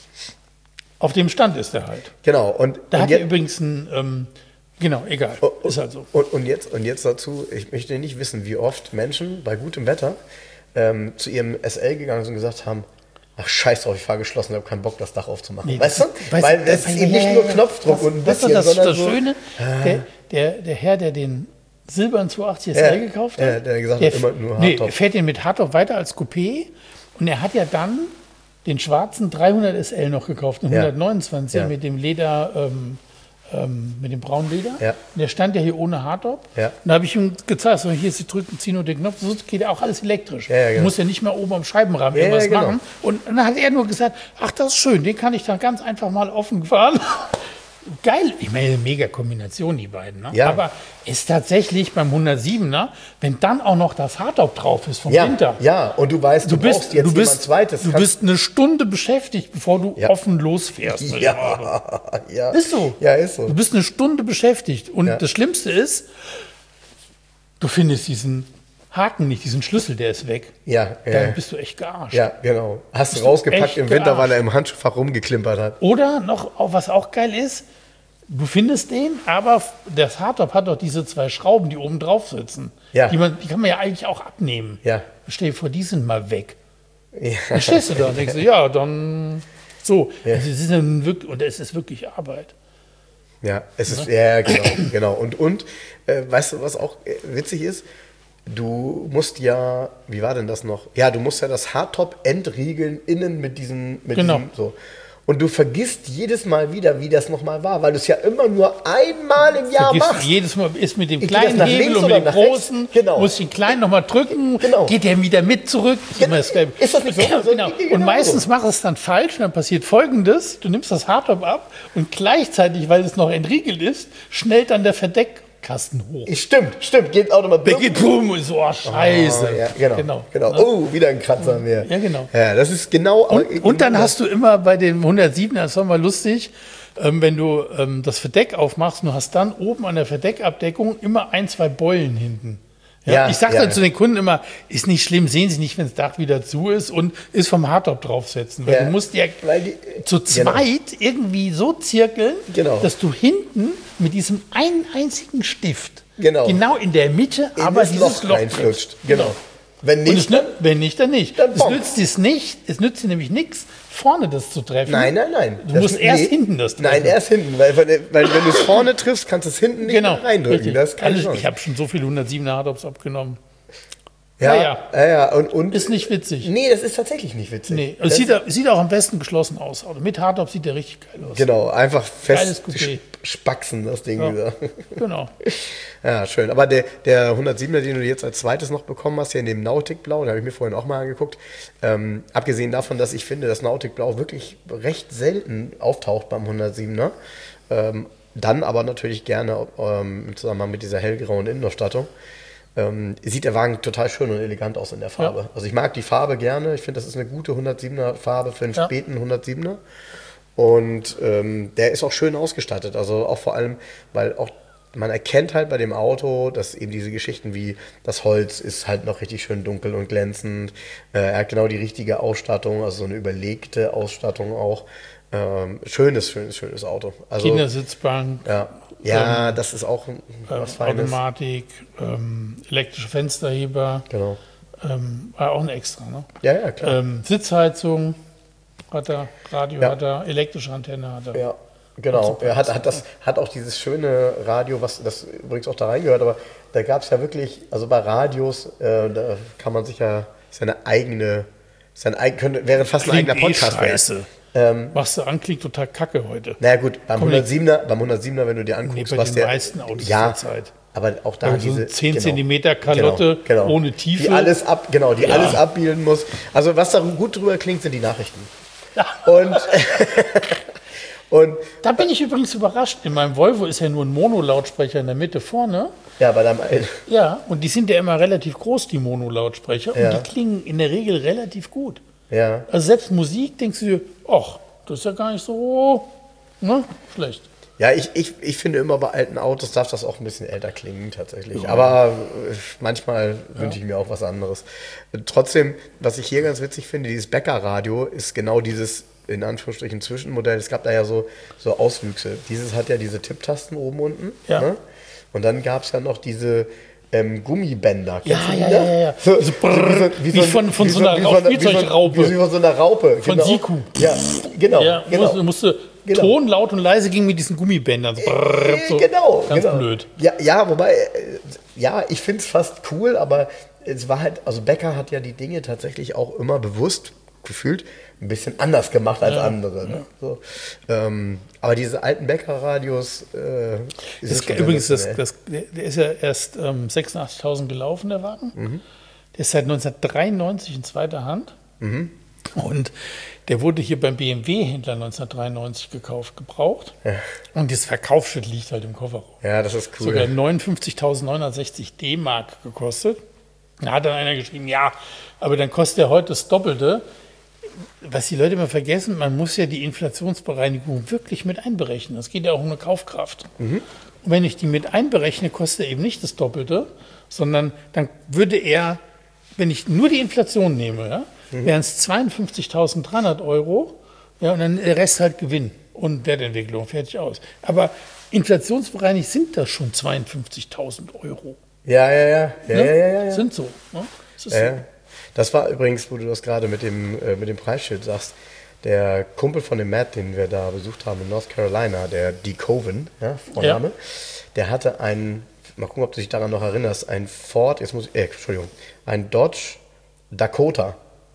Auf dem Stand ist er halt. Genau. Und, Da und hat er jetzt, übrigens ein, ähm, genau, egal, ist halt so. und, und, jetzt, und jetzt dazu, ich möchte nicht wissen, wie oft Menschen bei gutem Wetter ähm, zu ihrem S L gegangen sind und gesagt haben, ach scheiß drauf, ich fahre geschlossen, ich habe keinen Bock, das Dach aufzumachen. Nee, weißt du? weißt- Weil das ja, ist eben ja, nicht ja, nur ja. Knopfdruck Das- und ein das ist bisschen, das, sondern das so, Schöne, der, der, der Herr, der den silbernen zweihundertachtzig S L Ja, gekauft ja, hat, der gesagt hat, immer nur nee, Hardtop. fährt den mit Hardtop weiter als Coupé und er hat ja dann den schwarzen dreihundert S L noch gekauft, den Ja. hundertneunundzwanzig Ja. mit dem Leder, ähm, ähm, mit dem braunen Leder. Ja. Und der stand ja hier ohne Hardtop. Ja. Und da habe ich ihm gezeigt, so, hier ist die drücken, zieh nur den Knopf, so geht ja auch alles elektrisch. Ja, ja, Du genau. musst ja nicht mehr oben am Scheibenrahmen Ja, irgendwas ja, genau. machen. Und dann hat er nur gesagt, ach, das ist schön, den kann ich dann ganz einfach mal offen fahren. Geil, ich meine, mega Kombination, die beiden. Ne? Ja. Aber ist tatsächlich beim hundertsiebener, wenn dann auch noch das Hardtop drauf ist vom ja, Winter. ja, und du weißt, du, Du bist, brauchst jetzt du bist, jemand Zweites. du Kannst- bist eine Stunde beschäftigt, bevor du Ja. offen losfährst. mit dem Auto. ja, ja. Ist so. Ja, ist so. Du bist eine Stunde beschäftigt. Und Ja. das Schlimmste ist, du findest diesen Haken nicht, diesen Schlüssel, der ist weg. Ja, Dann ja, bist du echt gearscht. ja, genau. Hast du Bist du rausgepackt echt im Winter, weil gearscht. er im Handschuhfach rumgeklimpert hat. Oder noch, auch, was auch geil ist, du findest den, aber das Hardtop hat doch diese zwei Schrauben, die oben drauf sitzen. Ja. Die, man, die kann man ja eigentlich auch abnehmen. Ja. Stell dir vor, die sind mal weg. Ja. Dann stehst du da und denkst du, ja, dann so. Also es ist dann wirklich, und es ist wirklich Arbeit. Ja, es ist, ja, genau, genau. Und, und äh, weißt du, was auch äh, witzig ist? Du musst ja, wie war denn das noch? Ja, du musst ja das Hardtop entriegeln innen mit diesem, mit Genau. diesem so. Und du vergisst jedes Mal wieder, wie das nochmal war, weil du es ja immer nur einmal im Jahr Vergiss, machst. jedes Mal ist mit dem Geht das kleinen nach Hebel links und mit oder dem nach rechts? großen, Genau. muss ich den kleinen nochmal drücken, Genau. geht der wieder mit zurück. Ist, immer dasselbe. Ist das nicht so? Ja, So genau. genau Und meistens so. machst du es dann falsch und dann passiert Folgendes, du nimmst das Hardtop ab und gleichzeitig, weil es noch entriegelt ist, schnellt dann der Verdeckkasten hoch. Stimmt, stimmt, geht auch nochmal Der geht boom und so, oh, scheiße. Ah, ja, genau, genau. genau. Oh, wieder ein Kratzer mehr. Ja, genau. Ja, das ist genau. Und, und dann hast du immer bei den hundertsiebener, das war mal lustig, ähm, wenn du ähm, das Verdeck aufmachst, du hast dann oben an der Verdeckabdeckung immer ein, zwei Beulen hinten. Ja, Ja, ich sage ja. dann zu den Kunden immer, ist nicht schlimm, sehen Sie nicht, wenn das Dach wieder zu ist und ist vom Hardtop draufsetzen. Weil Ja, du musst ja weil die- zu genau. zweit irgendwie so zirkeln, Genau. dass du hinten mit diesem einen einzigen Stift Genau. genau in der Mitte, in aber das dieses Loch Loch reinflutscht. triffst. Genau. Wenn Und es, nicht, nü- wenn nicht, dann nicht. Dann es bonk. nützt es nicht, es nützt dir nämlich nichts, vorne das zu treffen. Nein, nein, nein. Du musst erst hinten das treffen. Nein, erst hinten, weil, weil, weil wenn du es vorne triffst, kannst du es hinten nicht Genau. mehr reindrücken. Richtig. Das ist keine Also, Chance. ich habe schon so viele hundertsiebener Hardtops abgenommen. ja, naja. ja, ja. Und, und, Ist nicht witzig. Nee, das ist tatsächlich nicht witzig. Nee, das es sieht, auch- sieht auch am besten geschlossen aus. Also mit Hardtop sieht der richtig geil aus. Genau, einfach Geiles fest Coupé. sp- spaxen, das Ding Ja. wieder. Genau. Ja, schön. Aber der, der hundertsiebener, den du jetzt als zweites noch bekommen hast, hier in dem Nautic-Blau, den habe ich mir vorhin auch mal angeguckt. Ähm, abgesehen davon, dass ich finde, dass Nautic-Blau wirklich recht selten auftaucht beim hundertsiebener. Ähm, dann aber natürlich gerne ähm, im Zusammenhang mit dieser hellgrauen Innenausstattung. Ähm, sieht der Wagen total schön und elegant aus in der Farbe. Ja. Also ich mag die Farbe gerne. Ich finde, das ist eine gute hundertsiebener Farbe für einen Ja. späten hundertsiebener. Und ähm, der ist auch schön ausgestattet. Also auch vor allem, weil auch man erkennt halt bei dem Auto, dass eben diese Geschichten wie das Holz ist halt noch richtig schön dunkel und glänzend. Äh, er hat genau die richtige Ausstattung, also so eine überlegte Ausstattung auch. Ähm, schönes, schönes, schönes Auto. Also, Kindersitzbank. Ja, ja ähm, das ist auch ein, was ähm, Feines. Automatik, ähm, elektrische Fensterheber. Genau. Ähm, war auch ein Extra, ne? Ja, ja, klar. Ähm, Sitzheizung hat er, Radio Ja. hat er, elektrische Antenne hat er. Ja, genau. Er hat, hat, das, hat auch dieses schöne Radio, was das übrigens auch da reingehört, aber da gab es ja wirklich, also bei Radios, äh, da kann man sich ja seine eigene, sein eigen, könnte, wäre fast ein Klingt eigener Podcast. Eh scheiße. Ähm, Machst du an, klingt total kacke heute. naja gut, beim Komm, hundertsiebener, beim hundertsiebener, wenn du dir Nee, anguckst, bei was den der... meisten Autos ja, zur Zeit. aber auch da Also diese... zehn genau, Zentimeter Kalotte genau, genau. ohne Tiefe. Die alles ab, genau, die Ja. alles abbilden muss. Also was da gut drüber klingt, sind die Nachrichten. Und... und Da bin ich übrigens überrascht. In meinem Volvo ist ja nur ein Monolautsprecher in der Mitte vorne. ja, bei deinem... Ja, und die sind ja immer relativ groß, die Monolautsprecher. Ja. Und die klingen in der Regel relativ gut. Ja. Also selbst Musik denkst du dir, ach, das ist ja gar nicht so ne, schlecht. Ja, ich, ich, ich finde immer bei alten Autos darf das auch ein bisschen älter klingen tatsächlich. Ja. Aber äh, manchmal ja. wünsche ich mir auch was anderes. Trotzdem, was ich hier ganz witzig finde, dieses Bäckerradio ist genau dieses in Anführungsstrichen Zwischenmodell. Es gab da ja so, so Auswüchse. Dieses hat ja diese Tipptasten oben unten. Ja. Ne? Und dann gab es ja noch diese ähm, Gummibänder. Ja, Kennst du ja, die ja, da? ja, ja. So, Diese Brrrr, wie, wie von- von wie so einer wie von- Spielzeugraupe. Wie von so einer Raupe. Von genau. Siku. Ja, genau. Ja, genau. musste, musste Genau. Ton laut und leise ging mit diesen Gummibändern. So, brrrr, so. Genau, Ganz genau. blöd. Ja, ja, wobei, äh, ja, ich finde es fast cool, aber es war halt, also Becker hat ja die Dinge tatsächlich auch immer bewusst gefühlt ein bisschen anders gemacht als Ja, andere. Ne? So, ähm, aber diese alten Bäckerradios, äh, Das ist übrigens, das, das, der der ist ja erst ähm, sechsundachtzigtausend gelaufen, der Wagen. Mhm. Der ist seit neunzehnhundertdreiundneunzig in zweiter Hand. Mhm. Und der wurde hier beim B M W-Händler neunzehnhundertdreiundneunzig gekauft, gebraucht. Ja. Und das Verkaufsschild liegt halt im Kofferraum. Ja, das ist cool. Sogar neunundfünfzigtausendneunhundertsechzig D-Mark gekostet. Da hat dann einer geschrieben, ja, aber dann kostet er heute das Doppelte. Was die Leute immer vergessen, man muss ja die Inflationsbereinigung wirklich mit einberechnen. Das geht ja auch um eine Kaufkraft. Mhm. Und wenn ich die mit einberechne, kostet er eben nicht das Doppelte, sondern dann würde er, wenn ich nur die Inflation nehme, ja, mhm. wären es zweiundfünfzigtausenddreihundert Euro, ja, und dann der Rest halt Gewinn und Wertentwicklung, fertig aus. Aber inflationsbereinigt sind das schon zweiundfünfzigtausend Euro. Ja, ja, ja. ja, Ne? ja, ja, ja. Sind so. Ne? Das ist Ja, so. das war übrigens, wo du das gerade mit dem, äh, mit dem Preisschild sagst, der Kumpel von dem Matt, den wir da besucht haben in North Carolina, der D. Coven, ja, Vorname, Ja. der hatte einen, mal gucken, ob du dich daran noch erinnerst, ein Ford, jetzt muss ich, äh, Entschuldigung, ein Dodge Dakota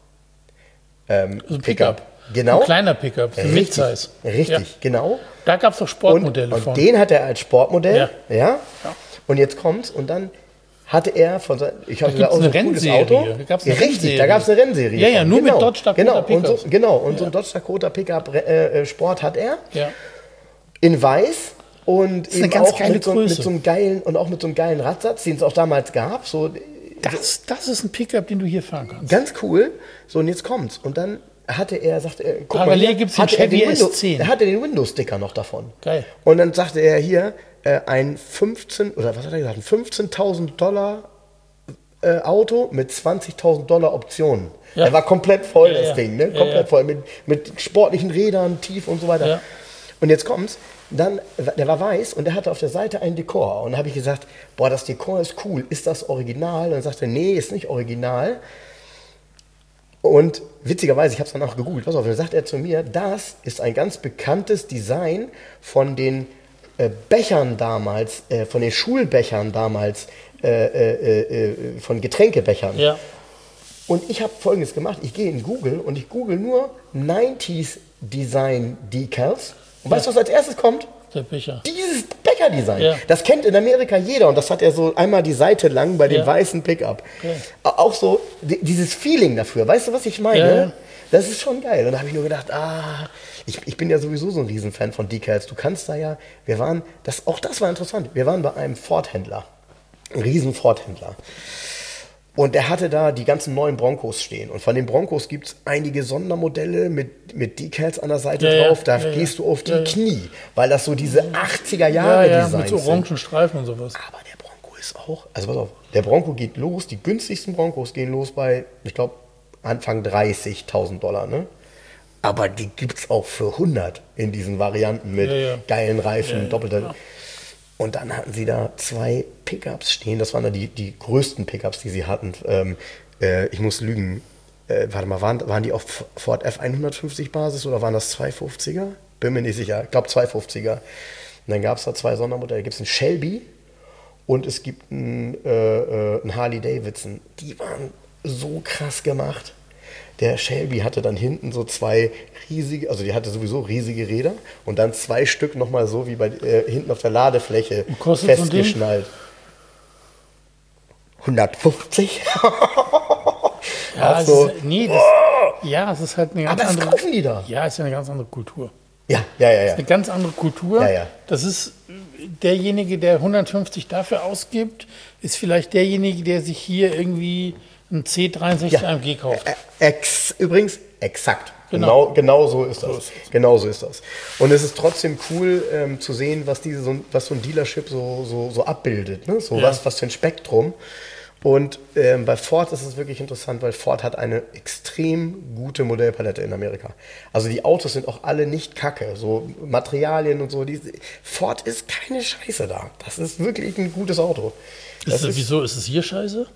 ähm, Also ein Pickup. Pickup. Genau. Ein kleiner Pickup, so Richtig, Midsize. richtig, Ja. genau. Da gab es doch Und, Sportmodelle und von. den hat er als Sportmodell, ja. Ja. ja. Und jetzt kommt's und dann hatte er von sein, ich habe gibt's auch so eine ein cooles Rennserie. Auto. Da gab's eine ja, richtig, Rennserie. da gab es eine Rennserie. Ja, ja, von. nur mit genau. Dodge Dakota genau. Und so, Pickups. genau, und so Ja. ein Dodge Dakota Pickup äh, äh, Sport hat er Ja. in weiß und ist eine eben ganz auch geile mit so, mit Größe. so einem geilen und auch mit so einem geilen Radsatz, den es auch damals gab. So Das, das ist ein Pickup, den du hier fahren kannst. ganz cool. So und jetzt kommt's und dann hatte er, sagte er, guck Parallel mal, hier, gibt's den hatte er Chevy Windows, S zehn. er hatte den Windows-Sticker noch davon. Geil. Und dann sagte er hier, äh, ein fünfzehn, oder was hat er gesagt, ein fünfzehntausend Dollar äh, Auto mit zwanzigtausend Dollar Optionen. Ja. Er war komplett voll, Ja, das ja. Ding, ne? Ja, Komplett ja. voll, mit, mit sportlichen Rädern, tief und so weiter. Ja. Und jetzt kommt's, dann, der war weiß und der hatte auf der Seite ein Dekor. Und da habe ich gesagt, boah, das Dekor ist cool, ist das original? Und dann sagte er, nee, ist nicht original. Und witzigerweise, ich habe es danach gegoogelt, pass auf, dann sagt er zu mir, das ist ein ganz bekanntes Design von den äh, Bechern damals, äh, von den Schulbechern damals, äh, äh, äh, von Getränkebechern. Ja. Und ich habe Folgendes gemacht, ich gehe in Google und ich google nur neunziger Design Decals. Und weißt du, was als erstes kommt? Der Becher. Dieses Becher-Design. Ja. Das kennt in Amerika jeder und das hat er so einmal die Seite lang bei dem Ja. weißen Pickup. Ja. Auch so di- dieses Feeling dafür. Weißt du, was ich meine? Ja, ja. Das ist schon geil. Und da habe ich nur gedacht, ah, ich, ich bin ja sowieso so ein Riesenfan von Decals. Du kannst da ja, wir waren, das, auch das war interessant. Wir waren bei einem Ford-Händler. Ein riesen Ford-Händler. Und er hatte da die ganzen neuen Broncos stehen. Und von den Broncos gibt es einige Sondermodelle mit, mit Decals an der Seite Ja, drauf. ja, Da ja, gehst du auf die ja, ja. Knie, weil das so diese achtziger Ja, Jahre ja, Designs mit so sind. orangen Streifen und sowas. Aber der Bronco ist auch, also pass auf, der Bronco geht los, die günstigsten Broncos gehen los bei, ich glaube, Anfang dreißigtausend Dollar, ne? Aber die gibt es auch für hundert in diesen Varianten mit Ja, ja. geilen Reifen, Ja, ja, doppelter. klar. Und dann hatten sie da zwei Pickups stehen. Das waren dann die, die größten Pickups, die sie hatten. Ähm, äh, ich muss lügen. Äh, warte mal, waren, waren die auf Ford F hundertfünfzig Basis oder waren das zweihundertfünfziger? Bin mir nicht sicher. Ich glaube zweihundertfünfziger. Und dann gab es da zwei Sondermodelle. Da gibt es einen Shelby und es gibt einen, äh, äh, einen Harley Davidson. Die waren so krass gemacht. Der Shelby hatte dann hinten so zwei riesige, also die hatte sowieso riesige Räder und dann zwei Stück nochmal so wie bei äh, hinten auf der Ladefläche kostet so ein Ding? festgeschnallt. hundertfünfzig? Ja, Auch es so. ist, nee, das, ja, es ist halt eine ganz Aber das andere. kaufen die da. Ja, es ist ja eine ganz andere Kultur. Ja, ja, ja, ja. Eine ganz andere Kultur. Ja, ja. Das ist derjenige, der hundertfünfzig dafür ausgibt, ist vielleicht derjenige, der sich hier irgendwie ein C dreiundsechzig A M G kauft. Ä- Ex, übrigens, exakt. Genau. Genau, genau so ist So das. ist es. Genau so ist das. Und es ist trotzdem cool ähm, zu sehen, was, diese, so, ein- was so ein Dealership so, so, so abbildet. Ne? So Ja. was, was für ein Spektrum. Und ähm, bei Ford ist es wirklich interessant, weil Ford hat eine extrem gute Modellpalette in Amerika. Also die Autos sind auch alle nicht kacke. So Materialien und so. Die, Ford ist keine Scheiße da. Das ist wirklich ein gutes Auto. Das Ist, ist, wieso ist es hier scheiße?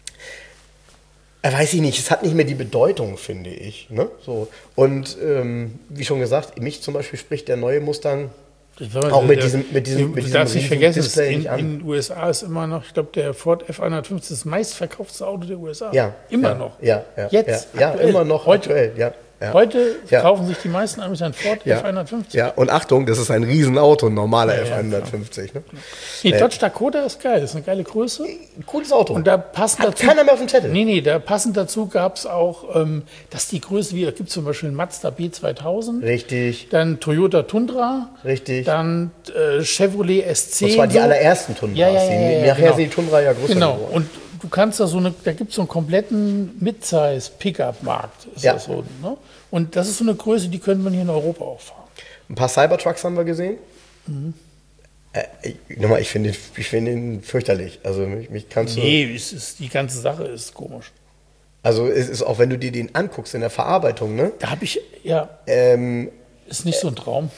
Äh, Weiß ich nicht, es hat nicht mehr die Bedeutung, finde ich. Ne? So. Und ähm, wie schon gesagt, mich zum Beispiel spricht der neue Mustang Ich sag mal, auch mit der- diesem, mit diesem, du mit diesem darfst nicht riesen vergessen, es Display in, nicht an. in den U S A ist immer noch, ich glaube, der Ford F hundertfünfzig ist das meistverkaufte Auto der U S A. Ja, Immer ja, noch. Ja, ja, Jetzt. Ja, ja aktuell. immer noch Heute, aktuell. Ja, ja. heute Ja. kaufen sich die meisten Amis ein Ford ja. F hundertfünfzig. Ja, und Achtung, das ist ein Riesenauto, ein normaler Ja, F ja, hundertfünfzig. Ne? Nee, Dodge Dakota ist geil, das ist eine geile Größe. Cooles Auto. Und da passend Hat dazu. keiner mehr auf dem Zettel. Nee, nee, da passend dazu gab es auch, ähm, dass die Größe, wie, da gibt es zum Beispiel einen Mazda B zweitausend, Richtig, dann Toyota Tundra, richtig. dann äh, Chevrolet S zehn. Das waren die so. allerersten Tundras. Ja, ja, ja, Die- ja, Nachher genau. sind die Tundra ja größer Genau, geworden. und du kannst da so eine, da gibt es so einen kompletten Mid-Size-Pickup-Markt. Ist Ja. das so, ne? Und das ist so eine Größe, die könnte man hier in Europa auch fahren. Ein paar Cybertrucks haben wir gesehen. Mhm. Äh, ich, nochmal, ich finde ihn, ich find ihn fürchterlich. Also mich, mich kannst du... Nee, es ist, die ganze Sache ist komisch. Also es ist auch, wenn du dir den anguckst in der Verarbeitung, ne? Da habe ich, ja, Ähm, ist nicht so ein Traum.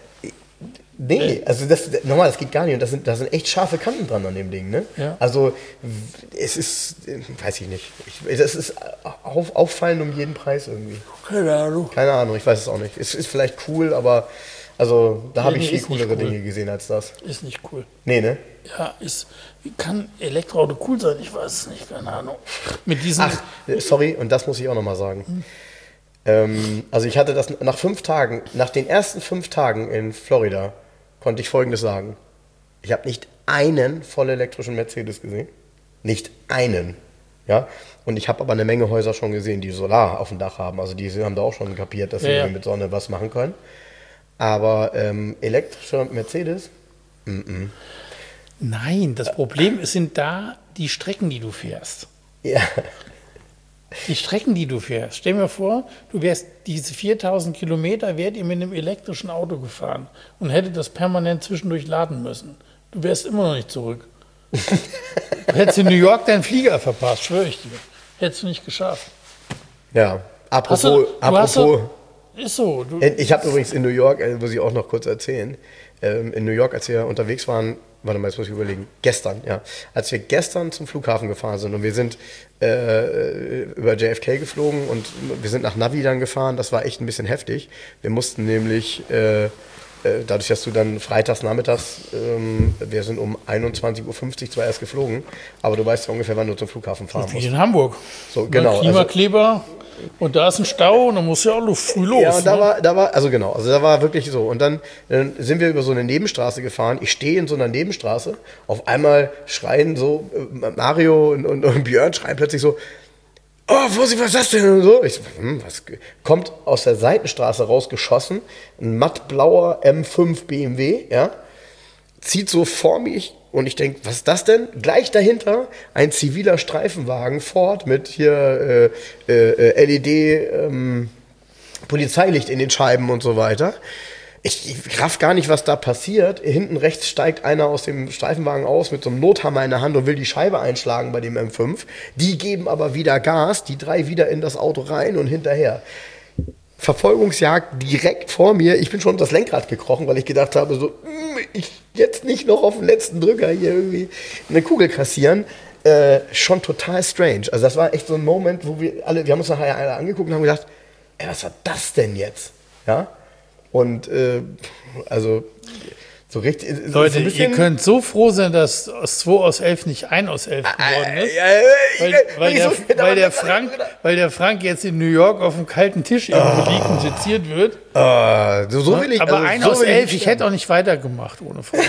nee, also das nochmal, das geht gar nicht. Und da sind, da sind echt scharfe Kanten dran an dem Ding, ne? Ja. Also w- es ist, äh, weiß ich nicht. Ich, das ist auf, auffallend um jeden Preis irgendwie. Keine Ahnung. Keine Ahnung, ich weiß es auch nicht. Es ist vielleicht cool, aber also da habe Nee, ich nee, viel ist nicht coolere cool. Dinge gesehen als das. Ist nicht cool. Nee, ne? Ja, ist, wie kann Elektroauto cool sein? Ich weiß es nicht, keine Ahnung. Mit diesen, Ach, äh, sorry, und das muss ich auch nochmal sagen. Ähm, also ich hatte das nach fünf Tagen, nach den ersten fünf Tagen in Florida, konnte ich Folgendes sagen. Ich habe nicht einen voll elektrischen Mercedes gesehen. Nicht einen. Ja? Und ich habe aber eine Menge Häuser schon gesehen, die Solar auf dem Dach haben. Also die haben da auch schon kapiert, dass sie Ja, ja. irgendwie mit Sonne was machen können. Aber ähm, elektrischer Mercedes? nein, das Problem ist, sind da die Strecken, die du fährst. Ja. Die Strecken, die du fährst. Stell dir vor, du wärst diese viertausend Kilometer, wärt ihr mit einem elektrischen Auto gefahren und hättet das permanent zwischendurch laden müssen. Du wärst immer noch nicht zurück. Du hättest in New York deinen Flieger verpasst, schwöre ich dir. Hättest du nicht geschafft. Ja. Apropos, Hast du- du hast so- apropos. Ist so. Du, Ich habe übrigens in New York, äh, muss ich auch noch kurz erzählen, ähm, in New York, als wir unterwegs waren, warte mal, jetzt muss ich überlegen, gestern, ja, als wir gestern zum Flughafen gefahren sind und wir sind äh, über J F K geflogen und wir sind nach Navi dann gefahren, das war echt ein bisschen heftig. Wir mussten nämlich, äh, äh, dadurch, dass du dann freitags nachmittags, ähm, wir sind um einundzwanzig Uhr fünfzig zwar erst geflogen, aber du weißt ja ungefähr, wann du zum Flughafen fahren wie musst. in Hamburg. So, genau, Ne, Klimakleber und da ist ein Stau und dann musst du ja auch früh los. Ja, und da ne? war, da war, also genau, also da war wirklich so. Und dann, dann sind wir über so eine Nebenstraße gefahren. Ich stehe in so einer Nebenstraße. Auf einmal schreien so, äh, Mario und, und, und Björn schreien plötzlich so, oh, Vorsicht, was ist das denn? Und so. Ich so, hm, was? Kommt aus der Seitenstraße rausgeschossen, ein mattblauer M fünf B M W, ja. zieht so vor mich und ich denke, was ist das denn? Gleich dahinter ein ziviler Streifenwagen Ford mit hier äh, äh, L E D ähm, Polizeilicht in den Scheiben und so weiter. Ich, ich raff gar nicht, was da passiert. Hinten rechts steigt einer aus dem Streifenwagen aus mit so einem Nothammer in der Hand und will die Scheibe einschlagen bei dem M fünf. Die geben aber wieder Gas, die drei wieder in das Auto rein und hinterher. Verfolgungsjagd direkt vor mir. Ich bin schon unter das Lenkrad gekrochen, weil ich gedacht habe, so, ich jetzt nicht noch auf den letzten Drücker hier irgendwie eine Kugel kassieren. Äh, schon total strange. Also das war echt so ein Moment, wo wir alle, wir haben uns nachher alle angeguckt und haben gedacht, ey, was war das denn jetzt? Ja? Und äh, also so richtig. Leute, so ihr könnt so froh sein, dass aus zwei aus elf nicht ein aus elf geworden ist. Ja, ja, weil, weil, der, weil, der Frank, weil der Frank jetzt in New York auf dem kalten Tisch irgendwo oh. liegt und seziert wird. Oh, so, so will ich, aber also, ein so aus will elf, ich, ich hätte auch nicht weitergemacht ohne Frank.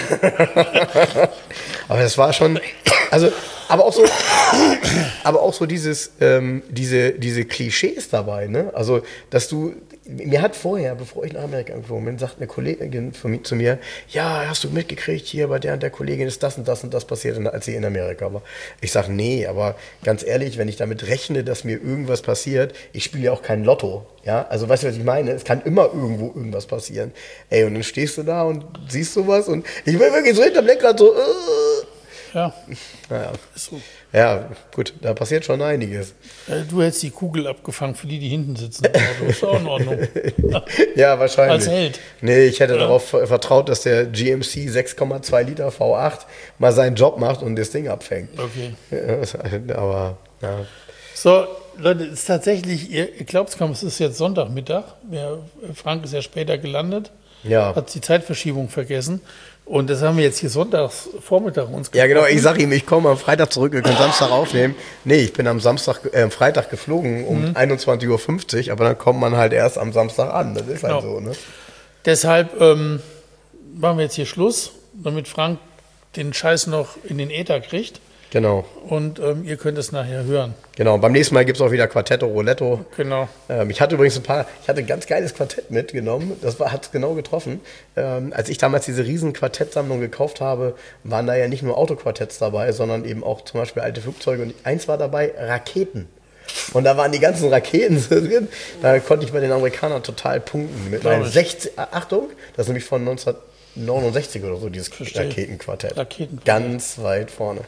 Aber das war schon, also, aber auch so, aber auch so dieses, ähm, diese, diese Klischees dabei, ne? Also, dass du, mir hat vorher, bevor ich nach Amerika geflogen bin, sagt eine Kollegin von mir, zu mir, ja, hast du mitgekriegt, hier bei der und der Kollegin ist das und das und das passiert, als sie in Amerika war. Ich sag, nee, aber ganz ehrlich, wenn ich damit rechne, dass mir irgendwas passiert, ich spiele ja auch kein Lotto, ja, also weißt du, was ich meine? Es kann immer irgendwo irgendwas passieren. Ey, und dann stehst du da und siehst sowas und ich bin wirklich so hinterm Lenkrad so, äh, ja. Naja. Ist so. Ja, gut, da passiert schon einiges. Du hättest die Kugel abgefangen für die, die hinten sitzen. Das ist auch in Ordnung. Ja, wahrscheinlich. Als Held. Nee, ich hätte ja. darauf vertraut, dass der G M C sechs Komma zwei Liter V acht mal seinen Job macht und das Ding abfängt. Okay. Ja, aber, ja. So, Leute, es ist tatsächlich, ihr glaubt es kaum, es ist jetzt Sonntagmittag. Ja, Frank ist ja später gelandet. Ja. Hat die Zeitverschiebung vergessen. Und das haben wir jetzt hier sonntags Vormittag uns getroffen. Ja, genau. Ich sage ihm, ich komme am Freitag zurück, wir können Samstag aufnehmen. Nee, ich bin am Samstag, äh, Freitag geflogen um mhm. einundzwanzig Uhr fünfzig, aber dann kommt man halt erst am Samstag an. Das ist genau. halt so, ne? Deshalb ähm, machen wir jetzt hier Schluss, damit Frank den Scheiß noch in den Äther kriegt. Genau. Und ähm, ihr könnt es nachher hören. Genau, und beim nächsten Mal gibt es auch wieder Quartetto, Roletto. Genau. Ähm, ich hatte übrigens ein paar, ich hatte ein ganz geiles Quartett mitgenommen, das hat es genau getroffen. Ähm, als ich damals diese riesen Quartettsammlung gekauft habe, waren da ja nicht nur Autoquartetts dabei, sondern eben auch zum Beispiel alte Flugzeuge. Und eins war dabei, Raketen. Und da waren die ganzen Raketen drin. Da konnte ich bei den Amerikanern total punkten. Mit meinen sechzig, Achtung, das ist nämlich von neunzehnhundertneunundsechzig oder so, dieses Raketenquartett. Raketenquartett. Ganz weit vorne.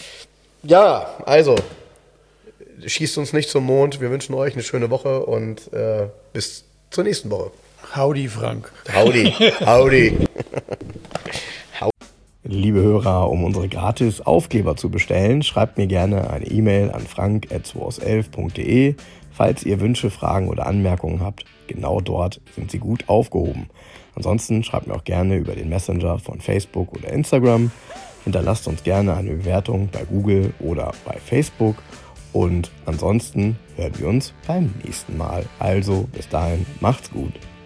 Ja, also, schießt uns nicht zum Mond. Wir wünschen euch eine schöne Woche und äh, bis zur nächsten Woche. Howdy, Frank. Howdy, howdy. Liebe Hörer, um unsere gratis Aufkleber zu bestellen, schreibt mir gerne eine E-Mail an frank at zwei aus elf punkt de. Falls ihr Wünsche, Fragen oder Anmerkungen habt, genau dort sind sie gut aufgehoben. Ansonsten schreibt mir auch gerne über den Messenger von Facebook oder Instagram. Hinterlasst uns gerne eine Bewertung bei Google oder bei Facebook. Und ansonsten hören wir uns beim nächsten Mal. Also bis dahin, macht's gut.